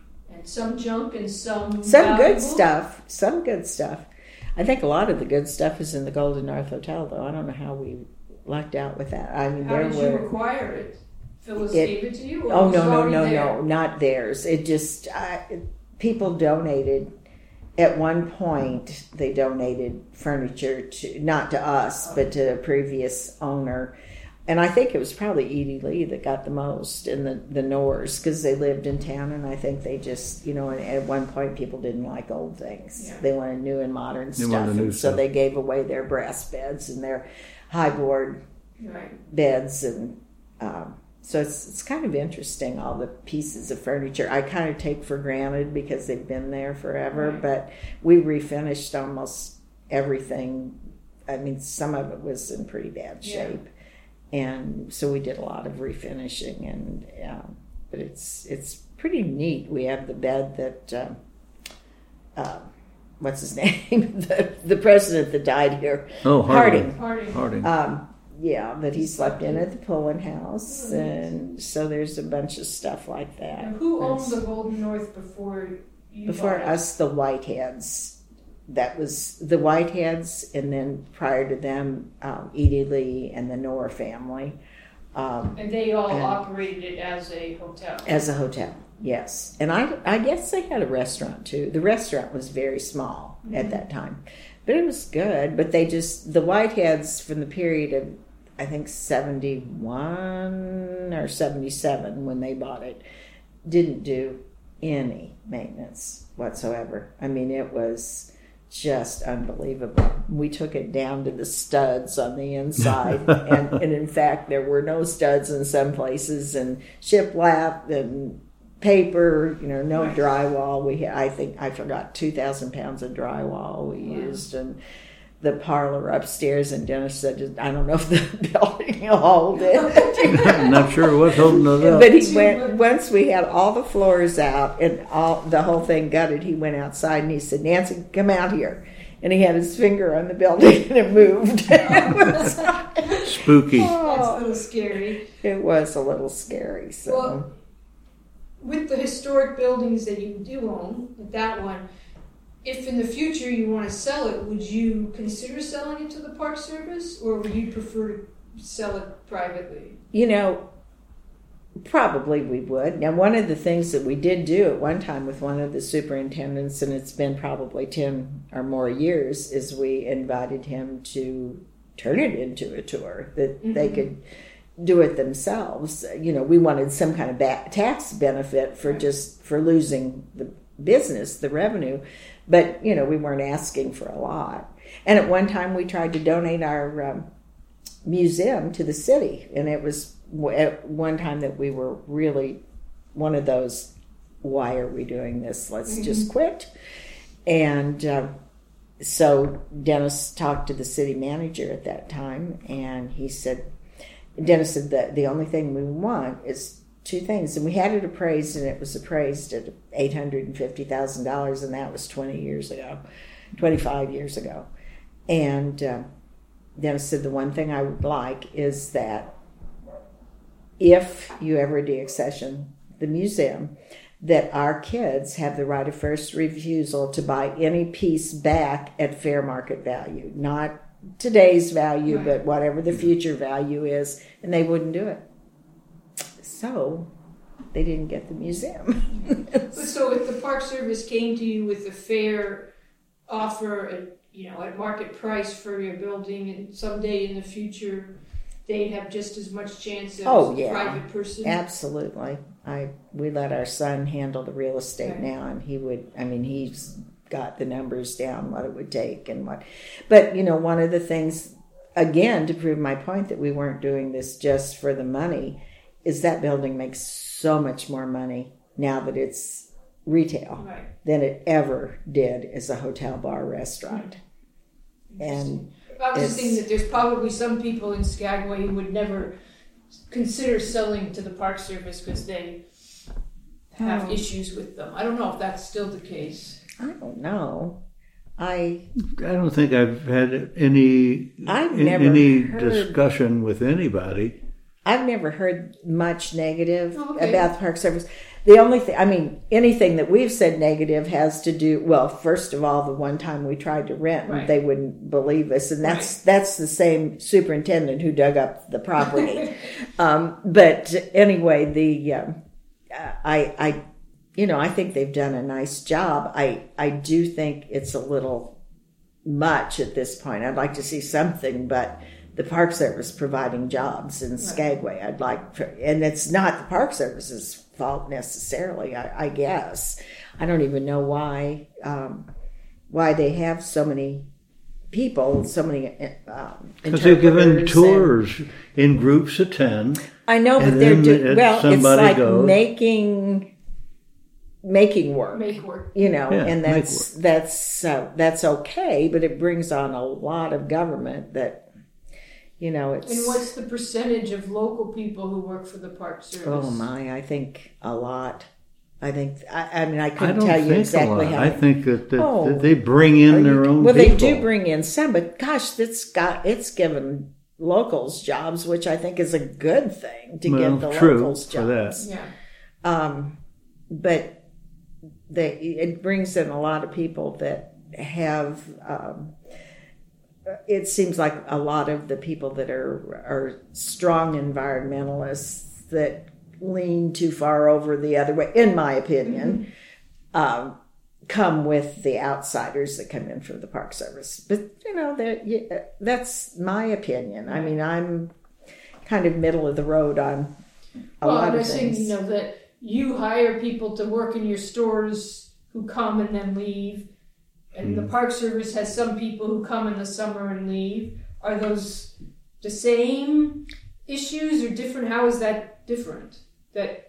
some junk and some Some valuable? good stuff. Some good stuff. I think a lot of the good stuff is in the Golden North Hotel, though. I don't know how we lucked out with that. I mean, How there did were. you acquire it? Phyllis It- gave it to you? Or Oh was it no no already no there? no, not theirs. It just I, people donated. At one point, they donated furniture to not to us, but to a previous owner, and I think it was probably Edie Lee that got the most in the the Norrs because they lived in town, and I think they just you know and at one point people didn't like old things; Yeah. they wanted new and modern They stuff, wanted new and so stuff. they gave away their brass beds and their high board Right. beds and um, so it's it's kind of interesting, all the pieces of furniture I kind of take for granted because they've been there forever, Right. but we refinished almost everything. I mean, some of it was in pretty bad Yeah. shape, and so we did a lot of refinishing, and um, but it's it's pretty neat. We have the bed that um, uh, what's his name the the president that died here, Oh, Harding. Harding. Harding. um, yeah, that he slept in at the Pullen House, and so there's a bunch of stuff like that. And who owned That's- the Golden North before you before bought it? us? The Whiteheads. That was the Whiteheads, and then prior to them, um, Edie Lee and the Knorr family um, And they all and- operated it as a hotel. as a hotel. Yes, and I I guess they had a restaurant too. The restaurant was very small at that time, but it was good. But they just the Whiteheads from the period of I think seventy-one or seventy-seven when they bought it didn't do any maintenance whatsoever. I mean, it was just unbelievable. We took it down to the studs on the inside, and, and in fact, there were no studs in some places, and shiplap and paper. You know, no Right. drywall. We had, I think I forgot two thousand pounds of drywall we Wow. used, and the parlor upstairs. And Dennis said, "I don't know if the building will hold it." I'm not sure what's holding it up. But he Too went much. once we had all the floors out and all the whole thing gutted. He went outside and he said, "Nancy, come out here." And he had his finger on the building and it moved. it, was, Spooky. That's a oh, little scary. it was a little scary. So Well, with the historic buildings that you do own, like that one, if in the future you want to sell it, would you consider selling it to the Park Service, or would you prefer to sell it privately? you know, probably we would. Now, one of the things that we did do at one time with one of the superintendents, and it's been probably ten or more years, is we invited him to turn it into a tour that they Mhm. could do it themselves. You know, we wanted some kind of ba- tax benefit for Right. just for losing the business, the revenue, but you know, we weren't asking for a lot. And at one time, we tried to donate our um, museum to the city, and it was w- at one time that we were really one of those, why are we doing this? Let's just quit. And uh, so Dennis talked to the city manager at that time, and he said, Dennis said that the only thing we want is two things. And we had it appraised, and it was appraised at eight hundred fifty thousand dollars, and that was twenty years ago, twenty-five years ago. And uh, Dennis said the one thing I would like is that if you ever deaccession the museum, that our kids have the right of first refusal to buy any piece back at fair market value, not today's value, Right. but whatever the future value is, and they wouldn't do it. So they didn't get the museum. So if the Park Service came to you with a fair offer at, you know, at market price for your building, and someday in the future they'd have just as much chance as Oh, a yeah. private person? Absolutely. I we let our son handle the real estate Right. now, and he would. I mean, he's got the numbers down, what it would take, and what. But you know, one of the things, again, to prove my point that we weren't doing this just for the money, is that building makes so much more money now that it's retail Right. than it ever did as a hotel, bar, restaurant. And I was just it's- thinking that there's probably some people in Skagway who would never consider selling to the Park Service because they have Oh. issues with them. I don't know if that's still the case. I don't know. I I don't think I've had any I've in- never any heard- discussion with anybody. I've never heard much negative Oh, okay. about the Park Service. The only thing, I mean, anything that we've said negative has to do, well, first of all, the one time we tried to rent, Right. they wouldn't believe us. And that's, Right. that's the same superintendent who dug up the property. um, but anyway, the, um, I, I, you know, I think they've done a nice job. I, I do think it's a little much at this point. I'd like to see something, but the Park Service providing jobs in Skagway, I'd like, for, and it's not the Park Service's fault necessarily, I, I guess. I don't even know why, um, why they have so many people, so many um, Because they're given interpreters tours in groups of ten. I know, but and they're then do, it- well. It's somebody like goes. making making work, Make work. you know, Yeah, and make that's that's uh, that's okay. But it brings on a lot of government that, you know, it's. And what's the percentage of local people who work for the Park Service? Oh my! I think a lot. I think. I, I mean, I I couldn't don't tell you think exactly a lot. how. I many- think that, that, Oh. that they bring in Are their you- own well, people. they do bring in some, but gosh, that's got it's given locals jobs, which I think is a good thing to Well, give the true locals for that. jobs. Yeah. Um, but they it brings in a lot of people that have. Um, it seems like a lot of the people that are are strong environmentalists that lean too far over the other way, in my opinion, mm-hmm. um, come with the outsiders that come in from the Park Service. But you know, that that's my opinion. I mean, I'm kind of middle of the road on a well, lot I'm of saying, things. you know, that you hire people to work in your stores who come and then leave, and Mm. the Park Service has some people who come in the summer and leave. Are those the same issues or different? How is that different? That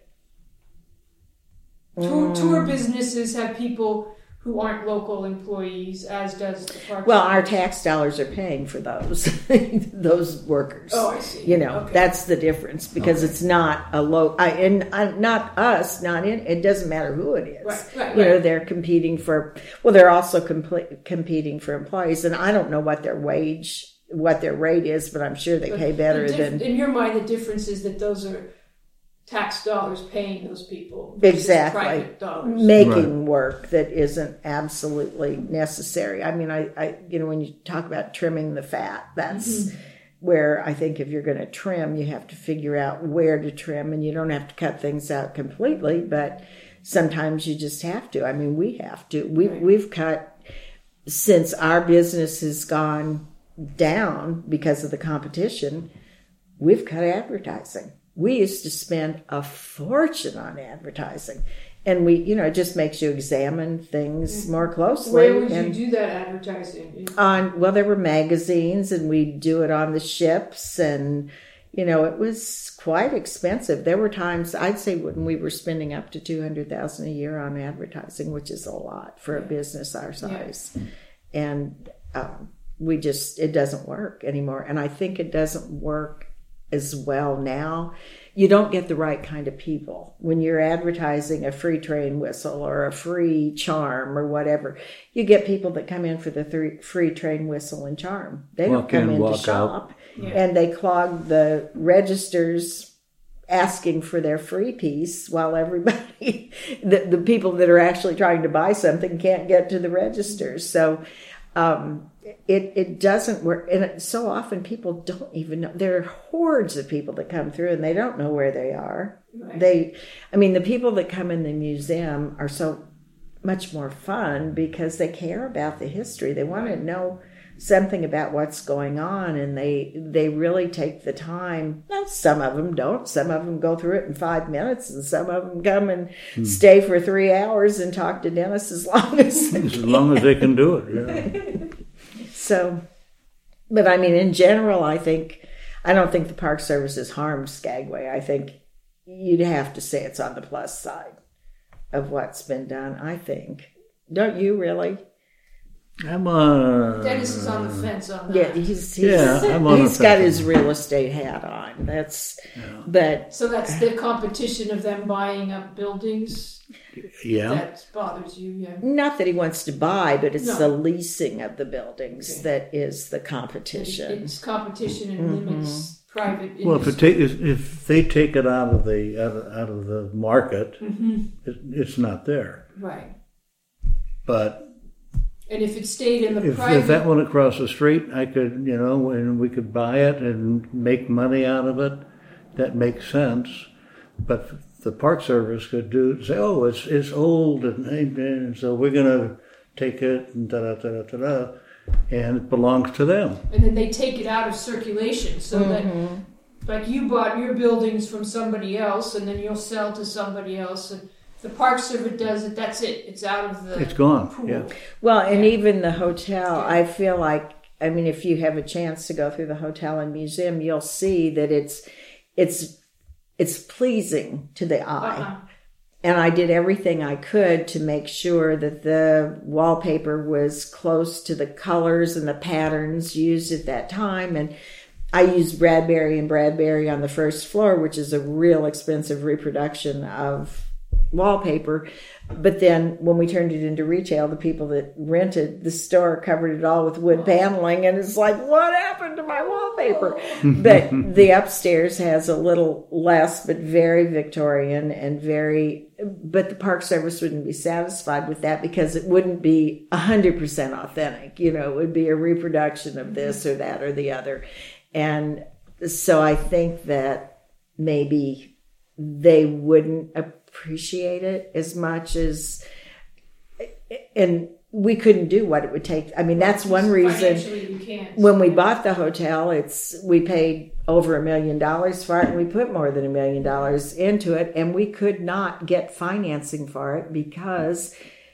tour, Mm. tour businesses have people who aren't local employees, as does the Park Well, our Service. tax dollars are paying for those those workers. Oh, I see. You know, Okay. that's the difference because Okay. it's not a low. I, and uh, not us, not in. It doesn't matter who it is. Right, right, You know, right. they're competing for. Well, they're also comple- competing for employees, and I don't know what their wage, what their rate is, but I'm sure they But pay better the diff- than. in your mind, the difference is that those are tax dollars paying those people versus Exactly. private dollars. Making work that isn't absolutely necessary. I mean, I, I, you know, when you talk about trimming the fat, that's Mm-hmm. where I think if you're going to trim, you have to figure out where to trim, and you don't have to cut things out completely, but sometimes you just have to. I mean, we have to. We Right. we've cut since our business has gone down because of the competition. We've cut advertising. We used to spend a fortune on advertising. And we, you know, it just makes you examine things more closely. Where would and you do that advertising? on, well, there were magazines and we'd do it on the ships and, you know, it was quite expensive. There were times, I'd say when we were spending up to two hundred thousand dollars a year on advertising, which is a lot for a business our size. Yeah. And um, we just, it doesn't work anymore. And I think it doesn't work as well now. You don't get the right kind of people when you're advertising a free train whistle or a free charm or whatever. You get people that come in for the three, free train whistle and charm. They Walk don't come in, in to walk shop, Yeah. and they clog the registers asking for their free piece while everybody, the, the people that are actually trying to buy something can't get to the registers. So um, it it doesn't work. And it, so often people don't even know. There are hordes of people that come through and they don't know where they are. Right. They, I mean, the people that come in the museum are so much more fun because they care about the history. They want to know something about what's going on, and they they really take the time. Now, some of them don't. Some of them go through it in five minutes, and some of them come and Hmm. stay for three hours and talk to Dennis as long as they As can. long as they can do it, yeah. So, but I mean, in general, I think I don't think the Park Service has harmed Skagway. I think you'd have to say it's on the plus side of what's been done. I think, don't you really? I'm uh Dennis is on the fence on that. Yeah, he's he's, Yeah, I'm on he's the got fence. his real estate hat on. That's, but So that's the competition of them buying up buildings yeah. that bothers you, yeah. not that he wants to buy, but it's No. the leasing of the buildings Okay. that is the competition. It's competition and Mm-hmm. limits private industry. Well, if it take, if, if they take it out of the out of, out of the market, mm-hmm. it, it's not there. Right. But and if it stayed in the if, private, if that went across the street, I could, you know, and we could buy it and make money out of it. That makes sense. But the Park Service could do say, oh, it's it's old, and, and so we're going to take it and da da da da da, and it belongs to them. And then they take it out of circulation, so Mm-hmm. that, like, you bought your buildings from somebody else, and then you'll sell to somebody else, and the Park Service does it. That's it. It's out of the. It's gone. Pool. Yeah. Well, and Yeah. even the hotel, I feel like, I mean, if you have a chance to go through the hotel and museum, you'll see that it's it's it's pleasing to the eye. Uh-uh. And I did everything I could to make sure that the wallpaper was close to the colors and the patterns used at that time. And I used Bradbury and Bradbury on the first floor, which is a real expensive reproduction of wallpaper. But then when we turned it into retail, the people that rented the store covered it all with wood paneling, and it's like, what happened to my wallpaper? But the upstairs has a little less, but very Victorian and very, but the Park Service wouldn't be satisfied with that because it wouldn't be one hundred percent authentic. You know, it would be a reproduction of this or that or the other. And so I think that maybe they wouldn't appreciate it as much as, and we couldn't do what it would take. I mean, that's one reason Financially, you can't. when we bought the hotel, it's, we paid over a million dollars for it, and we put more than a million dollars into it, and we could not get financing for it because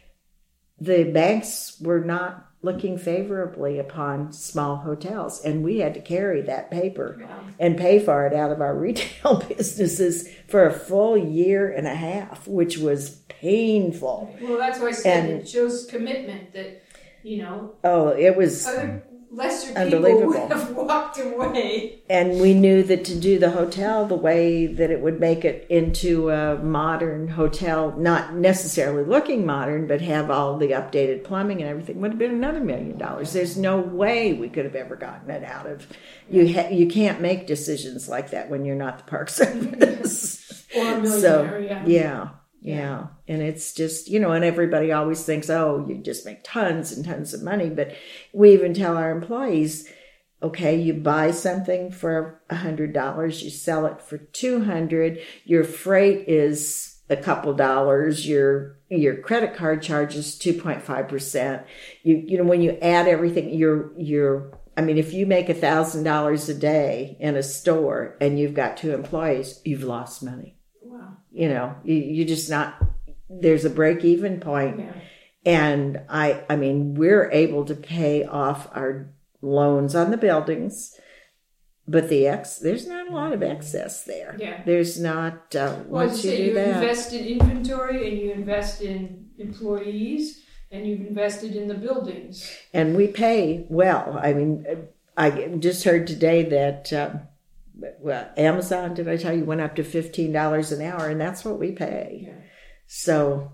the banks were not looking favorably upon small hotels, and we had to carry that paper Wow. and pay for it out of our retail businesses for a full year and a half, which was painful. Well, that's why I said And- it shows commitment that, you know, Oh, it was, other lesser people Unbelievable. would have walked away. and we knew that to do the hotel the way that it would make it into a modern hotel, not necessarily looking modern, but have all the updated plumbing and everything, would have been another million dollars. There's no way we could have ever gotten it out of. You ha- you can't make decisions like that when you're not the Park Service. Or a millionaire, So, yeah. yeah. Yeah. And it's just, you know, and everybody always thinks, oh, you just make tons and tons of money. But we even tell our employees, okay, you buy something for a hundred dollars, you sell it for two hundred, your freight is a couple dollars, your your credit card charges two point five percent. You you know, when you add everything, you're you're I mean, if you make a thousand dollars a day in a store and you've got two employees, you've lost money. Wow. You know, you, you're just not, there's a break even point. Yeah. And I, I mean, we're able to pay off our loans on the buildings, but the ex, there's not a lot of excess there. Yeah. There's not, uh, Well, once as you you say, do you that. invest in inventory and you invest in employees and you've invested in the buildings. And we pay well. I mean, I just heard today that, um, well, Amazon, did I tell you, went up to fifteen dollars an hour, and that's what we pay. Yeah. So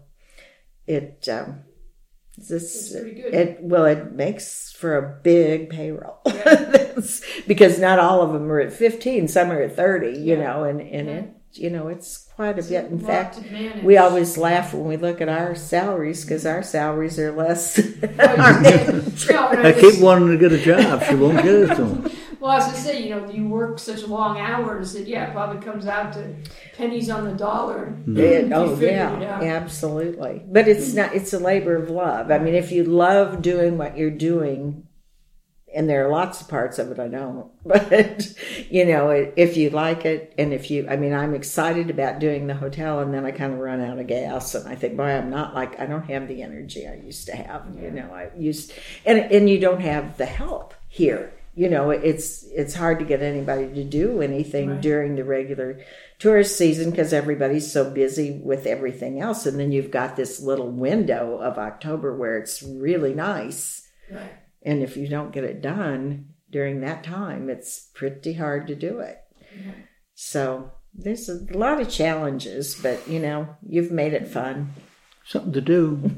it, um, this, That's pretty good. it, well, it makes for a big payroll. Yeah. That's- because not all of them are at fifteen, some are at thirty, you Yeah. know, and, and Yeah. it, you know, it's quite a It's bit. a In lot fact, to manage. we always laugh when we look at our salaries because our salaries are less. Well, you say- no, and I just- keep wanting to get a job. She won't give it to me. Well, as I say, you know, you work such long hours that, yeah, it probably comes out to pennies on the dollar. It- You oh figured yeah, it out. absolutely. But it's not. It's a labor of love. I mean, if you love doing what you're doing, and there are lots of parts of it I don't, but you know, if you like it, and if you, I mean, I'm excited about doing the hotel, and then I kind of run out of gas, and I think, boy, I'm not like I don't have the energy I used to have. You know, I used, and and you don't have the help here. You know, it's it's hard to get anybody to do anything Right. during the regular tourist season because everybody's so busy with everything else. And then you've got this little window of October where it's really nice. Right. And if you don't get it done during that time, it's pretty hard to do it. Yeah. So there's a lot of challenges, but, you know, you've made it fun. Something to do.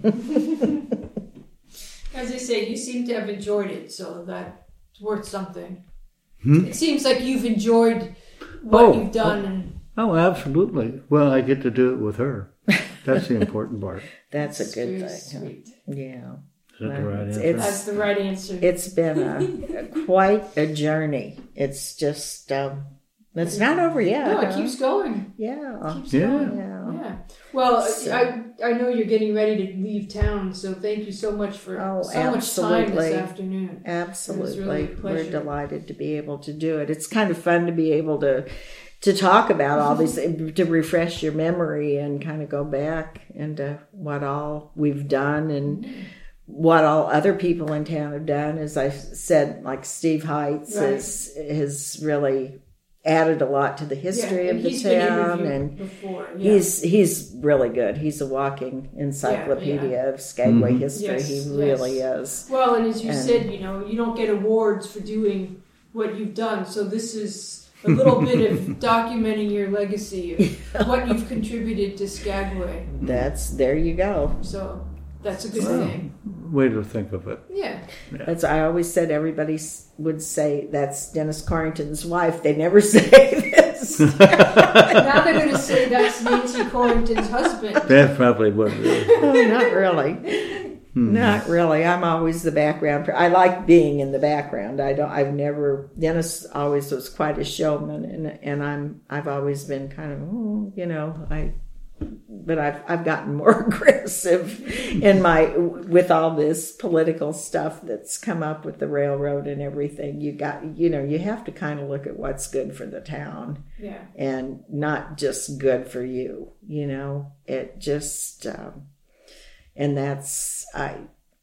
As I say, you seem to have enjoyed it, so that's worth something. It seems like you've enjoyed what Oh, you've done. And Oh, absolutely. Well, I get to do it with her. That's the important part. That's a it's good very thing. sweet. Huh? Yeah. Is that the right It's- answer? it's- That's the right answer. It's been a, a quite a journey. It's just um, it's not over yet. no, it huh? keeps going. Yeah. Keeps Yeah. going. Yeah. Yeah. Well, So- I I know you're getting ready to leave town, so thank you so much for Oh, so much time absolutely. this afternoon. Absolutely. really a We're pleasure. delighted to be able to do it. It's kind of fun to be able to to talk about all these, to refresh your memory and kind of go back into what all we've done and what all other people in town have done. As I said, like Steve Heights Right. has, has really added a lot to the history yeah, of and the he's been town, interviewed and before. Yeah. he's he's really good. He's a walking encyclopedia Yeah, of Skagway Mhm. history. Yes, he yes. really is. Well, and as you And- said, you know, you don't get awards for doing what you've done. So this is a little bit of documenting your legacy of what you've contributed to Skagway. That's there you go. So that's a good Wow. thing. Way to think of it. Yeah. That's I always said. Everybody s- would say that's Dennis Corrington's wife. They never say this. Now they're going to say that's Nancy Corrington's husband. That's probably what it is. Oh, not really. Not really. I'm always the background. per- I like being in the background. I don't. I've never. Dennis always was quite a showman, and and I'm. I've always been kind of. Oh, you know. I. But I've I've gotten more aggressive in my with all this political stuff that's come up with the railroad and everything. You got. You know. You have to kind of look at what's good for the town. Yeah. And not just good for you, you know. It just, um, and that's I.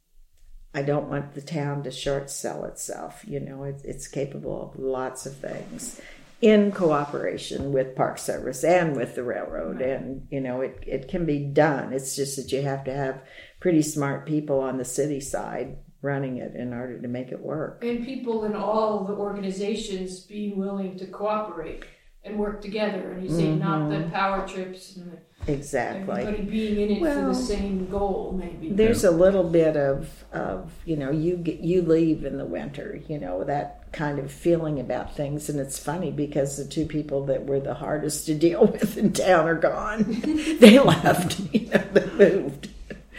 I don't want the town to short sell itself. You know, it, it's capable of lots of things, in cooperation with Park Service and with the railroad, and you know, it it can be done. It's just that you have to have pretty smart people on the city side running it in order to make it work. And people in all the organizations being willing to cooperate and work together. And you say not the power trips and the, Exactly. everybody being in it for Well, the same goal, maybe. There's a little bit of, of you know, you get, you leave in the winter, you know, that kind of feeling about things. And it's funny because the two people that were the hardest to deal with in town are gone. They left, you know, they moved.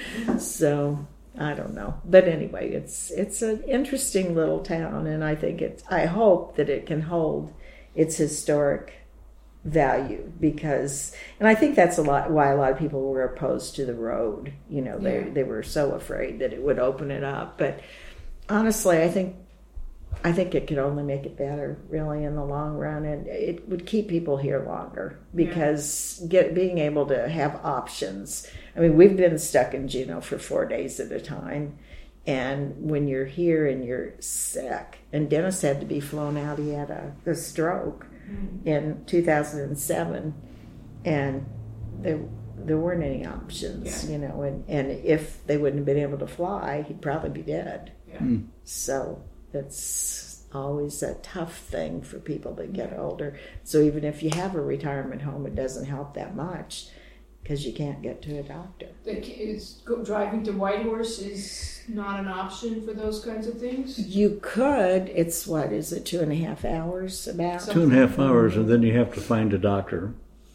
So I don't know. But anyway, it's it's an interesting little town, and I think it's, I hope that it can hold its historic value, because, and I think that's a lot why a lot of people were opposed to the road. You know, they Yeah. they were so afraid that it would open it up. But honestly, I think I think it could only make it better, really, in the long run, and it would keep people here longer because get being able to have options. I mean, we've been stuck in Juneau for four days at a time. And when you're here and you're sick, and Dennis had to be flown out, he had a, a stroke in two thousand seven, and there there weren't any options, Yeah. you know. And, and if they wouldn't have been able to fly, he'd probably be dead. Yeah. Mm. So that's always a tough thing for people that get older. So even if you have a retirement home, it doesn't help that much because you can't get to a doctor. The kids go, driving to Whitehorse is not an option for those kinds of things. You could. It's what is it? Two and a half hours about. So- Two and a half hours, and then you have to find a doctor.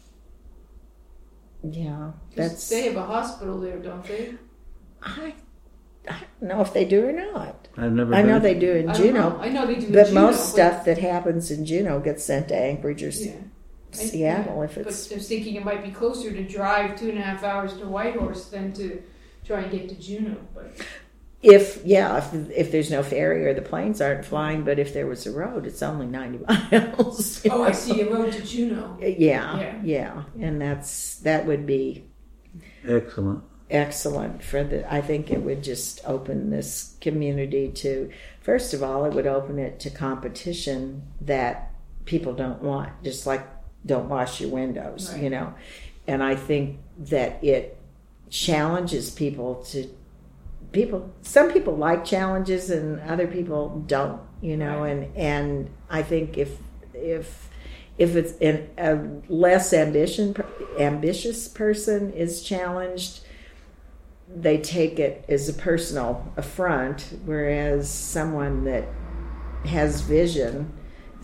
Yeah, 'Cause that's. they have a hospital there, don't they? I, I don't know if they do or not. I've never. I know been. they do in I don't Juneau, know. I know they do. in but Juneau, most stuff that happens in Juneau gets sent to Anchorage or Yeah. Seattle Yeah, if it's. But I was thinking it might be closer to drive two and a half hours to Whitehorse than to try and get to Juneau. But If yeah, if if there's no ferry or the planes aren't flying, but if there was a road, it's only ninety miles. oh, I see a road to Juneau. Yeah, Yeah. yeah, and that's that would be Excellent. excellent for the. I think it would just open this community to. First of all, it would open it to competition that people don't want, just like don't wash your windows, Right. you know. And I think that it challenges people to. People, some people like challenges and other people don't, you know, Right. and and I think if if if it's an, a less ambition ambitious person is challenged, they take it as a personal affront, whereas someone that has vision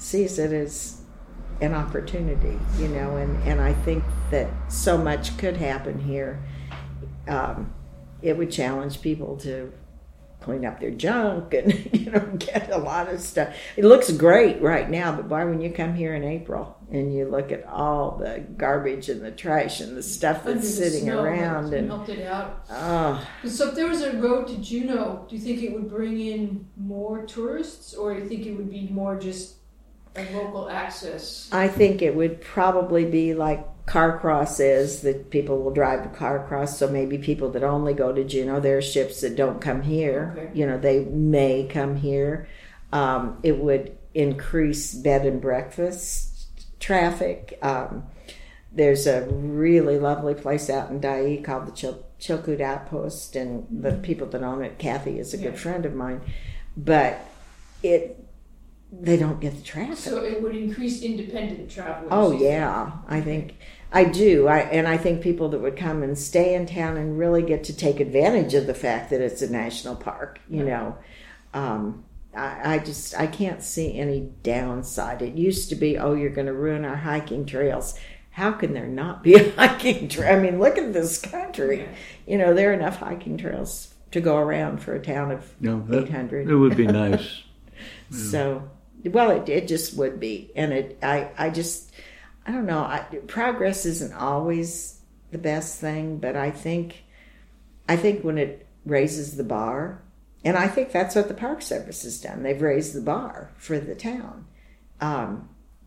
sees it as an opportunity, you know, and, and I think that so much could happen here. Um, it would challenge people to clean up their junk and, you know, get a lot of stuff. It looks great right now, but boy, when you come here in April and you look at all the garbage and the trash and the stuff Under that's the sitting snow, around it's and melted out. oh, So if there was a road to Juneau, do you think it would bring in more tourists, or do you think it would be more just a local access? I think it would probably be like Carcross is, that people will drive to Carcross, so maybe people that only go to Juneau, there are ships that don't come here. Okay. You know, they may come here. Um, it would increase bed and breakfast traffic. Um, there's a really lovely place out in Dyea called the Chil- Chilkoot Outpost, and the people that own it, Kathy, is a Yeah. good friend of mine. But it they don't get the traffic. So it would increase independent travelers. Oh you think? yeah, I think I do. I and I think people that would come and stay in town and really get to take advantage of the fact that it's a national park. You know, um, I, I just I can't see any downside. It used to be, oh, you're going to ruin our hiking trails. How can there not be a hiking trail? I mean, look at this country. Yeah. You know, there are enough hiking trails to go around for a town of No, that, eight hundred. it would be nice. So, well, it, it just would be. And it, I, I just, I don't know. I, progress isn't always the best thing, but I think, I think when it raises the bar, and I think that's what the Park Service has done. They've raised the bar for the town. Um,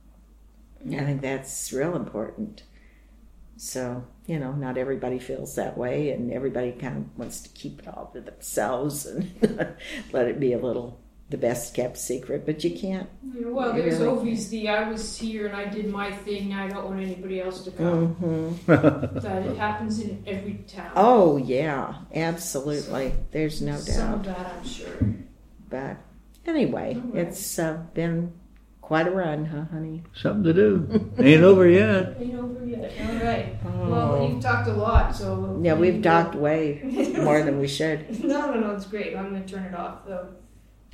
I think that's real important. So, you know, not everybody feels that way, and everybody kind of wants to keep it all to themselves and let it be a little the best kept secret, but you can't. Yeah, well, you there's really always the I was here and I did my thing. I don't want anybody else to come. Mm-hmm. That it happens in every town. Oh yeah, absolutely. There's no Some of doubt. that, I'm sure. But anyway, All right. it's uh, been quite a run, huh, honey? Something to do. Ain't over yet. Ain't over yet. All right. Oh. Well, you've talked a lot, so Yeah, we've you- talked way more than we should. No, no, no. It's great. I'm going to turn it off though.